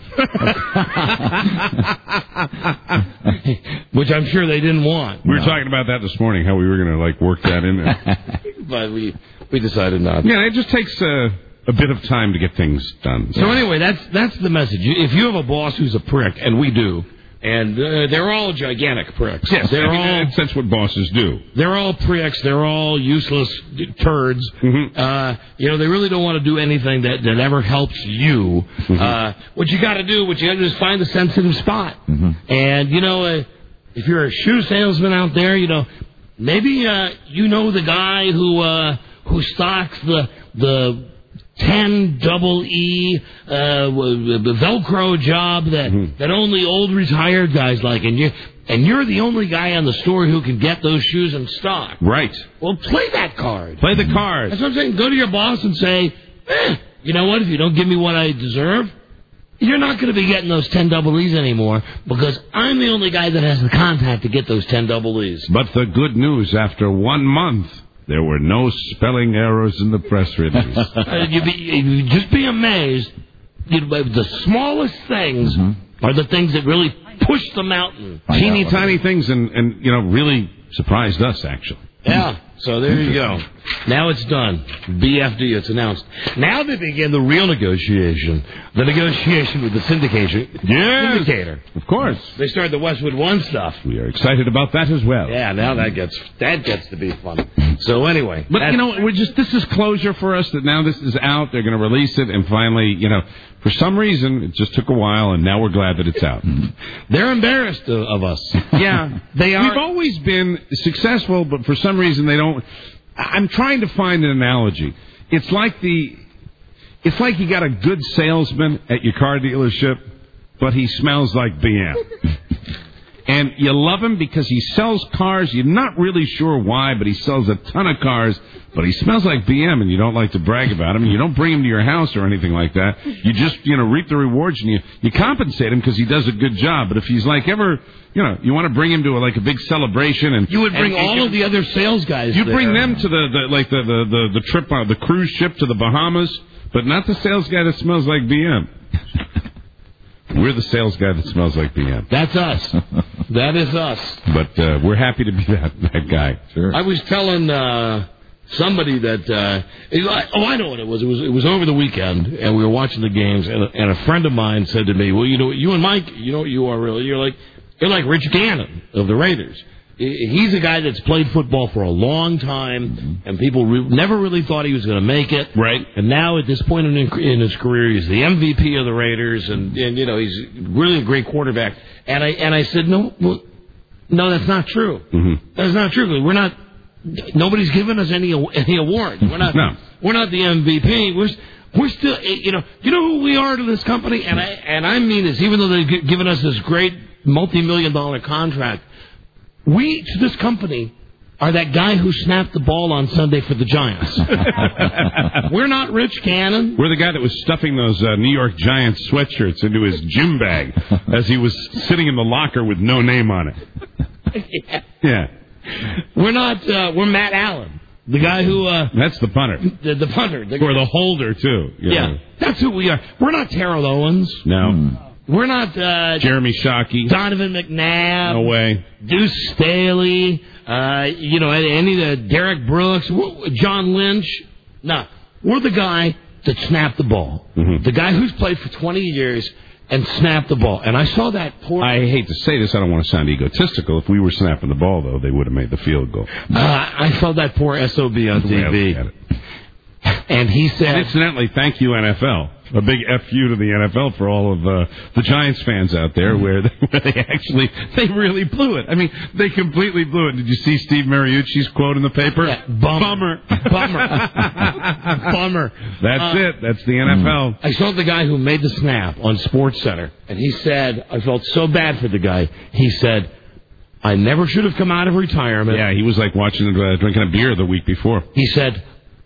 Which I'm sure they didn't want. We were no. talking about that this morning, how we were going to, like, work that in there. But we we decided not. Yeah, it just takes uh, a bit of time to get things done. So anyway, that's that's the message. If you have a boss who's a prick, and we do, and uh, they're all gigantic pricks. Yes, they're I mean, all, that's, that's what bosses do. They're all pricks. They're all useless turds. Mm-hmm. Uh, you know, they really don't want to do anything that, that ever helps you. Mm-hmm. Uh, what you got to do, what you got to do is find the sensitive spot. Mm-hmm. And, you know, uh, if you're a shoe salesman out there, you know, maybe uh, you know the guy who uh, who stocks the the ten double E uh, Velcro job that mm-hmm. that only old retired guys like, and you and you're the only guy on the store who can get those shoes in stock. Right. Well, play that card. Play the card. That's what I'm saying. Go to your boss and say, eh, you know what? If you don't give me what I deserve, you're not going to be getting those ten double E's anymore because I'm the only guy that has the contact to get those ten double E's. But the good news, after one month, there were no spelling errors in the press release. uh, you'd, be, you'd just be amazed. You'd, the smallest things mm-hmm. are the things that really push the mountain. Teeny tiny things and, and, you know, really surprised us, actually. Yeah, so there you go. Now it's done. B F D, it's announced. Now they begin the real negotiation. The negotiation with the syndication. Yes. Syndicator. Of course. They started the Westwood One stuff. We are excited about that as well. Yeah, now that gets that gets to be fun. So anyway. But, you know, we're just this is closure for us that now this is out. They're going to release it, and finally, you know, for some reason, it just took a while, and now we're glad that it's out. They're embarrassed of, of us. Yeah. They are. We've always been successful, but for some reason they don't. I'm trying to find an analogy. It's like the, it's like you got a good salesman at your car dealership, but he smells like B M. And you love him because he sells cars. You're not really sure why, but he sells a ton of cars. But he smells like B M, and you don't like to brag about him. You don't bring him to your house or anything like that. You just, you know, reap the rewards, and you, you compensate him because he does a good job. But if he's like ever, you know, you want to bring him to a, like a big celebration, and you would bring and, all and, of the other sales guys. You there. bring them to the, the like the the the, the trip on the cruise ship to the Bahamas, but not the sales guy that smells like B M. We're the sales guy that smells like B M. That's us. That is us. But uh, we're happy to be that that guy. Sure. I was telling uh, somebody that uh, it, oh, I know what it was. It was it was over the weekend, and we were watching the games, and, and a friend of mine said to me, "Well, you know, you and Mike, you know what you are really. You're like you're like Rich Gannon of the Raiders. He's a guy that's played football for a long time, and people re- never really thought he was going to make it. Right. And now, at this point in, in his career, he's the M V P of the Raiders, and, and you know he's really a great quarterback. And I and I said, no, well, no, that's not true. Mm-hmm. That's not true. We're not. Nobody's given us any any awards. We're not. No. We're not the M V P. We're we're still. You know. You know who we are to this company, and I and I mean this. Even though they've given us this great multi-million dollar contract. We, to this company, are that guy who snapped the ball on Sunday for the Giants. We're not Rich Gannon. We're the guy that was stuffing those uh, New York Giants sweatshirts into his gym bag as he was sitting in the locker with no name on it. yeah. Yeah. We're not, uh, we're Matt Allen. The guy who... Uh, that's the punter. The, the punter. The or the holder, too. Yeah. know. That's who we are. We're not Terrell Owens. No. Mm. We're not uh, Jeremy Shockey, Donovan McNabb, no way, Deuce Staley, uh, you know, any of the Derek Brooks, John Lynch. No, we're the guy that snapped the ball, mm-hmm. the guy who's played for twenty years and snapped the ball. And I saw that poor. I hate to say this, I don't want to sound egotistical. If we were snapping the ball, though, they would have made the field goal. Uh, I saw that poor S O B on T V. Well, and he said... And incidentally, thank you, N F L. A big F you to the N F L for all of uh, the Giants fans out there where they, where they actually, they really blew it. I mean, they completely blew it. Did you see Steve Mariucci's quote in the paper? Yeah, bummer. Bummer. Bummer. Bummer. That's uh, it. That's the N F L. I saw the guy who made the snap on SportsCenter, and he said, I felt so bad for the guy. He said, I never should have come out of retirement. Yeah, he was like watching, uh, drinking a beer the week before. He said,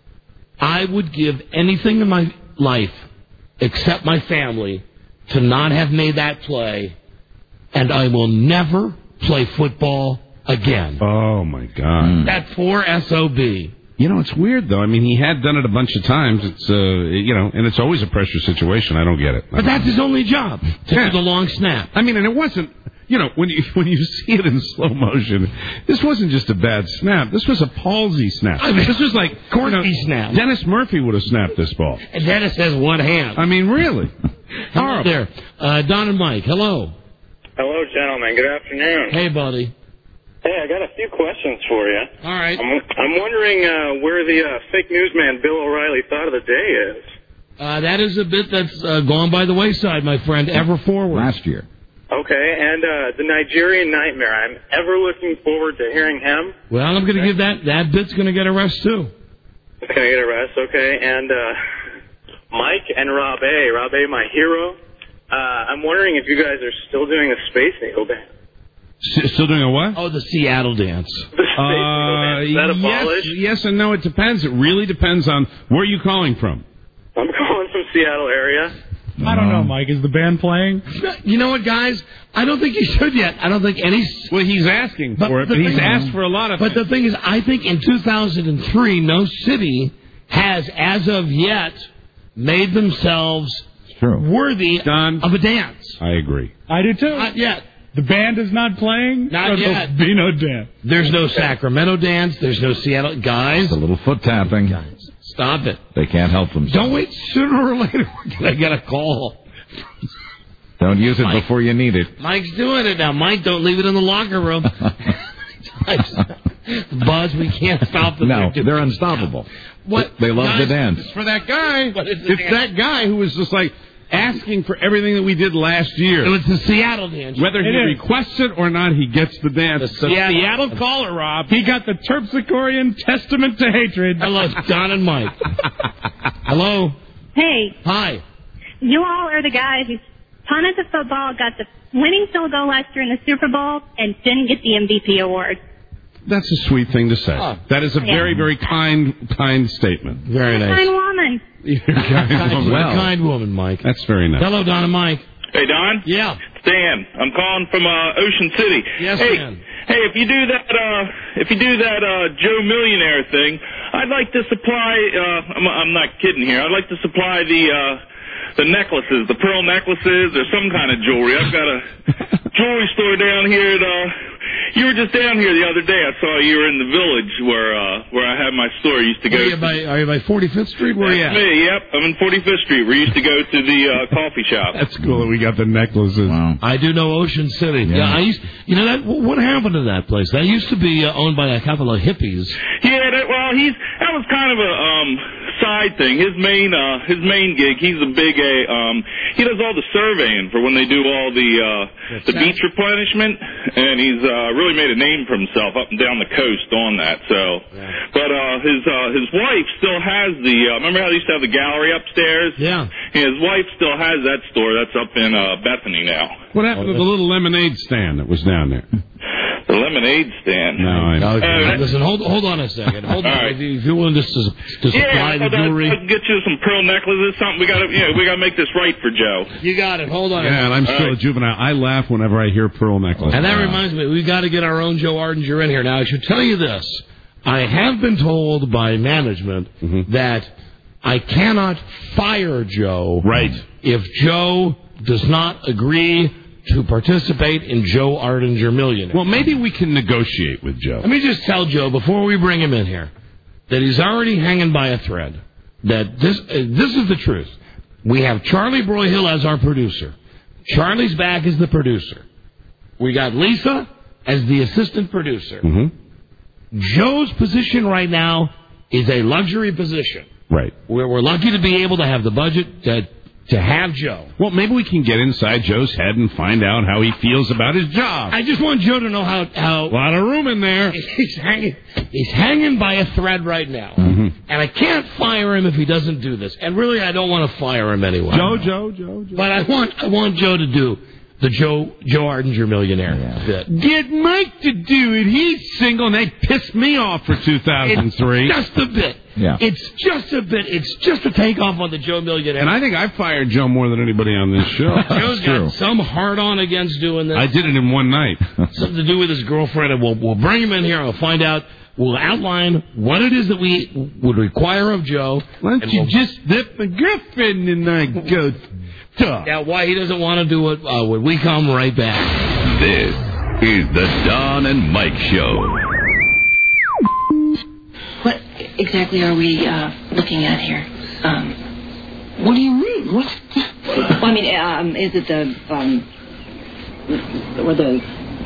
I would give anything in my life except my family to not have made that play, and I will never play football again. Oh, my God. That poor S O B. You know, it's weird, though. I mean, he had done it a bunch of times. It's, uh, you know, and it's always a pressure situation. I don't get it. But that's his only job, to yeah. do the long snap. I mean, and it wasn't... You know, when you when you see it in slow motion, this wasn't just a bad snap. This was a palsy snap. I mean, this was like Corky you know, snap. Dennis Murphy would have snapped this ball. And Dennis has one hand. I mean, really. Hello there, uh, Don and Mike. Hello. Hello, gentlemen. Good afternoon. Hey, buddy. Hey, I got a few questions for you. All right. I'm, I'm wondering uh, where the uh, fake newsman Bill O'Reilly thought of the day is. Uh, that is a bit that's uh, gone by the wayside, my friend. Ever forward. Last year. Okay, and uh, the Nigerian Nightmare. I'm ever looking forward to hearing him. Well, I'm going to give that, that bit's going to get a rest, too. It's going to get a rest, okay. And uh, Mike and Rob A. Rob A., my hero. Uh, I'm wondering if you guys are still doing a Space Needle dance. S- still doing a what? Oh, the Seattle dance. The Space uh, Needle dance. Is that abolished? Yes, yes and no. It depends. It really depends on where are you calling from. I'm calling from Seattle area. I don't know, Mike. Is the band playing? You know what, guys? I don't think he should yet. I don't think any... Well, he's asking for it, but he's asked for a lot of But the thing is, I think in two thousand three, no city has, as of yet, made themselves True. worthy Don, of a dance. I agree. I do, too. Not yet. The band is not playing? Not so yet. There'll be no dance. There's no Sacramento dance. There's no Seattle. Guys. A little foot tapping. Guys, stop it. They can't help themselves. Don't wait. Sooner or later, we're going to get a call. Don't use it Mike. before you need it. Mike's doing it now. Mike, don't leave it in the locker room. Buzz, we can't stop them. No, they're unstoppable. What? They love Guys, the dance. It's for that guy. What is the It's dance? that guy who was just like asking for everything that we did last year. It was the Seattle dance. Whether he It is. requests it or not, he gets the dance. The The Seattle- Seattle caller, Rob. He got the Terpsichorean Testament to Hatred. Hello, Don and Mike. Hello. Hey, Hi. you all are the guys who punted the football, got the winning field goal last year in the Super Bowl, and didn't get the M V P award. That's a sweet thing to say. Oh. That is a Yeah. very, very kind, kind statement. Very nice. Fine woman. You're a kind Kind, woman. you're a kind woman, Mike. That's very nice. Hello, Don and Mike. Hey, Don? Yeah. Dan. I'm calling from uh, Ocean City. Yes, hey, man. Hey, if you do that, uh, if you do that uh, Joe Millionaire thing, I'd like to supply. Uh, I'm, I'm not kidding here. I'd like to supply the uh, the necklaces, the pearl necklaces, or some kind of jewelry. I've got a jewelry store down here. At, uh, you were just down here the other day. I saw you were in the village where uh, where I had my store. I used to go. Are you by, are you by forty-fifth Street? Where are you That's at? me. Yep, I'm in forty-fifth Street. We used to go to the uh, coffee shop. That's cool that we got the necklaces. Wow. I do know Ocean City. Yeah, I used. You know that. What happened to that place? That used to be uh, owned by a couple of hippies. Yeah, that, well, he's that was kind of a um, side thing. His main uh, his main gig. He's a big a. Um, he does all the surveying for when they do all the uh, the beach replenishment, and he's uh, really made a name for himself up and down the coast on that. So, but uh, his uh, his wife still has the. Uh, remember how they used to have the gallery upstairs? Yeah. His wife still has that store. That's up in uh, Bethany now. What happened to the little lemonade stand that was down there? The lemonade stand. No, I know. Okay, Uh, listen, hold hold on a second. Hold on. All right. If you're willing to, to supply Yeah, the I'll, jewelry. I'll get you some pearl necklaces, something. We got to, yeah, we got to make this right for Joe. You got it. Hold on. Yeah, and I'm still a juvenile. I laugh whenever I hear pearl necklace. And that reminds me, we've got to get our own Joe Ardinger in here. Now, I should tell you this. I have been told by management Mm-hmm. that I cannot fire Joe Right. if Joe does not agree to participate in Joe Ardinger Millionaire. Well, maybe we can negotiate with Joe. Let me just tell Joe, before we bring him in here, that he's already hanging by a thread. That this, uh, this is the truth. We have Charlie Broyhill as our producer. Charlie's back as the producer. We got Lisa as the assistant producer. Mm-hmm. Joe's position right now is a luxury position. Right. Where we're lucky to be able to have the budget to, to have Joe. Well, maybe we can get inside Joe's head and find out how he feels about his job. I just want Joe to know how... how a lot of room in there. He's hanging, he's hanging by a thread right now. Mm-hmm. And I can't fire him if he doesn't do this. And really, I don't want to fire him anyway. Joe, Joe, Joe, Joe. But I want I want Joe to do the Joe Joe Ardinger Millionaire bit. Get Mike to do it. He's single, and they pissed me off for two thousand three. It's just a bit. Yeah. It's just a bit. It's just a takeoff on the Joe Millionaire. And I think I fired Joe more than anybody on this show. Joe's got some hard-on against doing this. I did it in one night. Something to do with his girlfriend, and we'll, we'll bring him in here and we'll find out. We'll outline what it is that we would require of Joe. Why don't you we'll, just dip my girlfriend and I go talk? Now, why he doesn't want to do it uh, when we come right back. This is the Don and Mike Show. What exactly are we uh, looking at here? Um, what do you mean? What? Well, I mean, um, is it the um, or the?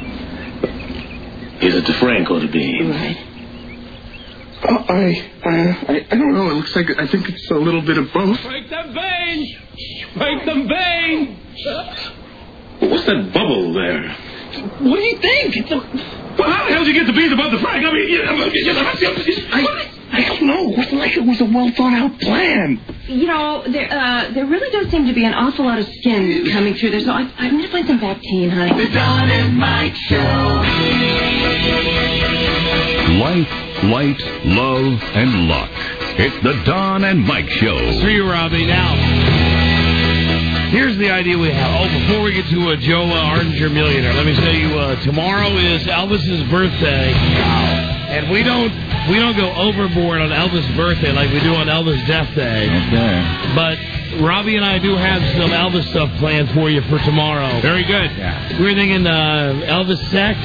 Is it the Frank or the Bean? Right. Uh, I, I, I don't know. It looks like I think it's a little bit of both. Break them veins! Break them veins! What's that bubble there? What do you think? It's a... Well, how the hell did you get the beans above the Frank? I mean, you know, I, I don't know. It wasn't like it was a well thought out plan. You know, there uh, there really does seem to be an awful lot of skin coming through there. So I, I'm going to find some Bactine, honey. The Don and Mike Show. Life, light, love, and luck. It's the Don and Mike Show. See you, Robbie. Now, here's the idea we have. Oh, before we get to a Joe uh, Ardinger Millionaire, let me tell you, uh, tomorrow is Elvis's birthday. And we don't we don't go overboard on Elvis' birthday like we do on Elvis' death day. Okay. But Robbie and I do have some Elvis stuff planned for you for tomorrow. Very good. Yeah. We're thinking uh, Elvis sex.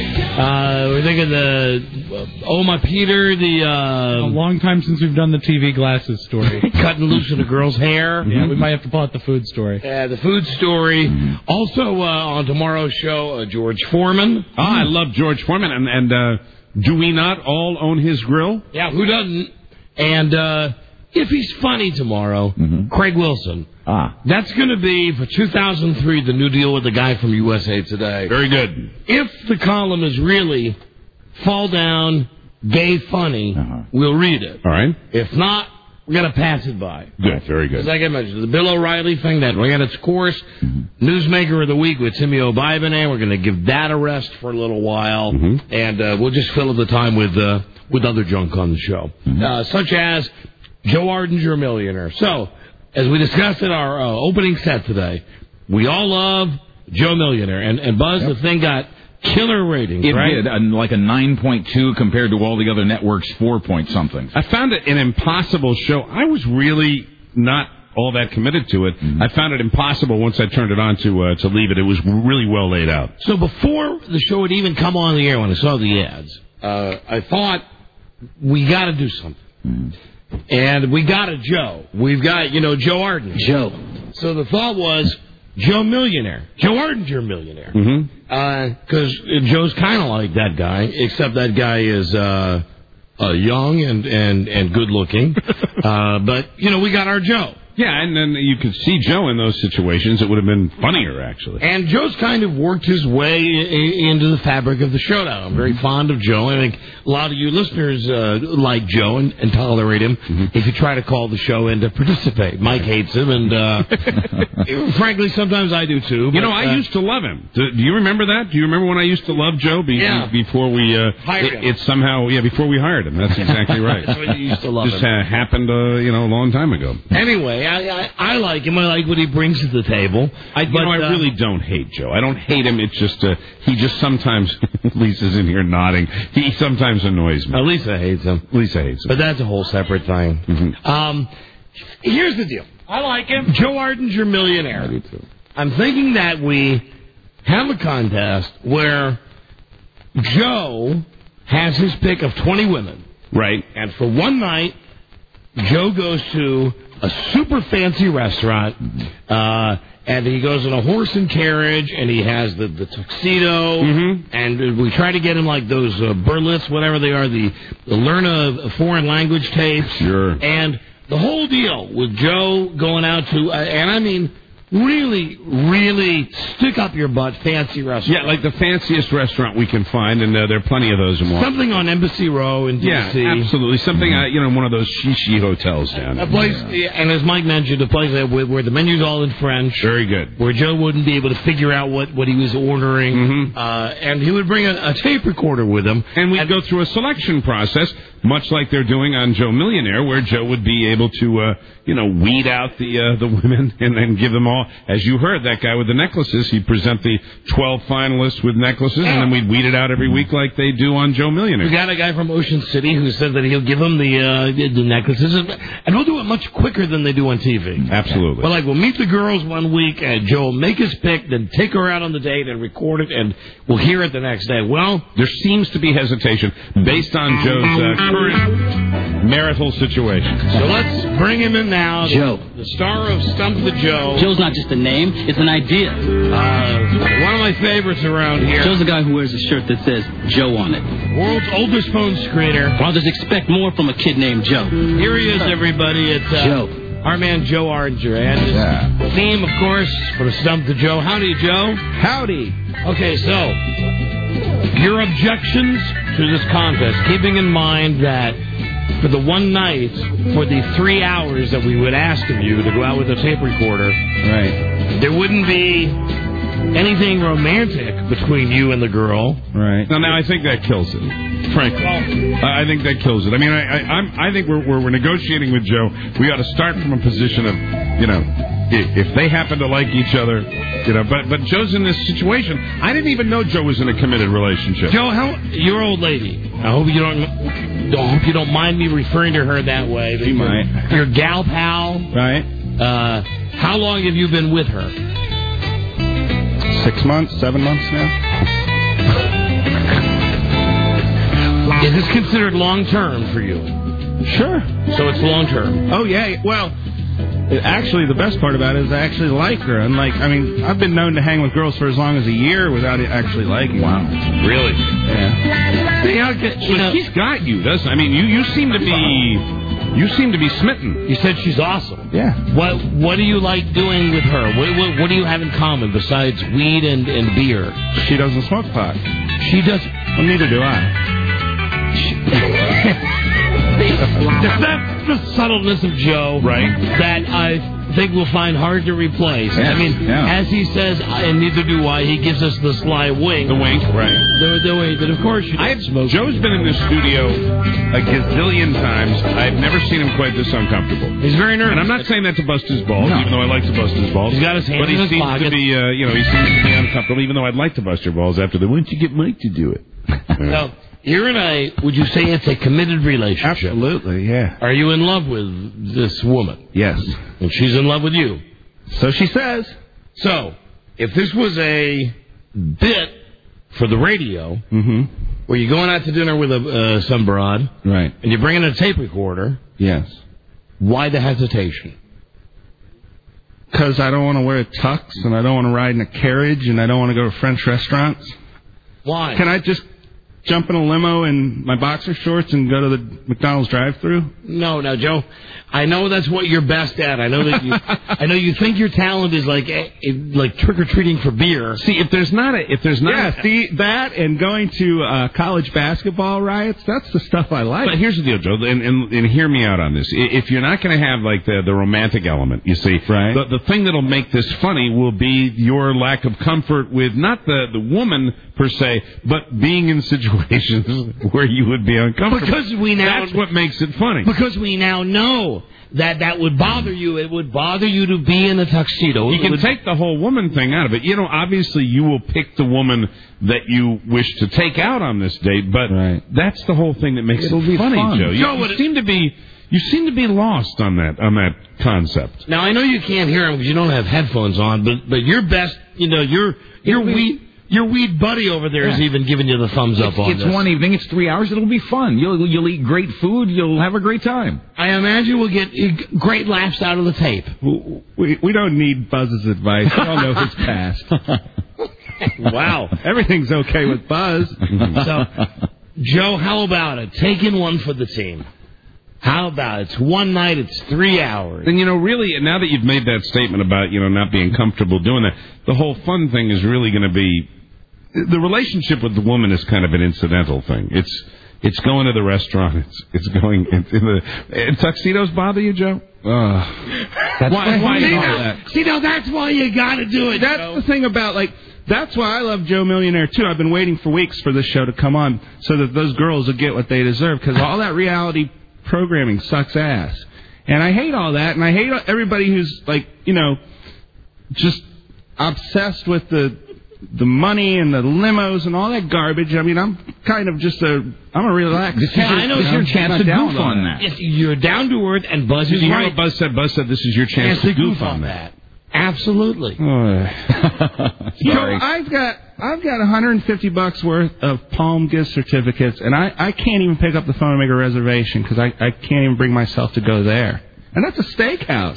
Uh, we're thinking the uh, Oh My Peter, the... Uh, a long time since we've done the T V glasses story. Cutting loose of the girl's hair. Yeah, we might have to pull out the food story. Yeah, the food story. Also uh, on tomorrow's show, uh, George Foreman. Oh, I love George Foreman. And, and uh, do we not all own his grill? Yeah, who doesn't? And uh, if he's funny tomorrow, mm-hmm. Craig Wilson. Ah. That's going to be, for two thousand three, the new deal with the guy from U S A Today. Very good. If the column is really fall down, gay funny, uh-huh. we'll read it. All right. If not, we're going to pass it by. Good, very good. Like I mentioned, the Bill O'Reilly thing, that ran its course. Mm-hmm. Newsmaker of the Week with Timmy O'Bibonay. We're going to give that a rest for a little while. Mm-hmm. And uh, we'll just fill up the time with uh, with other junk on the show. Mm-hmm. Uh, such as Joe Ardinger, Millionaire. So, as we discussed in our uh, opening set today, we all love Joe Millionaire. And, and Buzz, yep. the thing got killer ratings, it right? It did, like a nine point two compared to all the other networks' four point something. I found it an impossible show. I was really not all that committed to it. Mm-hmm. I found it impossible once I turned it on to uh, to leave it. It was really well laid out. So before the show had even come on the air, when I saw the ads, uh, I thought, we got to do something. Mm-hmm. And we got a Joe. We've got, you know, Joe Arden. Joe. So the thought was, Joe Millionaire. Joe Ardinger Millionaire. Because mm-hmm. uh, Joe's kind of like that guy, except that guy is uh, uh, young and, and, and good looking. uh, but, you know, we got our Joe. Yeah, and then you could see Joe in those situations. It would have been funnier, actually. And Joe's kind of worked his way I- into the fabric of the show now. I'm very fond of Joe. I think a lot of you listeners uh, like Joe and, and tolerate him mm-hmm. if you try to call the show in to participate. Mike hates him, and uh, frankly, sometimes I do too. But, you know, I uh, used to love him. Do, do you remember that? Do you remember when I used to love Joe be- yeah. before we uh, hired it, him? it somehow, yeah, before we hired him. That's exactly right. That's when you used to love Just him. uh, happened, uh, you know, a long time ago. Anyway, I, I, I like him. I like what he brings to the table. I, you but, know, I uh, really don't hate Joe. I don't hate him. It's just uh, he just sometimes. Lisa's in here nodding. He sometimes annoys me. Uh, Lisa hates him. Lisa hates him. But that's a whole separate thing. Mm-hmm. Um, here's the deal. I like him. Joe Ardinger Millionaire. I do too. I'm thinking that we have a contest where Joe has his pick of twenty women. Right. And for one night, Joe goes to a super fancy restaurant, uh, and he goes in a horse and carriage, and he has the, the tuxedo, mm-hmm. and we try to get him like those uh, burlesque, whatever they are, the, the learn a, a foreign language tapes. Sure. And the whole deal with Joe going out to, uh, and I mean, really, really stick up your butt fancy restaurant. Yeah, like the fanciest restaurant we can find, and uh, there are plenty of those in Washington. Something on Embassy Row in D C. Yeah, absolutely. Something, uh, you know, one of those shishi hotels down there. A place, yeah. And as Mike mentioned, a place where, where the menu's all in French. Very good. Where Joe wouldn't be able to figure out what, what he was ordering. Mm-hmm. Uh, and he would bring a, a tape recorder with him. And we'd and, go through a selection process, much like they're doing on Joe Millionaire, where Joe would be able to, uh, you know, weed out the uh, the women and then give them all, as you heard, that guy with the necklaces, he'd present the twelve finalists with necklaces, and then we'd weed it out every week like they do on Joe Millionaire. We got a guy from Ocean City who said that he'll give him the uh, the necklaces, and we'll do it much quicker than they do on T V. Absolutely. Well, like, we'll meet the girls one week, and Joe will make his pick, then take her out on the date and record it, and we'll hear it the next day. Well, there seems to be hesitation based on Joe's uh, current marital situation. So let's bring him in now. Joe. The star of Stump the Joe. Joe's not just a name, it's an idea. Uh, one of my favorites around here. Joe's the guy who wears a shirt that says Joe on it. World's oldest phone screener. Fathers expect more from a kid named Joe. Here he is, everybody. It's uh, Joe. Our man Joe Ardinger. And his Yeah. theme, of course, for the Stump the Joe. Howdy, Joe. Howdy. Okay, so your objections to this contest, keeping in mind that for the one night, for the three hours that we would ask of you to go out with a tape recorder, Right. there wouldn't be anything romantic between you and the girl. Right. Now, now I think that kills it. Frankly, I I think that kills it. I mean, I I, I'm, I think we're, we're we're negotiating with Joe. We ought to start from a position of, you know, if, if they happen to like each other, you know. But but Joe's in this situation. I didn't even know Joe was in a committed relationship. Joe, how your old lady? I hope you don't. I hope you don't mind me referring to her that way. She might. Your gal pal, Right. Uh, how long have you been with her? Six months, seven months now. Is this considered long-term for you? Sure. So it's long-term. Oh, yeah. Well, actually, the best part about it is I actually like her. Unlike, I mean, I've been known to hang with girls for as long as a year without actually liking them. Wow. Really? Yeah. See, how, you know, he's got you, doesn't I mean, you, you seem to be... You seem to be smitten. You said she's awesome. Yeah. What What do you like doing with her? What What, what do you have in common besides weed and, and beer? She doesn't smoke pot. She does. Well, neither do I. That's the subtleness of Joe, right? That I think we'll find hard to replace. Yes, I mean, yeah. as he says, and neither do I. He gives us the sly wink. The wink, right? The, the wink. But of course, you don't smoke. Joe's been in this studio a gazillion times. I've never seen him quite this uncomfortable. He's very nervous. And I'm not saying that to bust his balls, No. even though I like to bust his balls. He's got his hands but he in his seems pocket. to be, uh, you know, he seems to be uncomfortable, even though I'd like to bust your balls after the. Why don't you get Mike to do it? Now, you and I, would you say it's a committed relationship? Absolutely, yeah. Are you in love with this woman? Yes. And she's in love with you? So she says. So, if this was a bit for the radio, mm-hmm. where you're going out to dinner with a uh, some broad, right, and you're bringing a tape recorder, yes. Why the hesitation? Because I don't want to wear a tux, and I don't want to ride in a carriage, and I don't want to go to French restaurants. Why? Can I just jump in a limo in my boxer shorts and go to the McDonald's drive-thru? No, no, Joe. I know that's what you're best at. I know that you. I know you think your talent is like eh, like trick or treating for beer. See, if there's not a, if there's not, yeah, see that and going to uh, college basketball riots. That's the stuff I like. But here's the deal, Joe, and, and, and hear me out on this. If you're not going to have like the the romantic element, you see, right. the, the thing that'll make this funny will be your lack of comfort with not the the woman per se, but being in situations where you would be uncomfortable. Because we now that's what makes it funny. Because we now know that that would bother you. It would bother you to be in a tuxedo. You it can would... take the whole woman thing out of it. You know, obviously you will pick the woman that you wish to take out on this date, but right. that's the whole thing that makes It'll it be funny, fun. Joe. You, Joe, you it... seem to be you seem to be lost on that on that concept. Now I know you can't hear him because you don't have headphones on, but but your best, you know, your your weed your weed buddy over there Yeah. is even giving you the thumbs up It's, on it's this. one evening. It's three hours. It'll be fun. You'll you'll eat great food. You'll have a great time. I imagine we'll get uh, great laughs out of the tape. We we don't need Buzz's advice. We all know his past. Wow. Everything's okay with Buzz. So, Joe, how about it? Taking one for the team. How about it? It's one night, it's three hours. And, you know, really, now that you've made that statement about, you know, not being comfortable doing that, the whole fun thing is really going to be, the relationship with the woman is kind of an incidental thing. It's it's going to the restaurant. It's it's going in, in the and tuxedos bother you, Joe? Uh, that's why, why see, you now, that? See, now that's why you got to do it. That's Joe. the thing about, like, that's why I love Joe Millionaire, too. I've been waiting for weeks for this show to come on so that those girls will get what they deserve, because all that reality programming sucks ass. And I hate all that, and I hate everybody who's, like, you know, just obsessed with the the money and the limos and all that garbage. I mean, I'm kind of just a, I'm a relaxed This is cat. your, I know it's it's your I'm chance not to down goof with on that. Yes, you're down to earth, and Buzz Did is you hear right. what Buzz said? Buzz said this is your chance to goof on that. Absolutely. Oh. So Sorry. I've got I've got one hundred fifty bucks worth of Palm gift certificates, and I, I can't even pick up the phone and make a reservation because I, I can't even bring myself to go there. And that's a steakhouse.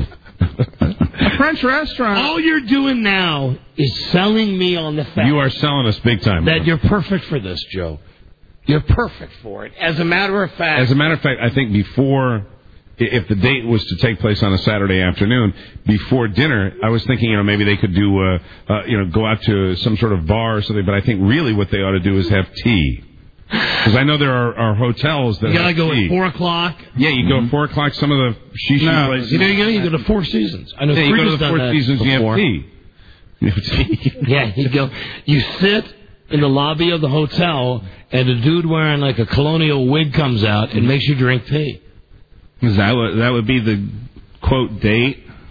A French restaurant. All you're doing now is selling me on the fact You are selling us big time. that you're perfect for this, Joe. You're perfect for it. As a matter of fact. As a matter of fact, I think before, if the date was to take place on a Saturday afternoon, before dinner, I was thinking, you know, maybe they could do, uh, uh, you know, go out to some sort of bar or something. But I think really what they ought to do is have tea. Because I know there are, are hotels that you gotta have go tea. at four o'clock. Yeah, you go at four o'clock. Some of the shishi No, places. You know, you go, you go to Four Seasons. I know Yeah, you go Frida's to the done Four that Seasons. You before. have tea. You have tea. Yeah, you go. You sit in the lobby of the hotel, and a dude wearing like a colonial wig comes out and makes you drink tea. Is that what that would be the quote date?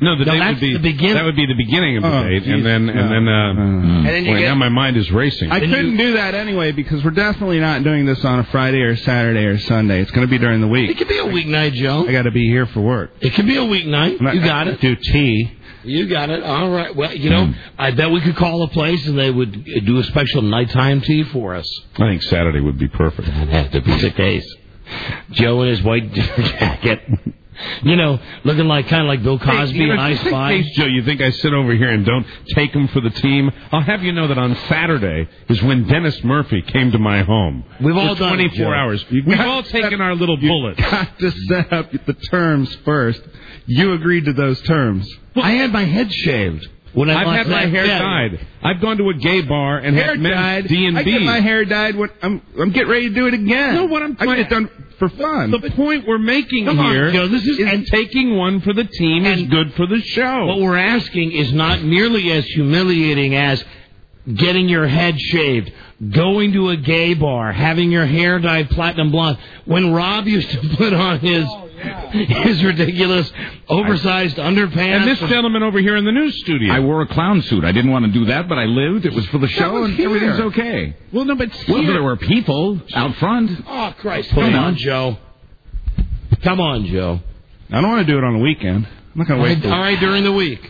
No, the No, date that's would be the begin- that would be the beginning of the Oh, date, geez. and then and No. then. Uh, And then you boy, get- now my mind is racing. I couldn't do that anyway because we're definitely not doing this on a Friday or Saturday or Sunday. It's going to be during the It week. could be a weeknight, Joe. I got to be here for work. It could be a weeknight. I'm not- You got I it. Do tea. You got it. All right. Well, you know, I bet we could call a place and they would do a special nighttime tea for us. I think Saturday would be perfect. That has to be the case. Joe in his white jacket. You know, looking like kind of like Bill Cosby Hey, you know, and I just in Spy. case, Joe, you think I sit over here and don't take him for the team? I'll have you know that on Saturday is when Dennis Murphy came to my home. We've all for done it, twenty-four Joe. hours. We've all taken our little bullets. Got to set up the terms first. You agreed to those terms. I had my head shaved. When I I've left had my that hair bed. dyed. I've gone to a gay bar and Hair had men's dyed. D and I get my B. hair dyed when I'm I'm getting ready to do it again. No, what I'm I trying- get it done for fun. The point we're making Come on, here Joe, this is- and taking one for the team is good for the show. What we're asking is not nearly as humiliating as getting your head shaved, going to a gay bar, having your hair dyed platinum blonde. When Rob used to put on his his ridiculous oversized underpants. And this gentleman over here in the news studio. I wore a clown suit. I didn't want to do that, but I lived. It was for the show, was and here. everything's okay. Well, no, but Well, here- there were people out front. Oh, Christ. Put Come it on, on. Joe. Come on, Joe. I don't want to do it on the weekend. I'm not going to All wait. right, till- all right, during the week.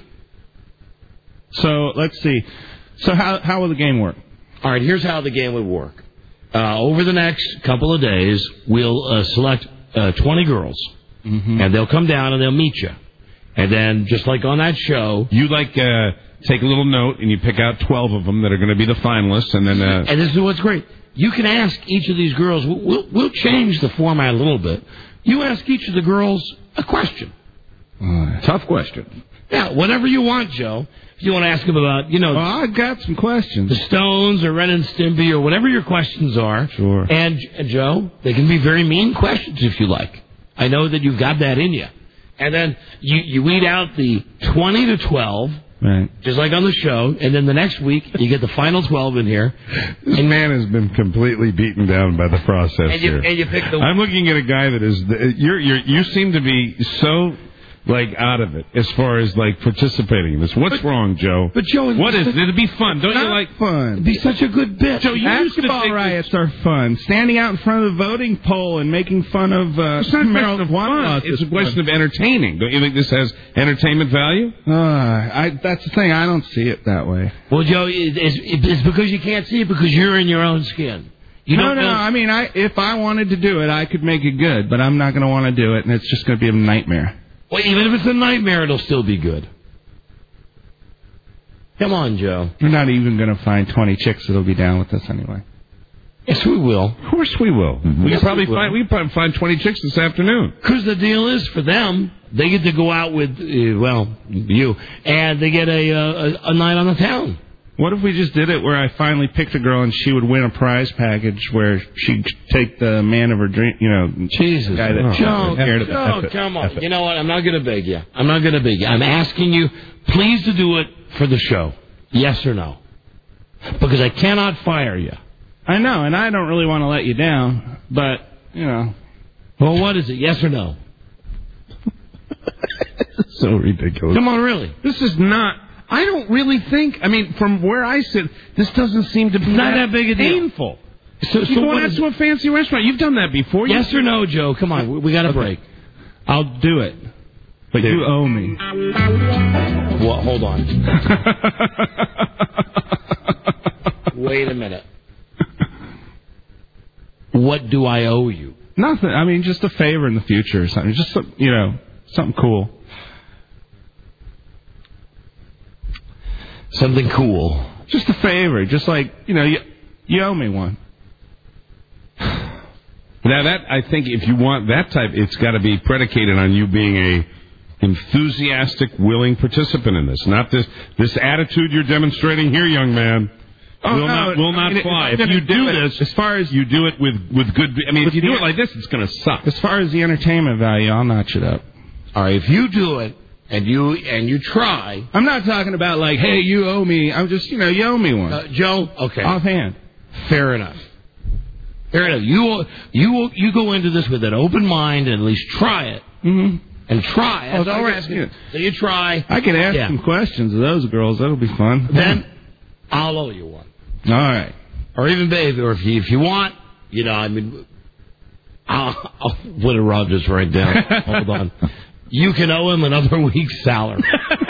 So let's see. So how how will the game work? All right, here's how the game would work. Uh, over the next couple of days, we'll uh, select uh, twenty girls, Mm-hmm. and they'll come down and they'll meet you. And then, just like on that show, You like uh, take a little note and you pick out twelve of them that are going to be the finalists, and then uh, and this is what's great. You can ask each of these girls. We'll, we'll, we'll change the format a little bit. You ask each of the girls a question. Tough question. Yeah, whatever you want, Joe. If you want to ask them about, you know, Well, I got some questions. the Stones or Ren and Stimpy or whatever your questions are. Sure. And, and Joe, they can be very mean questions if you like. I know that you've got that in you. And then you, you weed out the twenty to twelve, Right. just like on the show, and then the next week you get the final twelve in here. this man has been completely beaten down by the process And you, here. and you pick the I'm looking at a guy that is you're you're you seem to be so like out of it as far as like participating in this. What's wrong, Joe? But Joe, what is it? It'd be fun, don't you Not like? fun. It'd be such a good bit. Joe, you used to Basketball think riots are fun. Standing out in front of the voting poll and making fun of uh, It's not a marijuana question of fun. laws It's is a question fun. of entertaining. Don't you think this has entertainment value? Uh, I, that's the thing. I don't see it that way. Well, Joe, it- it's, it's because you can't see it because you're in your own skin. You no, don't no. know. I mean, I if I wanted to do it, I could make it good, but I'm not going to want to do it, and it's just going to be a nightmare. Well, even if it's a nightmare, it'll still be good. Come on, Joe. We're not even going to find twenty chicks that'll be down with us anyway. Yes, we will. Of course we will. Mm-hmm. We Yes, can probably we will. find we can probably find twenty chicks this afternoon. Because the deal is, for them, they get to go out with, uh, well, you, and they get a, uh, a a night on the town. What if we just did it where I finally picked a girl and she would win a prize package where she'd take the man of her dream, you know, Jesus. guy that Joe, scared of Joe, F it, come F on. it. You know what? I'm not going to beg you. I'm not going to beg you. I'm asking you, please, to do it for the show. Yes or no? Because I cannot fire you. I know, and I don't really want to let you down, but, you know. Well, what is it? Yes or no? So ridiculous. Come on, really. This is not. I don't really think. I mean, from where I sit, this doesn't seem to be Not that big a deal. painful. So, You're so going what out is to a fancy restaurant. You've done that before. You- Yes or no, Joe? Come on, we, we got a break. I'll do it. But you owe me. Well, hold on. Wait a minute. What do I owe you? Nothing. I mean, just a favor in the future or something. Just, some, you know, something cool. Something cool. Just a favor. Just like, you know, you, you owe me one. Now that I think if you want that type, it's got to be predicated on you being a enthusiastic, willing participant in this. Not this this attitude you're demonstrating here, young man. Oh, will no, not will I not mean, if fly. I'm If gonna you do do it, this, as far as you do it with with good. I mean, if you do the- it like this, it's going to suck. As far as the entertainment value, I'll notch it up. All right, if you do it and you and you try, I'm not talking about like, hey, you owe me. I'm just, you know, you owe me one. uh, Joe. Okay, Offhand. fair enough. Fair enough. You you you go into this with an open mind and at least try it. Mm-hmm. And try. Oh, That's all I we're guess, asking. yeah. So you try. I can ask Yeah. some questions of those girls. That'll be fun. Then I'll owe you one. All right. Or even, babe, or if you, if you want, you know, I mean, I'll, I'll what did Rob just write down? Hold on. You can owe him another week's salary.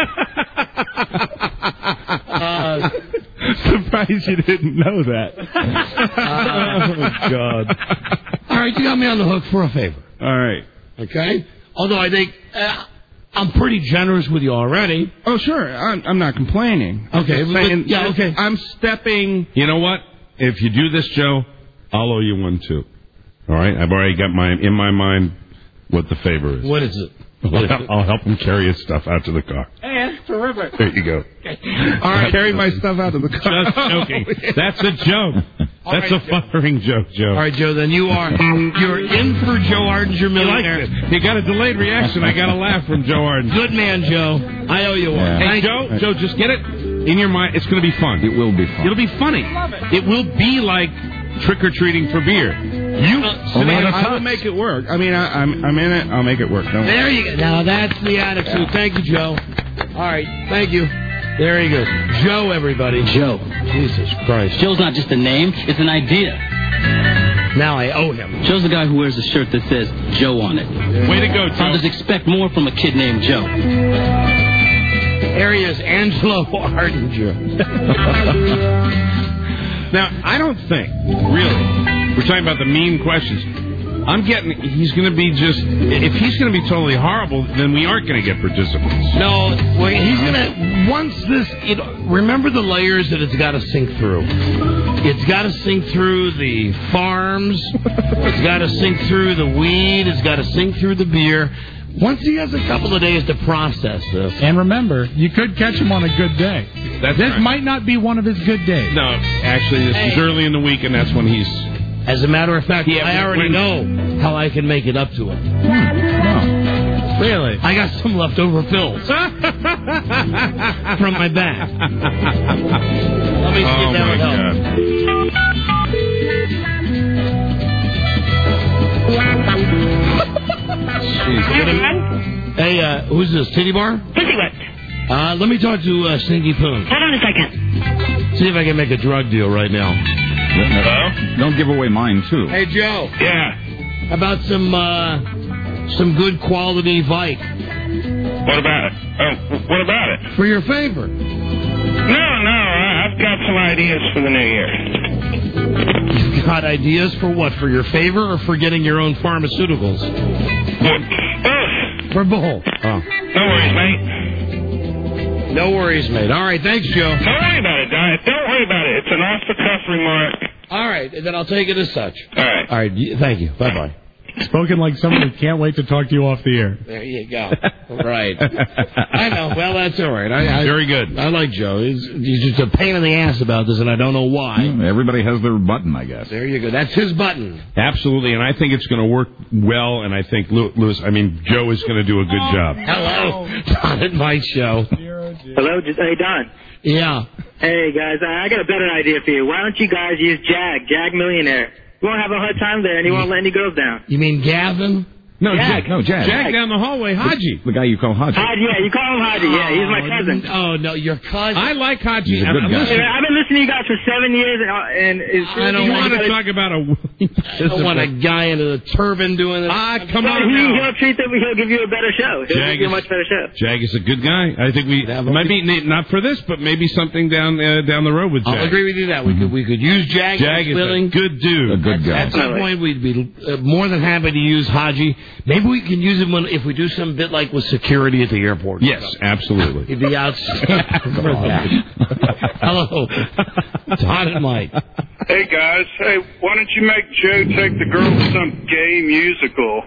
uh, Surprised you didn't know that. oh, God. All right, you got me on the hook for a favor. All right. Okay? Although I think uh, I'm pretty generous with you already. Oh, sure. I'm, I'm not complaining. Okay. Just But, saying, yeah, okay. I'm stepping. You know what? If you do this, Joe, I'll owe you one, too. All right? I've already got my in my mind what the favor is. What is it? I'll, help, I'll help him carry his stuff out to the car. Hey, that's terrific. There you go. All right. Carry my stuff out of the car. Just joking. Oh, yeah. That's a joke. All That's right, a flattering joke, Joe. All right, Joe, then you are you're in for Joe Ardinger Millionaire. You, you got a delayed reaction. I got a laugh from Joe Arden. Good man, Joe. I owe you one. Yeah. Hey, Thank Joe, you. Joe, just get it in your mind. It's going to be fun. It will be fun. It'll be funny. It will be like trick-or-treating for beer. You Only I will make it work. I mean, I, I'm I'm in it. I'll make it work. Don't There worry. you go. Now that's the attitude. Thank you, Joe. All right, thank you. There he goes. Joe, everybody. Joe. Jesus Christ. Joe's not just a name, it's an idea. Now I owe him. Joe's the guy who wears a shirt that says Joe on it. Way to go, Joe. Fathers expect more from a kid named Joe. There he is, Angelo Ardinger. Now, I don't think, really, we're talking about the mean questions. I'm getting, he's going to be just, if he's going to be totally horrible, then we aren't going to get participants. No, well, he's going to, once this, it, remember the layers that it's got to sink through. It's got to sink through the farms. It's got to sink through the weed. It's got to sink through the beer. Once he has a couple of days to process this. And remember, you could catch him on a good day. That's this right. might not be one of his good days. No, actually, this Hey. is early in the week, and that's when he's... As a matter of fact, Yeah, I already when- know how I can make it up to him. Really? I got some leftover pills from my bag. Let me see Oh, if that my would help. God. Hey, uh, who's this? Titty Bar? Pussy whip. Uh, let me talk to uh, Stinky Poon. Hold on a second. See if I can make a drug deal right now. Hello? Don't give away mine, too. Hey, Joe. Yeah. How about some, uh, some good quality Vike? What about it? Oh, what about it? For your favor. No, no, I- I've got some ideas for the new year. You've got ideas for what? For your favor or for getting your own pharmaceuticals? Both. For both. Oh. No worries, mate. No worries, mate. All right, thanks, Joe. Don't worry about it, Don. Don't worry about it. It's an off-the-cuff remark. All right, then I'll take it as such. All right. All right, y- thank you. Bye-bye. Spoken like someone who can't wait to talk to you off the air. There you go. Right. I know. Well, that's all right. I, I, Very good. I like Joe. He's, he's just a pain in the ass about this, and I don't know why. Hmm, Everybody has their button, I guess. There you go. That's his button. Absolutely, and I think it's going to work well, and I think, Lew- Lewis, I mean, Joe is going to do a good job. Hello. Don and Mike Show. Hello, just, hey Don. Yeah. Hey guys, I I got a better idea for you. Why don't you guys use Jag, Jag Millionaire? You won't have a hard time there, and you won't let any girls down. You mean Gavin? No, Jag. Jack, no, Jack. Jack down the hallway, Haji. The guy you call Haji. Haji, yeah, you call him Haji. Yeah, he's my cousin. Oh, no, your cousin. I like Haji. He's a good I'm- guy. listen, Hey, I've been listening to you guys for seven years, and, uh, and it's, I don't you you want to gotta- talk about a... I don't want a guy in a turban doing this. Ah, come But on he, now. he'll treat them. He'll give you a better show. He'll Jag give you a is- much better show. Jag is a good guy. I think we Yeah, but might we- be not for this, but maybe something down uh, down the road with Jag. I'll agree with you that we could we could use Jag. Jag is willing. a good dude. A good guy. At some point, we'd be uh, more than happy to use Haji. Maybe we can use him when, if we do some bit like with security at the airport. Yes, absolutely. He'd be outstanding for that. Hello, Todd and Mike. Hey, guys. Hey, why don't you make Joe take the girl to some gay musical?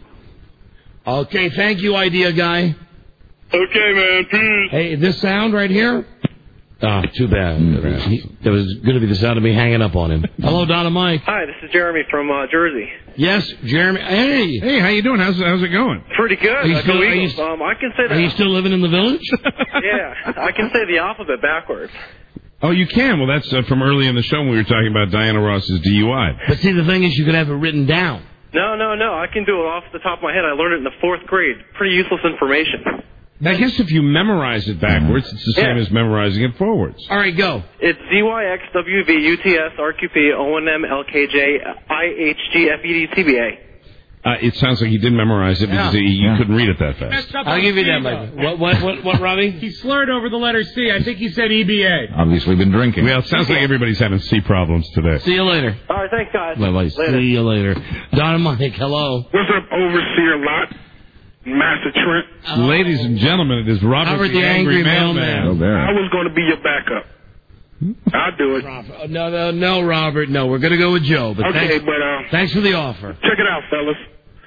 Okay, thank you, idea guy. Okay, man. Peace. Hey, this sound right here? Oh, too bad. It was going to be the sound of me hanging up on him. Hello, Don and Mike. Hi, this is Jeremy from uh, Jersey. Yes, Jeremy. Hey. Hey, how you doing? How's how's it going? Pretty good. Are you Uh, still- go are you Eagles. um, I can say Are you that. still living in the village? Yeah, I can say the alphabet backwards. Oh, you can. Well, that's uh, from early in the show when we were talking about Diana Ross's D U I. But see, the thing is, you could have it written down. No, no, no. I can do it off the top of my head. I learned it in the fourth grade. Pretty useless information. I guess if you memorize it backwards, it's the same Yeah. as memorizing it forwards. All right, go. It's Z Y X W V U T S R Q P O N M L K J I H G F E D T B A. Uh, it sounds like he did memorize it because Yeah. he, you couldn't read it that fast. I'll give you that, Mike. What, what, what, what, Robbie? He slurred over the letter C. I think he said E B A. Obviously been drinking. Well, it sounds like everybody's having C problems today. See you later. All right, thanks, guys. Bye-bye. Later. See you later. Don and Mike, hello. What's up, Overseer Lot? Master Trent? Ladies and gentlemen, it is Robert, Robert the, the Angry, Angry Mailman. Mailman. I was going to be your backup. I'll do it. Oh, no, no, no, Robert. No, we're going to go with Joe. But Okay, thanks, but uh, thanks for the offer. check it out, fellas.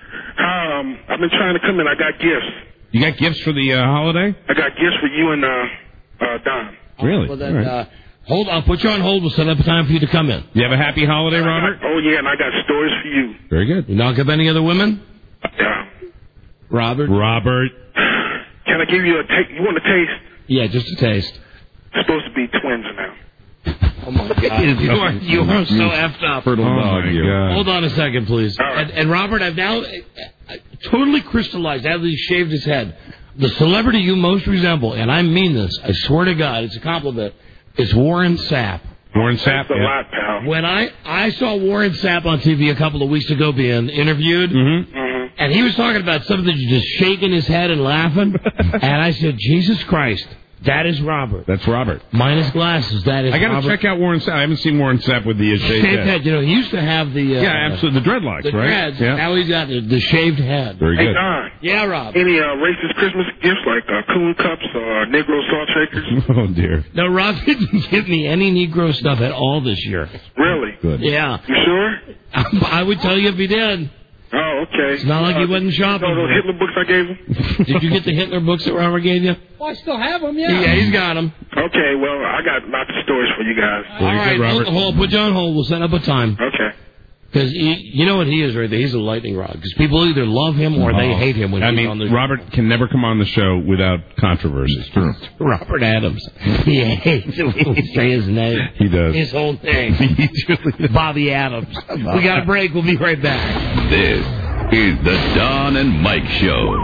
Um, I've been trying to come in. I got gifts. You got gifts for the uh, holiday? I got gifts for you and uh, uh, Don. Really? Well, then, All right. uh, hold on. Put you on hold. We'll set up a time for you to come in. You have a happy holiday, I got- Robert? oh, yeah, and I got stories for you. Very good. You knock up any other women? Yeah. Robert? Robert. Can I give you a taste? You want a taste? Yeah, just a taste. It's supposed to be twins now. Oh, my God. You are, you are so effed up. Fertile Oh, dog, my you. God. Hold on a second, please. All right. And, and Robert, I've now uh, uh, totally crystallized, now that he shaved his head, the celebrity you most resemble, and I mean this, I swear to God, it's a compliment, is Warren Sapp. Warren Sapp. That's a yeah. lot, pal. When I, I saw Warren Sapp on T V a couple of weeks ago being interviewed, Mm-hmm. Mm-hmm. and he was talking about something, just shaking his head and laughing, and I said, Jesus Christ, that is Robert. That's Robert. Minus glasses, that is I got to Robert. check out Warren Sapp. I haven't seen Warren Sapp with the uh, shaved Shaved head. head. You know, he used to have the... Uh, Yeah, absolutely. The dreadlocks, The right? dreads. Yeah. Now he's got the, the shaved head. Very Hey, good. Don. Yeah, Rob. Any uh, racist Christmas gifts like uh, coon cups or Negro salt shakers? Oh, dear. No, Rob didn't give me any Negro stuff at all this year. Really? Good. Yeah. You sure? I would tell you if he did. Oh, okay. It's not like he wasn't shopping. You know those Hitler books I gave him? Did you get the Hitler books that Robert gave you? Well, I still have them, Yeah, he's got them. Okay, well, I got lots of stories for you guys. All right, hold, hold, put you on hold. We'll set up a time. Okay. Because you know what he is right there? He's a lightning rod. Because people either love him or they Oh. hate him when I he's mean, on the show. Robert can never come on the show without controversy. True. Robert Adams. He hates it when you say his name. He does. His whole name. Bobby Adams. We got a break. We'll be right back. This is the Don and Mike Show.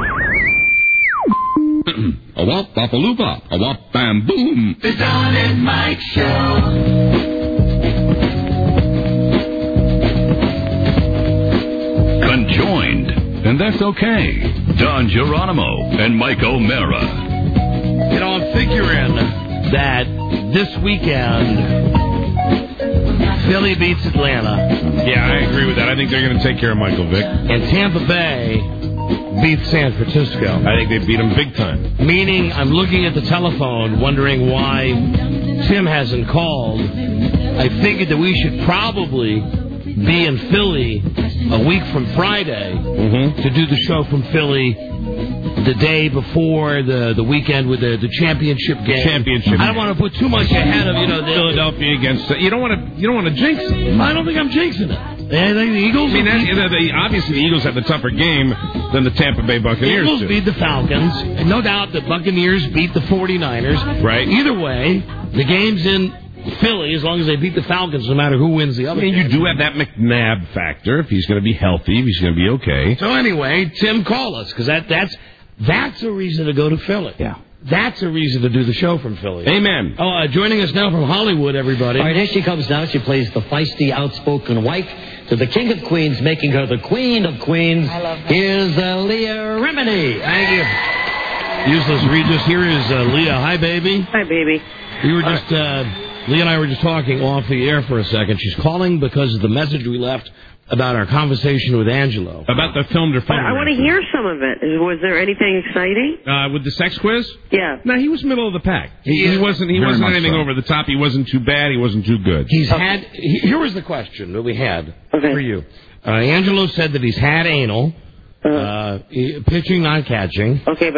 A wop, bop, a loop, bop, a wop, bam, boom. The Don and Mike Show. Conjoined, and that's okay. Don Geronimo and Mike O'Mara. You know, I'm figuring that this weekend, Philly beats Atlanta. Yeah, I agree with that. I think they're going to take care of Michael Vick. And Tampa Bay beats San Francisco. I think they beat him big time. Meaning, I'm looking at the telephone wondering why Tim hasn't called. I figured that we should probably be in Philly a week from Friday mm-hmm. to do the show from Philly the day before the, the weekend with the, the championship game. Championship. I don't want to put too much ahead of, you know, the, Philadelphia against... You don't want to You don't want to jinx it. I don't think I'm jinxing it. They, they, the Eagles... I mean, that, you know, they, obviously the Eagles have the tougher game than the Tampa Bay Buccaneers Eagles do. beat the Falcons. And no doubt the Buccaneers beat the forty-niners. Right. Either way, the game's in Philly as long as they beat the Falcons, no matter who wins the other I mean, game. you do have that McNabb factor. If he's going to be healthy, if he's going to be okay. So anyway, Tim, call us, because that, that's, that's a reason to go to Philly. Yeah. That's a reason to do the show from Philly. Amen. Oh, uh, joining us now from Hollywood, everybody. All right, here she comes now. She plays the feisty, outspoken wife to the King of Queens, making her the Queen of Queens. I love her. Here's uh, Leah Remini. Thank you. Useless Regis. Here is uh, Leah. Hi, baby. Hi, baby. We were just, uh, Leah and I were just talking off the air for a second. She's calling because of the message we left about our conversation with Angelo. About the filmed or But I want to hear some of it. Is- Was there anything exciting? Uh, with the sex quiz? Yeah. No, he was middle of the pack. He, he wasn't. He Very wasn't much anything so. over the top. He wasn't too bad. He wasn't too good. He's had. he- Here was the question that we had Okay. for you. Uh, Angelo said that he's had anal, uh, he- pitching, not catching. Okay, but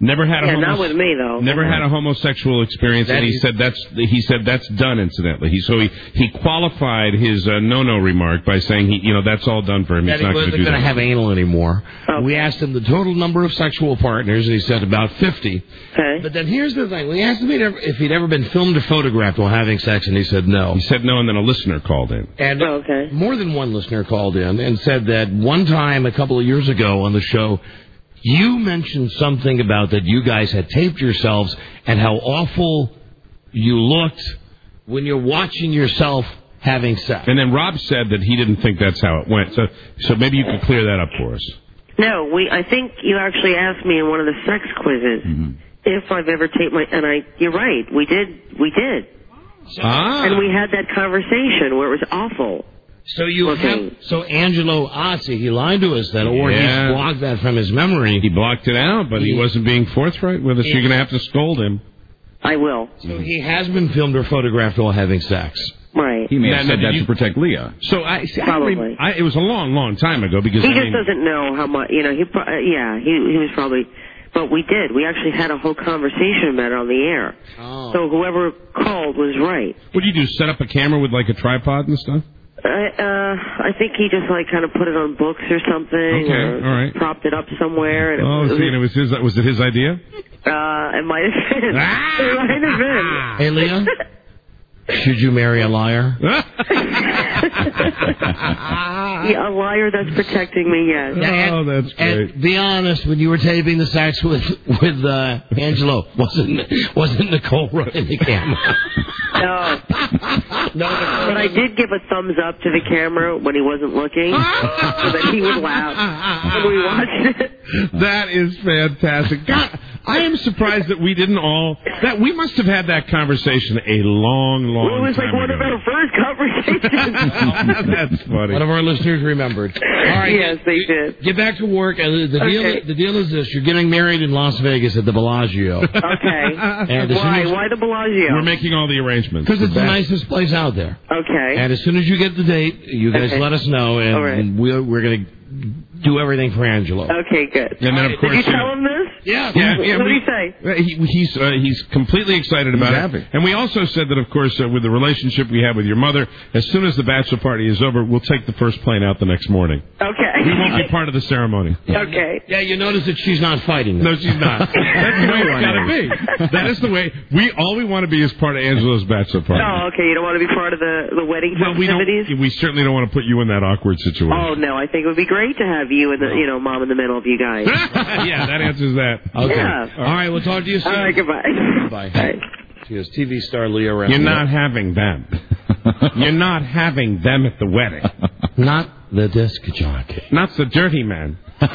Never had a Yeah, homos- not with me, though. Never had a homosexual experience, That and he is- said that's he said that's done. Incidentally, he so he he qualified his uh, no-no remark by saying he you know that's all done for him. That He's he not going to wasn't do going to that. have anal anymore. We asked him the total number of sexual partners, and he said about fifty. Okay. But then here's the thing: we asked him if he'd, ever, if he'd ever been filmed or photographed while having sex, and he said no. He said no, and then a listener called in. And more than one listener called in and said that one time a couple of years ago on the show, you mentioned something about that you guys had taped yourselves and how awful you looked when you're watching yourself having sex. And then Rob said that he didn't think that's how it went. So so maybe you could clear that up for us. No, we. I think you actually asked me in one of the sex quizzes Mm-hmm. if I've ever taped my. And I, you're right. We did. We did. Ah. And we had that conversation where it was awful. So you have, so Angelo Ossi, he lied to us then, or Yeah. he blocked that from his memory. He blocked it out, but he, He- wasn't being forthright with us. Yeah. You're going to have to scold him. I will. So he has been filmed or photographed while having sex. Right. He may have Now, said now, that did to you- protect Leah. So I, see, I, Probably. rem- I it was a long, long time ago because He I just mean, doesn't know how much. You know. He. pro- Uh, yeah. He. He was probably. But we did. We actually had a whole conversation about it on the air. Oh. So whoever called was right. what do you do? Set up a camera with like a tripod and stuff? I, uh, I think he just like kind of put it on books or something, Okay, or all right. propped it up somewhere. And Oh, it, so was, it was his. Was it his idea? uh, it might have been. Ah! It might have been. Hey, Leah, should you marry a liar? Yeah, a liar that's protecting me. Yes. Oh, that's great. And be honest, when you were taping the sex with with uh, Angelo, wasn't wasn't Nicole running the camera? No. No, but I did give a thumbs up to the camera when he wasn't looking, so that he would laugh when we watched it. That is fantastic. God, I am surprised that we didn't all that we must have had that conversation a long, long Well, it was time like one ago. of our first conversations. That's funny. One of our listeners remembered. All right, Yes, they did. get back to work. Uh, the deal, Okay. the deal is this: you're getting married in Las Vegas at the Bellagio. Okay. And as soon Why? as- Why the Bellagio? We're making all the arrangements. Because it's the nicest place out there. Okay. And as soon as you get the date, you guys Okay. let us know, and All right. we're, we're going to do everything for Angelo. Okay, good. And then, of course, Did you you tell know- him this? Yeah. Yeah, yeah, What we- did he say? Uh, He, he's uh, he's completely excited about He's it. happy. And we also said that, of course, uh, with the relationship we have with your mother, as soon as the bachelor party is over, we'll take the first plane out the next morning. Okay. We won't be part of the ceremony. Okay. Yeah, you notice that she's not fighting. No, she's not. That's the way it's got to be. That is the way. We all we want to be is part of Angela's bachelor party. Oh, okay. You don't want to be part of the, the wedding Well, we festivities? don't. We certainly don't want to put you in that awkward situation. Oh, no. I think it would be great to have you and the, you know, mom in the middle of you guys. Yeah, that answers that. Okay. Yeah. All right, we'll talk to you soon. All right, goodbye. Bye. She goes, T V star Leah Remini. You're not having them. You're not having them at the wedding. Not the disc jockey. Not the dirty man.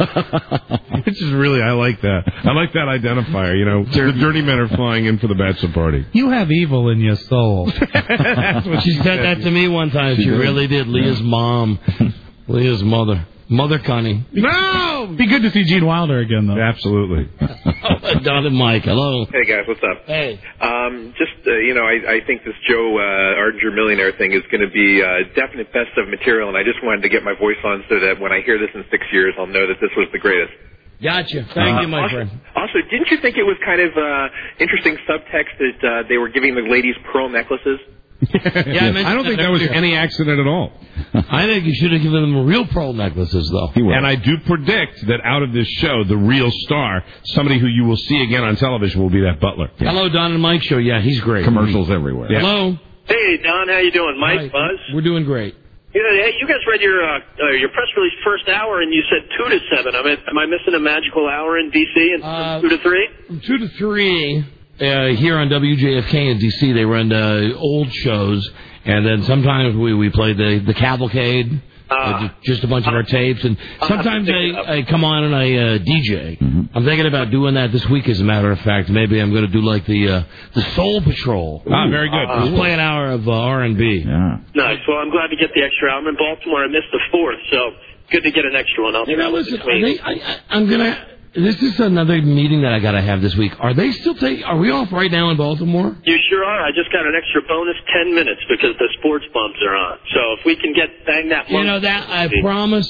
Which is really, I like that. I like that identifier. You know, the dirty men are flying in for the bachelor party. You have evil in your soul. That's what She said that to me one time. She, She did. really did. Leah's mom. Leah's mother. Mother Connie. No! Be good to see Gene Wilder again, though. Absolutely. Don and Mike, hello. Hey guys, what's up? Hey. Um, just uh, you know, I, I think this Joe uh, Ardinger Millionaire thing is going to be uh, definite best of material, and I just wanted to get my voice on so that when I hear this in six years, I'll know that this was the greatest. Gotcha. Thank Uh, you, my also, friend. Also, didn't you think it was kind of uh, interesting subtext that uh, they were giving the ladies pearl necklaces? Yeah, I, mentioned I don't think that was earlier. any accident at all. I think you should have given them real pearl necklaces, though. And I do predict that out of this show, the real star, somebody who you will see again on television, will be that butler. Hello, Don and Mike show. Yeah, he's great. Commercials everywhere. Yeah. Hello. Hey, Don, how you doing? Mike, Hi. Buzz? We're doing great. You know, hey, you guys read your uh, uh, your press release first hour, and you said two to seven. I mean, am I missing a magical hour in D C and Uh, two to three? From two to three uh, here on W J F K in D C, they run uh, old shows, and then sometimes we we play the the cavalcade. Uh, ju- just a bunch of our tapes, and sometimes I, I come on and I uh, D J. I'm thinking about doing that this week, as a matter of fact. Maybe I'm going to do like the uh, the Soul Patrol. Ah, very good. Uh, Just play an hour of uh, R and B. Yeah. Nice. Well, I'm glad to get the extra hour. I'm in Baltimore. I missed the fourth, so good to get an extra one. I'll Hey, now travel listen, between. are they, I, I, I'm gonna. This is another meeting that I gotta have this week. Are they still taking? Are we off right now in Baltimore? You sure are. I just got an extra bonus ten minutes because the sports bumps are on. So if we can get bang that. You know that I promise.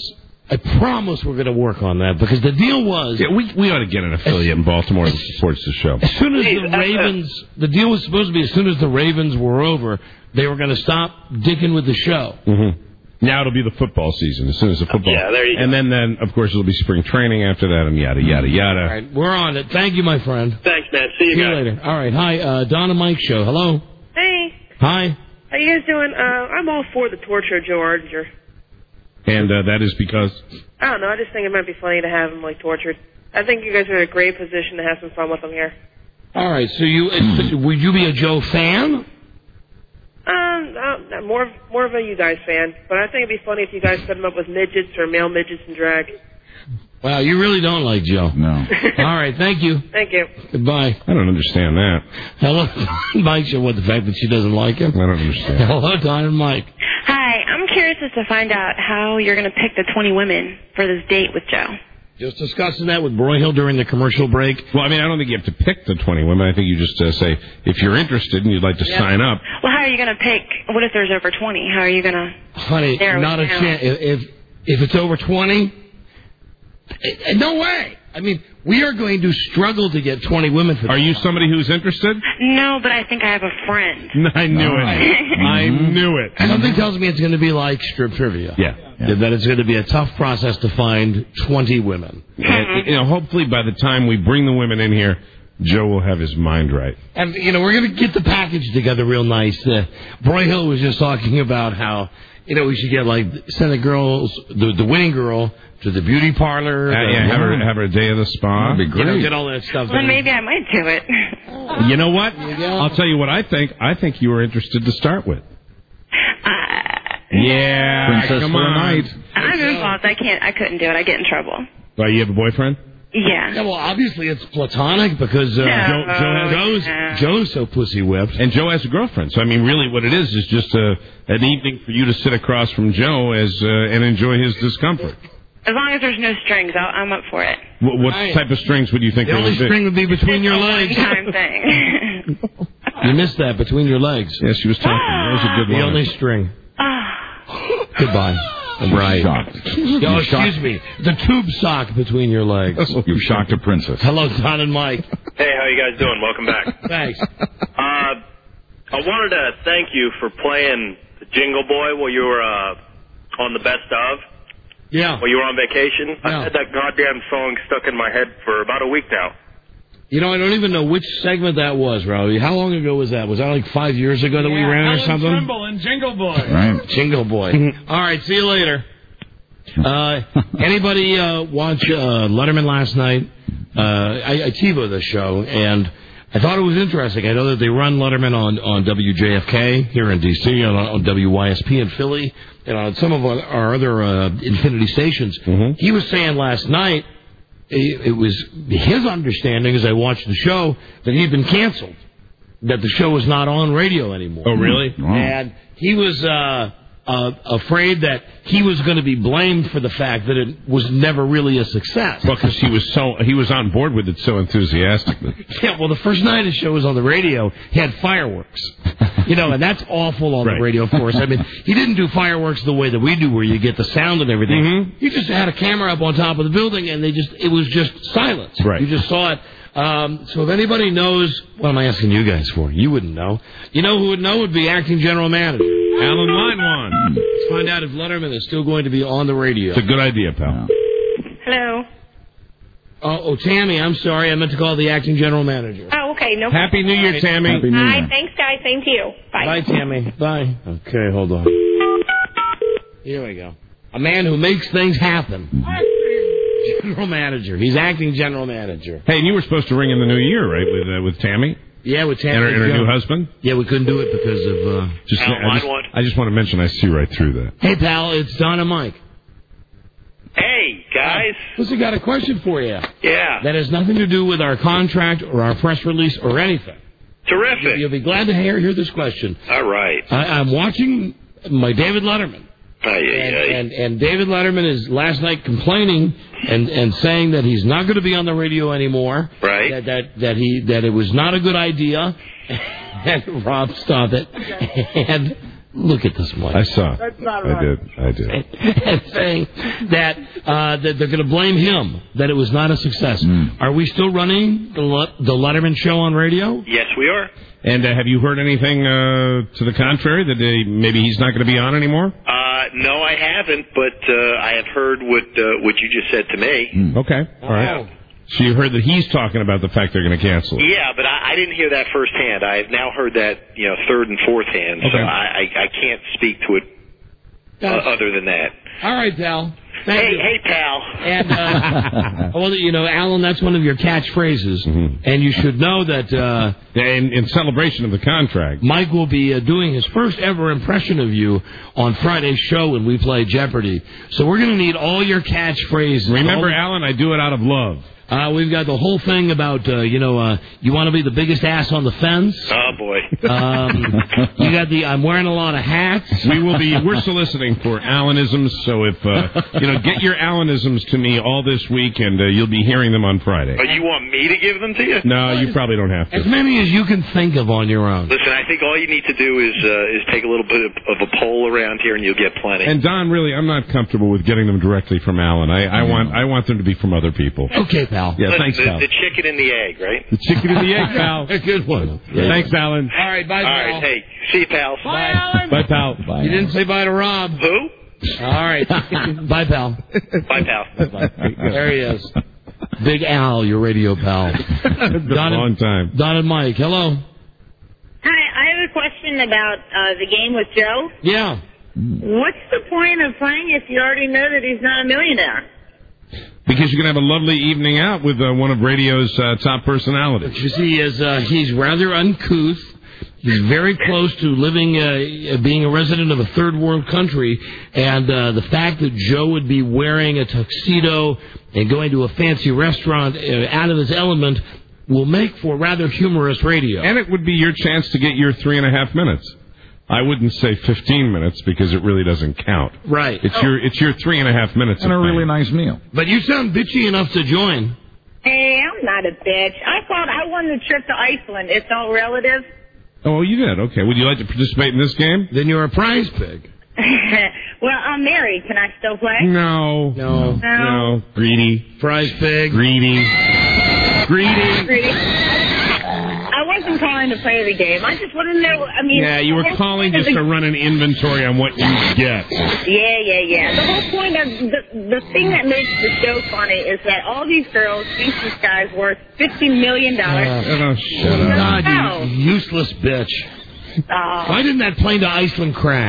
I promise we're going to work on that because the deal was... Yeah, we we ought to get an affiliate in Baltimore that supports the show. As soon as the Ravens... The deal was supposed to be as soon as the Ravens were over, they were going to stop dicking with the show. Mm-hmm. Now it'll be the football season as soon as the football... Yeah, there you go. And then, then, of course, it'll be spring training after that and yada, yada, yada. All right, we're on it. Thank you, my friend. Thanks, man. See you See guys. you later. All right, hi, uh, Don and Mike Show. Hello. Hey, Hi. how you guys doing? Uh, I'm all for the torture of Joe Ardinger. And uh, that is because... I don't know. I just think it might be funny to have him like tortured. I think you guys are in a great position to have some fun with him here. All right, so you uh, would you be a Joe fan? Um, uh, more more of a you guys fan, but I think it'd be funny if you guys set him up with midgets or male midgets in drag. Wow, you really don't like Joe. No. All right, thank you. Thank you. Goodbye. I don't understand that. Hello, Mike. Show what the fact that she doesn't like him. I don't understand. Hello, Don and Mike. Hi, I'm curious as to find out how you're going to pick the twenty women for this date with Joe. Just discussing that with Broyhill during the commercial break. Well, I mean, I don't think you have to pick the twenty women. I think you just uh, say, if you're interested and you'd like to Yeah. sign up. Well, how are you going to pick? What if there's over twenty? How are you going to... Honey, narrow not it a down? chance. If if it's over twenty, eh, no way. I mean, we are going to struggle to get twenty women for. Are you somebody who's interested? No, but I think I have a friend. I knew it. I knew it. Something tells me it's going to be like strip trivia. Yeah. That it's going to be a tough process to find twenty women. And, you know, hopefully by the time we bring the women in here, Joe will have his mind right. And, you know, we're going to get the package together real nice. Uh, Broyhill was just talking about how, you know, we should get, like, send the girls, the, the winning girl, to the beauty parlor. Uh, the, yeah, have her, have her a day of the spa. That'd be great. You know, get all that stuff Well, done. maybe I might do it. You know what? I'll tell you what I think. I think you were interested to start with. Yeah, Princess come for a on. night. I'm involved. I can't. I couldn't do it. I get in trouble. Well, you have a boyfriend? Yeah. Yeah, well, obviously it's platonic because uh, No, Joe, Joe Joe's, no. Joe's so pussy whipped. And Joe has a girlfriend. So, I mean, really what it is is just a, an evening for you to sit across from Joe as uh, and enjoy his discomfort. As long as there's no strings, I'll, I'm up for it. What, what Right. type of strings would you think The there only would be? string would be between your It's a legs. one-time thing. You missed that, between your legs. Yeah, she was talking. That was a good The one. only string. Goodbye. Right. Shocked. Oh, You're excuse shocked. me. The tube sock between your legs. You've shocked a princess. Hello, Don and Mike. Hey, how you guys doing? Welcome back. Thanks. Uh, I wanted to thank you for playing the Jingle Boy while you were uh, on the Best Of. Yeah. While you were on vacation. Yeah. I had that goddamn song stuck in my head for about a week now. You know, I don't even know which segment that was, Raul. How long ago was that? Was that like five years ago that we ran or something? Trimble and Jingle Boy. Right. Jingle Boy. All right, see you later. Uh, anybody uh, watch uh, Letterman last night? Uh, I, I TiVo the show, and I thought it was interesting. I know that they run Letterman on, on W J F K here in D C, on, on W Y S P in Philly, and on some of our, our other uh, Infinity stations. Mm-hmm. He was saying last night, it, it was his understanding as I watched the show that he'd been canceled, that the show was not on radio anymore. Oh, really? Wow. And he was uh, uh, afraid that he was going to be blamed for the fact that it was never really a success. Well, because he was so he was on board with it so enthusiastically. Yeah, well, the first night his show was on the radio, he had fireworks. You know, and that's awful on Right. the radio, of course. I mean, he didn't do fireworks the way that we do, where you get the sound and everything. Mm-hmm. He just had a camera up on top of the building, and they just it was just silence. Right. You just saw it. Um, so if anybody knows, what am I asking you guys for? You wouldn't know. You know who would know would be acting general manager Alan Leinwand. Let's find out if Letterman is still going to be on the radio. It's a good idea, pal. Hello. Oh, oh, Tammy, I'm sorry. I meant to call the acting general manager. Oh, okay. No. Happy New Year, Tammy. Happy New Hi. Year. Thanks, guys. Same to you. Bye. Bye, Tammy. Bye. Okay, hold on. Here we go. A man who makes things happen. General manager. He's acting general manager. Hey, and you were supposed to ring in the new year, right, with uh, with Tammy? Yeah, with Tammy. And her, and her Jones. new husband? Yeah, we couldn't do it because of... Uh... Just, Alan I, just, Leinwand. I just want to mention I see right through that. Hey, pal, it's Don and Mike. Hey, guys. Listen, got a question for you. Yeah. That has nothing to do with our contract or our press release or anything. Terrific. You'll be glad to hear, hear this question. All right. I, I'm watching my David Letterman. Ay, ay, And, ay. and and David Letterman is last night complaining and, and saying that he's not going to be on the radio anymore. Right. That that that he that it was not a good idea. And Rob, stop it. And Look at this, Mike. I saw. That's not I right. did. I did. And saying that uh, that they're going to blame him, that it was not a success. Mm. Are we still running the, Le- the Letterman show on radio? Yes, we are. And uh, have you heard anything uh, to the contrary, that they, maybe he's not going to be on anymore? Uh, no, I haven't, but uh, I have heard what uh, what you just said to me. Mm. Okay. All right. So you heard that he's talking about the fact they're going to cancel it. Yeah, but I, I didn't hear that firsthand. I have now heard that, you know, third and fourth hand, so Okay. I, I, I can't speak to it uh, other than that. All right, pal. Thank hey, you. hey, pal. And, uh, well, you know, Alan, that's one of your catchphrases. Mm-hmm. And you should know that uh, in, in celebration of the contract, Mike will be uh, doing his first ever impression of you on Friday's show when we play Jeopardy. So we're going to need all your catchphrases. Remember, all... Alan, I do it out of love. Uh, we've got the whole thing about, uh, you know, uh, you want to be the biggest ass on the fence. Oh, boy. Um, you got the I'm wearing a lot of hats. We will be, we're soliciting for Alanisms, so if, uh, you know, get your Alanisms to me all this week, and uh, you'll be hearing them on Friday. Oh, you want me to give them to you? No, you probably don't have to. As many as you can think of on your own. Listen, I think all you need to do is uh, is take a little bit of, of a poll around here, and you'll get plenty. And Don, really, I'm not comfortable with getting them directly from Alan. I, I want I want them to be from other people. Okay, pal. Yeah, Listen, thanks, the, pal. the chicken and the egg, right? The chicken and the egg, pal. A good one. Yeah. Thanks, Alan. All right, bye, All pal. right, hey, see you, pals. Bye, Alan. Bye, pal. Bye. You didn't say bye to Rob. Who? All right. Bye, pal. Bye, pal. There he is. Big Al, your radio pal. It's been a long time. Don and Mike, hello. Hi, I have a question about uh, the game with Joe. Yeah. What's the point of playing if you already know that he's not a millionaire? Because you can have a lovely evening out with uh, one of radio's uh, top personalities. You see, is uh, he's rather uncouth. He's very close to living, uh, being a resident of a third world country, and uh, the fact that Joe would be wearing a tuxedo and going to a fancy restaurant uh, out of his element will make for rather humorous radio. And it would be your chance to get your three and a half minutes. I wouldn't say fifteen minutes because it really doesn't count. Right. It's your it's your three and a half minutes. And of a really fame. nice meal. But you sound bitchy enough to join. Hey, I'm not a bitch. I thought I won the trip to Iceland. It's all relative. Oh, you did? Okay. Would you like to participate in this game? Then you're a prize pig. Well, I'm married. Can I still play? No. No. No. No. Greedy. Prize pig. Greedy. Greedy. Greedy. I wasn't calling to play the game. I just want to know. I mean, Yeah, you the were whole calling point of just the- to run an inventory on what you get. Yeah, yeah, yeah. The whole point of the the thing that makes the show funny is that all these girls think this guy's worth fifty million dollars. Oh, shut up. God, No. you useless bitch. Oh. Why didn't that plane to Iceland crash?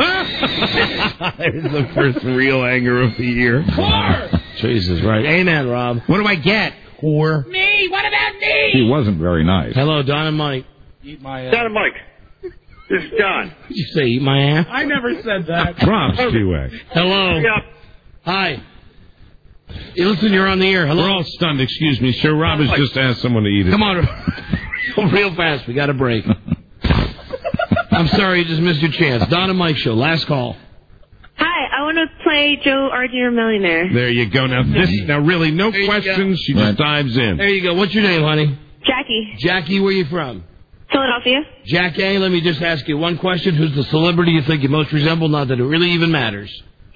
It's the first real anger of the year. Jesus, right. Amen, Rob. What do I get? Whore. Me? What about me? He wasn't very nice. Hello, Don and Mike. Eat my Don and Mike. This is Don. Did you say eat my ass? I never said that. Rob Stewart. Hello. Yep. Hi. Hey, listen, you're on the air. Hello. We're all stunned. Excuse me, sir. Rob has just asked someone to eat it. Come on. Real fast. We got a break. I'm sorry you just missed your chance. Don and Mike show. Last call. Hi, I want to play Joe, Are You a Millionaire? There you go. Now this. Now really, no There you questions. go. She Right. just dives in. There you go. What's your name, honey? Jackie, Jackie, where you from? Philadelphia. Jackie, let me just ask you one question. Who's the celebrity you think you most resemble? Not that it really even matters.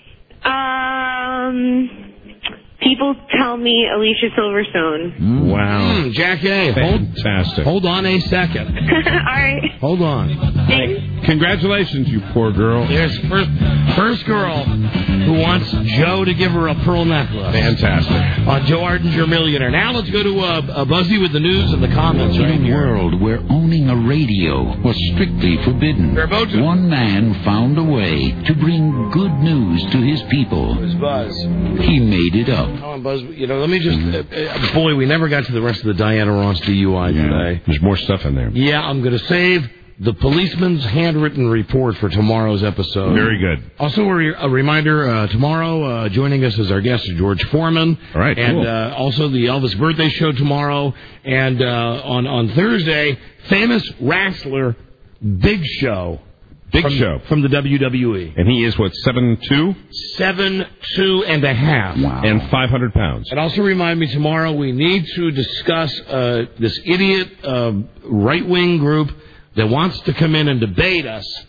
Um, people tell me Alicia Silverstone. Wow. Hmm, Jackie, hold, Fantastic. hold on a second. All right. Hold on. Thanks. Congratulations, you poor girl. There's first, first girl who wants Joe to give her a pearl necklace. Fantastic. On Joe Ardinger Millionaire. Now let's go to uh, uh, Buzzy with the news and the comments right In a here. world where owning a radio was strictly forbidden, They're about to- one man found a way to bring good news to his people. Where's Buzz? He made it up. Come on, Buzz. You know, let me just... Uh, uh, boy, we never got to the rest of the Diana Ross D U I today. There's more stuff in there. Yeah, I'm going to save the policeman's handwritten report for tomorrow's episode. Very good. Also, a, re- a reminder, uh, tomorrow, uh, joining us as our guest is George Foreman. All right, And cool. uh, also the Elvis birthday show tomorrow. And uh, on, on Thursday, famous wrestler Big Show. Big from, Show. From the W W E. And he is, what, seven two? Seven, two and a half. Wow. And five hundred pounds. And also remind me tomorrow we need to discuss uh, this idiot uh, right-wing group that wants to come in and debate us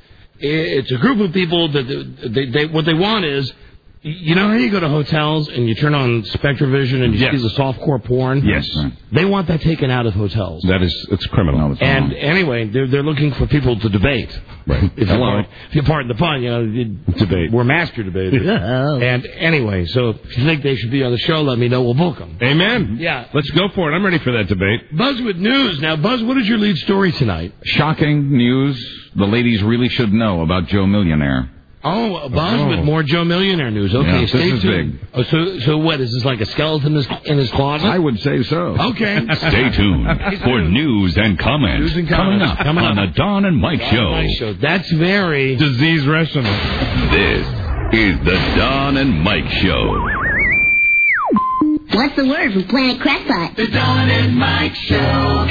It's a group of people that they, they what they want is. You know how you go to hotels and you turn on SpectraVision and you yes. see the softcore porn? Yes. They want that taken out of hotels. That is, it's criminal. And anyway, they're they're looking for people to debate. Right. If you pardon, if you pardon the pun, you know, you, debate. We're master debaters. And anyway, so if you think they should be on the show, let me know. We'll book them. Amen. Yeah. Let's go for it. I'm ready for that debate. Buzz with news. Now, Buzz, what is your lead story tonight? Shocking news the ladies really should know about Joe Millionaire. Oh, Buzz oh. with more Joe Millionaire news. Okay, yeah, stay this tuned. Is big. Oh, so, so what? Is this like a skeleton in his, in his closet? I would say so. Okay. Stay tuned for news and comments, news and coming comments. up coming on up. the Don and Mike Don Show. And Mike Show. That's very disease rational. This is the Don and Mike Show. What's the word from Planet Crackpot? The Don and Mike Show.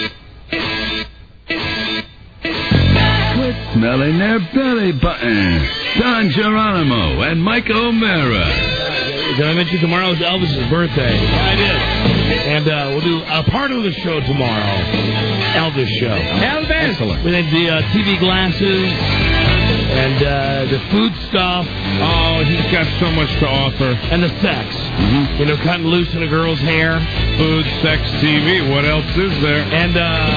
Smelling their belly buttons. Don Geronimo and Mike O'Mara. Did I mention tomorrow is Elvis's birthday? I did. And uh, we'll do a part of the show tomorrow. Elvis show. Elvis! Excellent. We had the uh, T V glasses and uh, the food stuff. Oh, he's got so much to offer. And the sex. Mm-hmm. You know, cutting loose in a girl's hair. Food, sex, T V. What else is there? And, uh...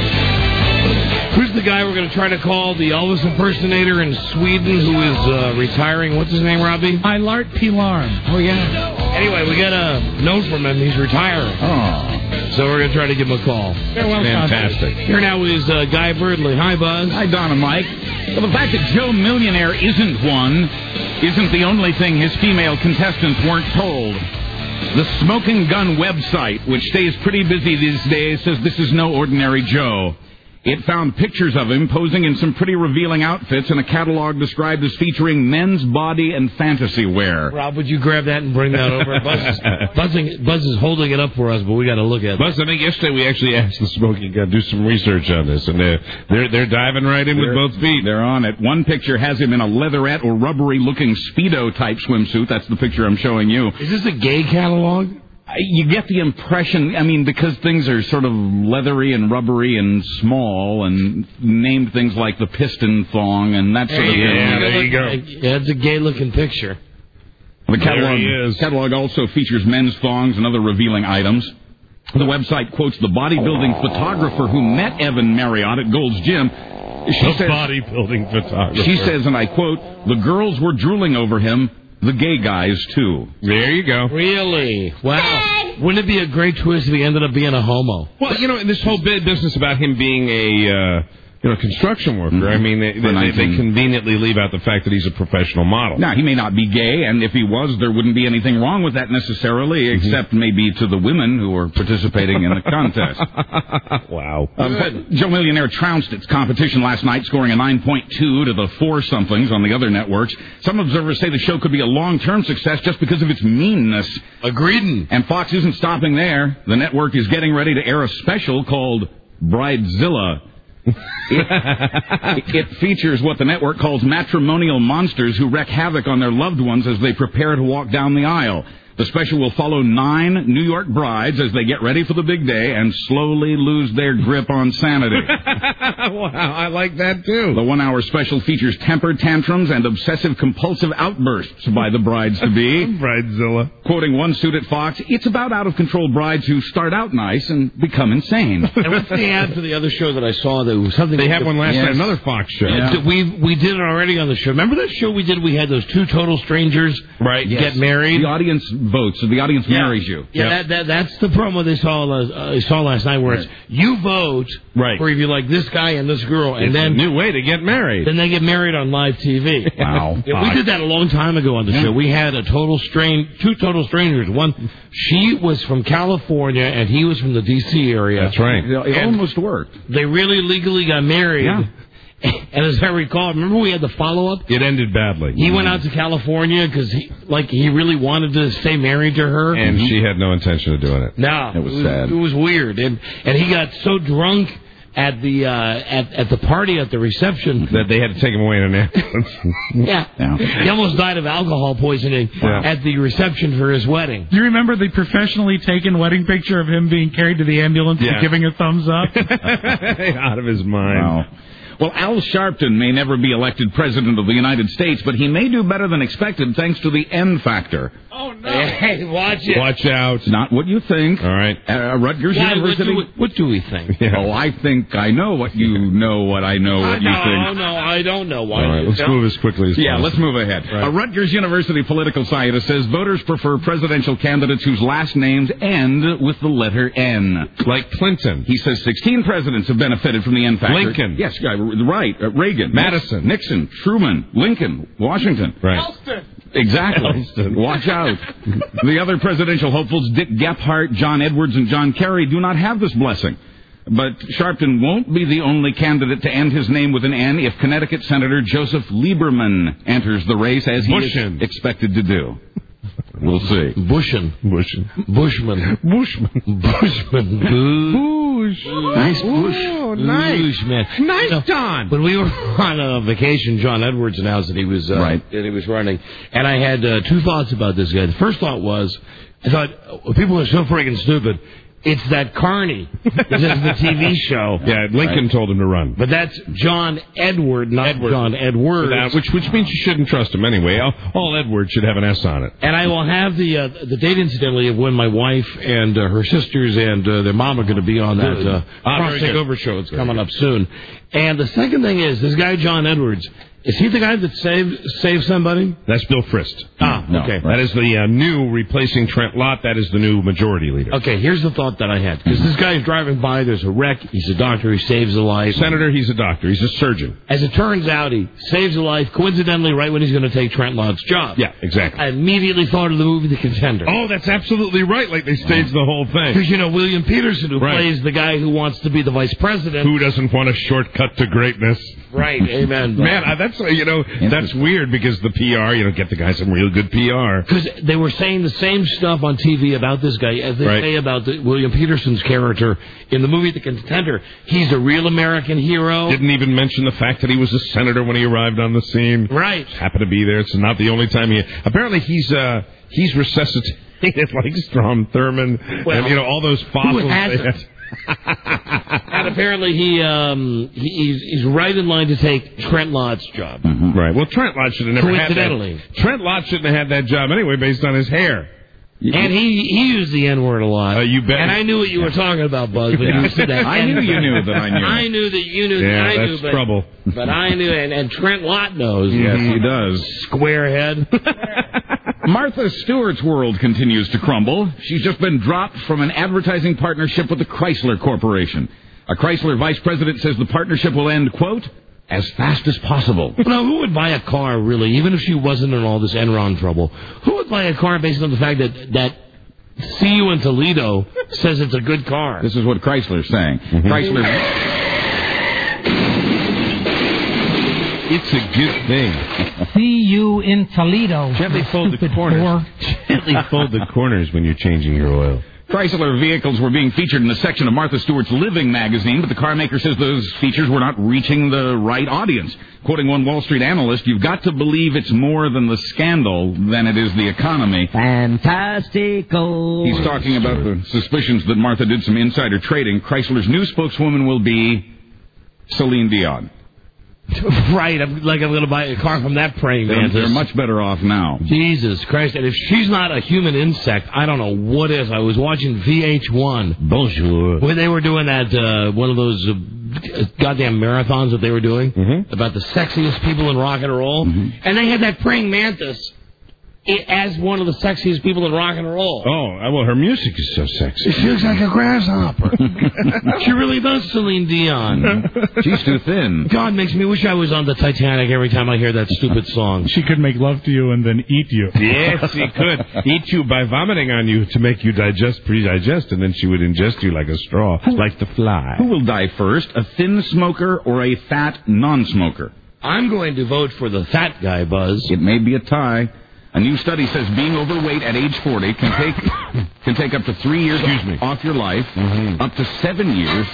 who's the guy we're going to try to call the Elvis impersonator in Sweden who is uh, retiring? What's his name, Robbie? Eilert Pilarm. Oh, yeah. Anyway, we got a note from him. He's retiring. Oh. So we're going to try to give him a call. Fantastic. Here now is uh, Guy Birdley. Hi, Buzz. Hi, Don and Mike. Well, the fact that Joe Millionaire isn't one isn't the only thing his female contestants weren't told. The Smoking Gun website, which stays pretty busy these days, says this is no ordinary Joe. It found pictures of him posing in some pretty revealing outfits in a catalog described as featuring men's body and fantasy wear. Rob, would you grab that and bring that over? Buzz is, buzzing, Buzz is holding it up for us, but we got to look at it. Buzz, I think yesterday we actually asked the Smoking Gun to do some research on this, and they're they're, they're diving right in they're, with both feet. They're on it. One picture has him in a leatherette or rubbery-looking Speedo-type swimsuit. That's the picture I'm showing you. Is this a gay catalog? You get the impression, I mean, because things are sort of leathery and rubbery and small and named things like the piston thong and that sort of thing. Yeah, there you go. Yeah, it's a gay-looking picture. The catalog, catalog also features men's thongs and other revealing items. The website quotes the bodybuilding photographer who met Evan Marriott at Gold's Gym. She the says, bodybuilding photographer. She says, and I quote, the girls were drooling over him. The gay guys, too. There you go. Really? Wow. Wouldn't it be a great twist if he ended up being a homo? Well, you know, this whole big business about him being a... Uh, You know, construction worker. Mm-hmm. I mean, they, they, they conveniently leave out the fact that he's a professional model. Now, he may not be gay, and if he was, there wouldn't be anything wrong with that necessarily, mm-hmm. except maybe to the women who are participating in the contest. Wow. Um, Joe Millionaire trounced its competition last night, scoring a nine point two to the four-somethings on the other networks. Some observers say the show could be a long-term success just because of its meanness. Agreed. And Fox isn't stopping there. The network is getting ready to air a special called Bridezilla. It, it features what the network calls matrimonial monsters who wreak havoc on their loved ones as they prepare to walk down the aisle. The special will follow nine New York brides as they get ready for the big day and slowly lose their grip on sanity. Wow, I like that, too. The one-hour special features temper tantrums and obsessive-compulsive outbursts by the brides-to-be. Bridezilla. Quoting one suit at Fox, it's about out-of-control brides who start out nice and become insane. And what's the ad for the other show that I saw that was something... They had one last yes. night, another Fox show. Yeah. We we did it already on the show. Remember that show we did? We had those two total strangers right. get yes. married. The audience votes, so the audience yeah. marries you. Yeah, yep. that, that that's the promo they saw uh, they saw last night, where right. it's you vote right. for if you like this guy and this girl, and it's then a new way to get married. Then they get married on live T V. Wow, yeah, we did that a long time ago on the yeah. show. We had a total strange, two total strangers. One, she was from California and he was from the D C area. That's right. It and almost worked. They really legally got married. Yeah. And as I recall, remember we had the follow-up? It ended badly. He went out to California because, he, like, he really wanted to stay married to her. And mm-hmm. she had no intention of doing it. No. It was, it was sad. It was weird. And and he got so drunk at the uh, at, at the party, at the reception... that they had to take him away in an ambulance. yeah. yeah. He almost died of alcohol poisoning wow. at the reception for his wedding. Do you remember the professionally taken wedding picture of him being carried to the ambulance yeah. and giving a thumbs up? Out of his mind. Wow. Well, Al Sharpton may never be elected president of the United States, but he may do better than expected thanks to the N factor. Oh, no. Hey, watch it. Watch out. Not what you think. All right. Uh, Rutgers Why, University. What do, we, what do we think? Yeah. Oh, I think I know what you know, what I know, what uh, you no, think. No, no, I don't know. Why All right, let's don't? move as quickly as yeah, possible. let's move ahead. Right. A Rutgers University political scientist says voters prefer presidential candidates whose last names end with the letter N. Like Clinton. He says sixteen presidents have benefited from the N factor. Lincoln. Yes, right. Uh, Reagan. Madison. Nixon. Truman. Lincoln. Washington. Right. Elston. Exactly. Elston. Watch out. The other presidential hopefuls, Dick Gephardt, John Edwards, and John Kerry, do not have this blessing. But Sharpton won't be the only candidate to end his name with an N if Connecticut Senator Joseph Lieberman enters the race, as he Bushin. is expected to do. We'll see. Bushin. Bushin. Bushman. Bushman. Bushman. Bush. Nice bush. Oh, nice. Bush, man. Nice, So, Don. when we were on a vacation, John Edwards announced that he was uh, Right. that he was running, and I had uh, two thoughts about this guy. The first thought was, I thought oh, people are so freaking stupid. It's that Carney. This is the T V show. Yeah, Lincoln Right. told him to run. But that's John Edward, not Edward. John Edwards. That, which which means you shouldn't trust him anyway. All, all Edward should have an S on it. And I will have the uh, the date, incidentally, of when my wife and uh, her sisters and uh, their mom are going to be on that uh, Ah, Cross very good. Takeover show. It's Very coming good. up soon. And the second thing is, this guy John Edwards, is he the guy that saved saved somebody? That's Bill Frist. Ah, No, okay. That is the uh, new replacing Trent Lott. That is the new majority leader. Okay, here's the thought that I had. Because this guy's driving by, there's a wreck, he's a doctor, he saves a life. Senator, he's a doctor. He's a surgeon. As it turns out, he saves a life, coincidentally, right when he's going to take Trent Lott's job. Yeah, exactly. I immediately thought of the movie The Contender. Oh, that's absolutely right. Like they staged the whole thing. Because, you know, William Peterson, who Right. plays the guy who wants to be the vice president. Who doesn't want a shortcut to greatness? Right, amen. Man, I- that's, uh, you know, that's weird because the P R, you know, get the guy some real good P R. Because they were saying the same stuff on T V about this guy as they Right. say about the, William Peterson's character in the movie The Contender. He's a real American hero. Didn't even mention the fact that he was a senator when he arrived on the scene. Right. Just happened to be there. It's not the only time he... Apparently he's, uh, he's resuscitated like Strom Thurmond Well, and, you know, all those fossils. who hasn't? And apparently he, um, he he's, he's right in line to take Trent Lott's job. Mm-hmm. Right. Well, Trent Lott should have never had that. Coincidentally. Trent Lott shouldn't have had that job anyway based on his hair. And he, he used the N-word a lot. Uh, you bet. And I knew what you were talking about, Buzz, when you said that. I knew you knew that I knew. I knew that you knew Yeah, that I that's knew. But, trouble. But I knew, and, and Trent Lott knows. Yes, he does. Squarehead. Martha Stewart's world continues to crumble. She's just been dropped from an advertising partnership with the Chrysler Corporation. A Chrysler vice president says the partnership will end, quote, as fast as possible. Now, who would buy a car, really, even if she wasn't in all this Enron trouble? Who would buy a car based on the fact that that See You in Toledo says it's a good car? This is what Chrysler's saying. Mm-hmm. Chrysler... It's a good thing. See you in Toledo. Gently fold the stupid corners. whore. Gently fold the corners when you're changing your oil. Chrysler vehicles were being featured in a section of Martha Stewart's Living magazine, but the car maker says those features were not reaching the right audience. Quoting one Wall Street analyst, you've got to believe it's more than the scandal than it is the economy. Fantastical. He's talking about the suspicions that Martha did some insider trading. Chrysler's new spokeswoman will be Celine Dion. Right, I'm, like I'm going to buy a car from that praying They're, mantis. they're much better off now. Jesus Christ, and if she's not a human insect, I don't know what is. I was watching V H one. Bonjour. When they were doing that, uh, one of those uh, goddamn marathons that they were doing Mm-hmm. about the sexiest people in rock and roll, Mm-hmm. and they had that praying mantis i- as one of the sexiest people in rock and roll. Oh, well, her music is so sexy. She looks like a grasshopper. She really does, Celine Dion. She's too thin. God makes me wish I was on the Titanic every time I hear that stupid song. She could make love to you and then eat you. Yes, she could eat you by vomiting on you to make you digest, pre-digest, and then she would ingest you like a straw, like the fly. Who will die first, a thin smoker or a fat non-smoker? I'm going to vote for the fat guy, Buzz. It may be a tie. A new study says being overweight at age forty can take can take up to three years Excuse me. off your life, Mm-hmm. up to seven years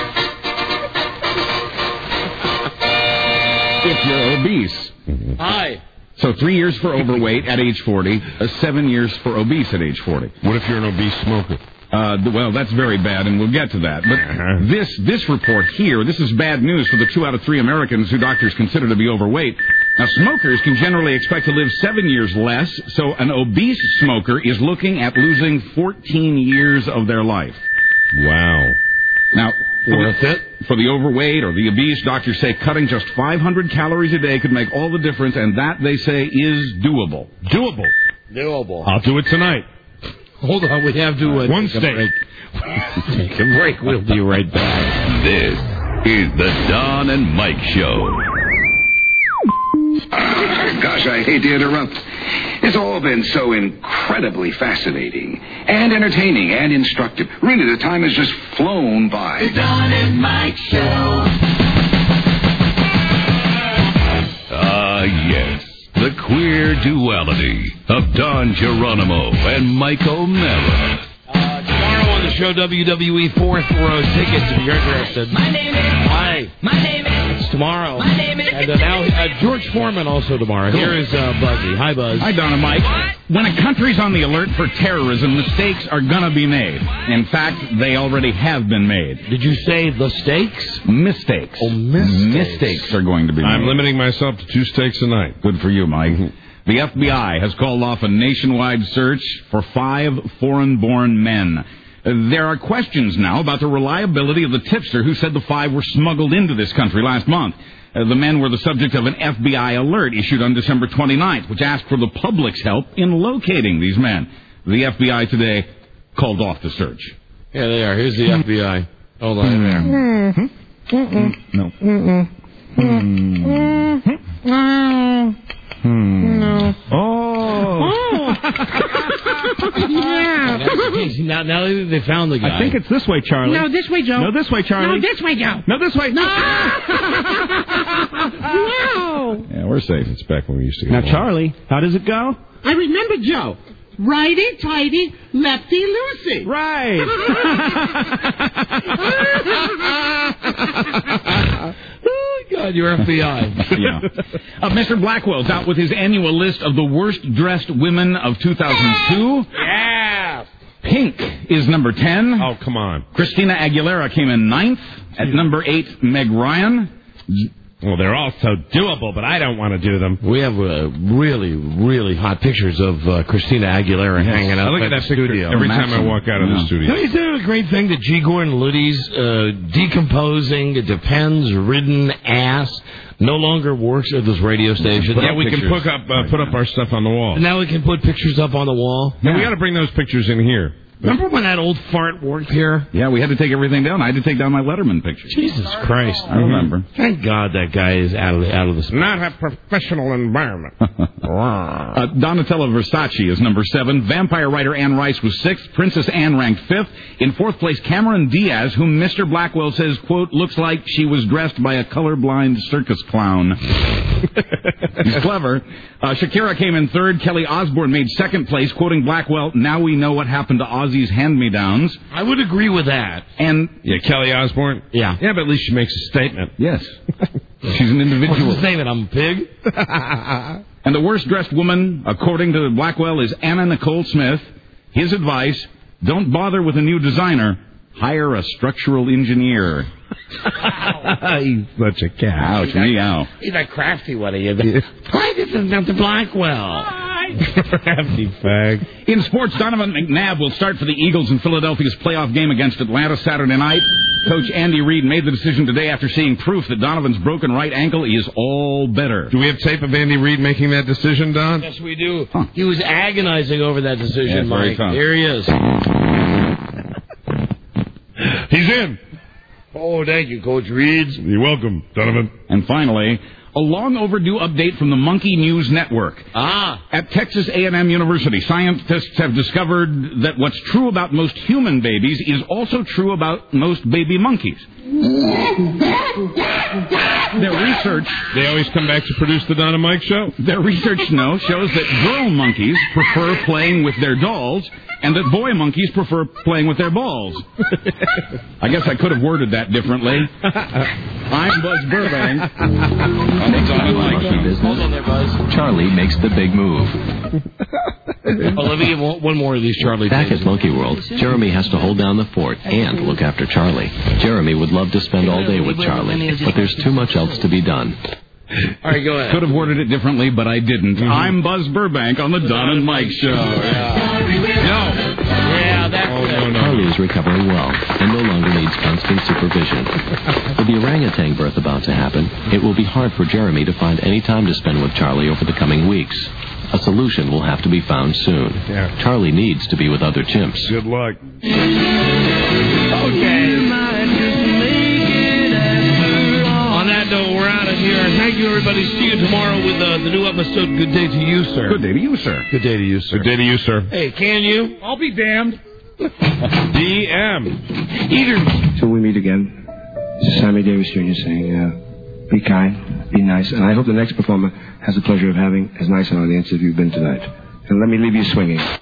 if you're obese. Mm-hmm. Hi. So three years for overweight at age forty, uh, seven years for obese at age forty. What if you're an obese smoker? Uh, well, that's very bad, and we'll get to that. But this this report here, this is bad news for the two out of three Americans who doctors consider to be overweight. Now, smokers can generally expect to live seven years less, so an obese smoker is looking at losing fourteen years of their life. Wow. Now, for Worth the, it? for the overweight or the obese, doctors say cutting just five hundred calories a day could make all the difference, and that, they say, is doable. Doable. Doable. I'll do it tonight. Hold on, we have to uh, One take steak. a break. Take a break. We'll be right back. This is the Don and Mike Show. Gosh, I hate to interrupt. It's all been so incredibly fascinating and entertaining and instructive. Really, the time has just flown by. The Don and Mike Show. Ah, yes. The queer duality of Don Geronimo and Mike O'Mara. Uh, tomorrow on the show, W W E fourth row tickets, if you're interested. My name is. Hi. My name is. It's tomorrow. My name is. And uh, now, uh, George Foreman also tomorrow. Cool. Here is uh, Buzzy. Hi, Buzz. Hi, Don and Mike. When a country's on the alert for terrorism, mistakes are going to be made. In fact, they already have been made. Did you say the stakes? Mistakes. Oh, mistakes. Mistakes are going to be made. I'm limiting myself to two steaks a night. Good for you, Mike. The F B I has called off a nationwide search for five foreign-born men. There are questions now about the reliability of the tipster who said the five were smuggled into this country last month. Uh, the men were the subject of an F B I alert issued on December twenty-ninth, which asked for the public's help in locating these men. The F B I today called off the search. Yeah, they are. Here's the F B I. Hold on there. Mm-hmm. Mm-mm. No. Mm-mm. Mm-mm. Hmm. No. Oh. Yeah. Now, now they found the guy. I think it's this way, Charlie. No, this way, Joe. No, this way, Charlie. No, this way, Joe. No, this way. No. No. Yeah, we're safe. It's back when we used to get Now, along. Charlie, how does it go? I remember Joe. Righty tighty, lefty loosey. Right. Oh, God, you're F B I. Yeah. Uh, Mister Blackwell's out with his annual list of the worst-dressed women of two thousand two. Yeah. Pink is number ten. Oh, come on. Christina Aguilera came in ninth. At number eight, Meg Ryan. Well, they're all so doable, but I don't want to do them. We have uh, really, really hot pictures of uh, Christina Aguilera hanging out I look at at the that picture studio. every time I walk out of Yeah. the studio. No, isn't it a great thing that G. Gordon Liddy's uh, decomposing, depends-ridden ass no longer works at this radio station? Yeah, we can put up uh, put up our stuff on the wall. Now we can put pictures up on the wall. Now, we got to bring those pictures in here. Remember when that old fart worked here? Yeah, we had to take everything down. I had to take down my Letterman picture. Jesus Christ. I remember. Thank God that guy is out of the, out of the... Not a professional environment. uh, Donatella Versace is number seven. Vampire writer Anne Rice was sixth. Princess Anne ranked fifth. In fourth place, Cameron Diaz, whom Mister Blackwell says, quote, looks like she was dressed by a colorblind circus clown. He's clever. Uh, Shakira came in third. Kelly Osbourne made second place, quoting Blackwell, now we know what happened to Ozzy's hand-me-downs. I would agree with that. And Yeah, Kelly Osbourne? Yeah. Yeah, but at least she makes a statement. yes, she's an individual. What's his name? I'm a pig? And the worst-dressed woman, according to Blackwell, is Anna Nicole Smith. His advice, don't bother with a new designer. Hire a structural engineer. He's such a cat. Ouch, meow. He's a crafty one of you. Why this is Doctor Blackwell? Crafty fag. In sports, Donovan McNabb will start for the Eagles in Philadelphia's playoff game against Atlanta Saturday night. Coach Andy Reid made the decision today after seeing proof that Donovan's broken right ankle is all better. Do we have tape of Andy Reid making that decision, Don? Yes, we do. Huh. He was agonizing over that decision, Yeah, very Mike. tough. Here he is. He's in. Oh, thank you, Coach Reed. You're welcome, Donovan. And finally, a long overdue update from the Monkey News Network. Ah. At Texas A and M University, scientists have discovered that what's true about most human babies is also true about most baby monkeys. Their research... They always come back to produce the Don and Mike show? Their research, no, shows that girl monkeys prefer playing with their dolls and that boy monkeys prefer playing with their balls. I guess I could have worded that differently. I'm Buzz Burbank. On the Don and Mike Show. Hold on there, Buzz. Charlie makes the big move. Oh, let me get one one more of these Charlie Back tapes. at Monkey World, Jeremy has to hold down the fort and look after Charlie. Jeremy would love to spend all day with Charlie, but there's too much else to be done. All right, go ahead. Could have worded it differently, but I didn't. Mm-hmm. I'm Buzz Burbank on the Don and Mike Show. Yeah. No. Yeah, that's oh, it. No, no. Charlie is recovering well and no longer needs constant supervision. With the orangutan birth about to happen, it will be hard for Jeremy to find any time to spend with Charlie over the coming weeks. A solution will have to be found soon. Yeah. Charlie needs to be with other chimps. Good luck. Okay. On that note, we're out of here. Thank you, everybody. See you tomorrow with uh, the new episode. Good day to you, sir. Good day to you, sir. Good day to you, sir. Good day to you, sir. Hey, can you? I'll be damned. D M. Eater. Till we meet again, this is Sammy Davis Junior saying, uh, be kind, be nice, and I hope the next performer has the pleasure of having as nice an audience as you've been tonight. And let me leave you swinging.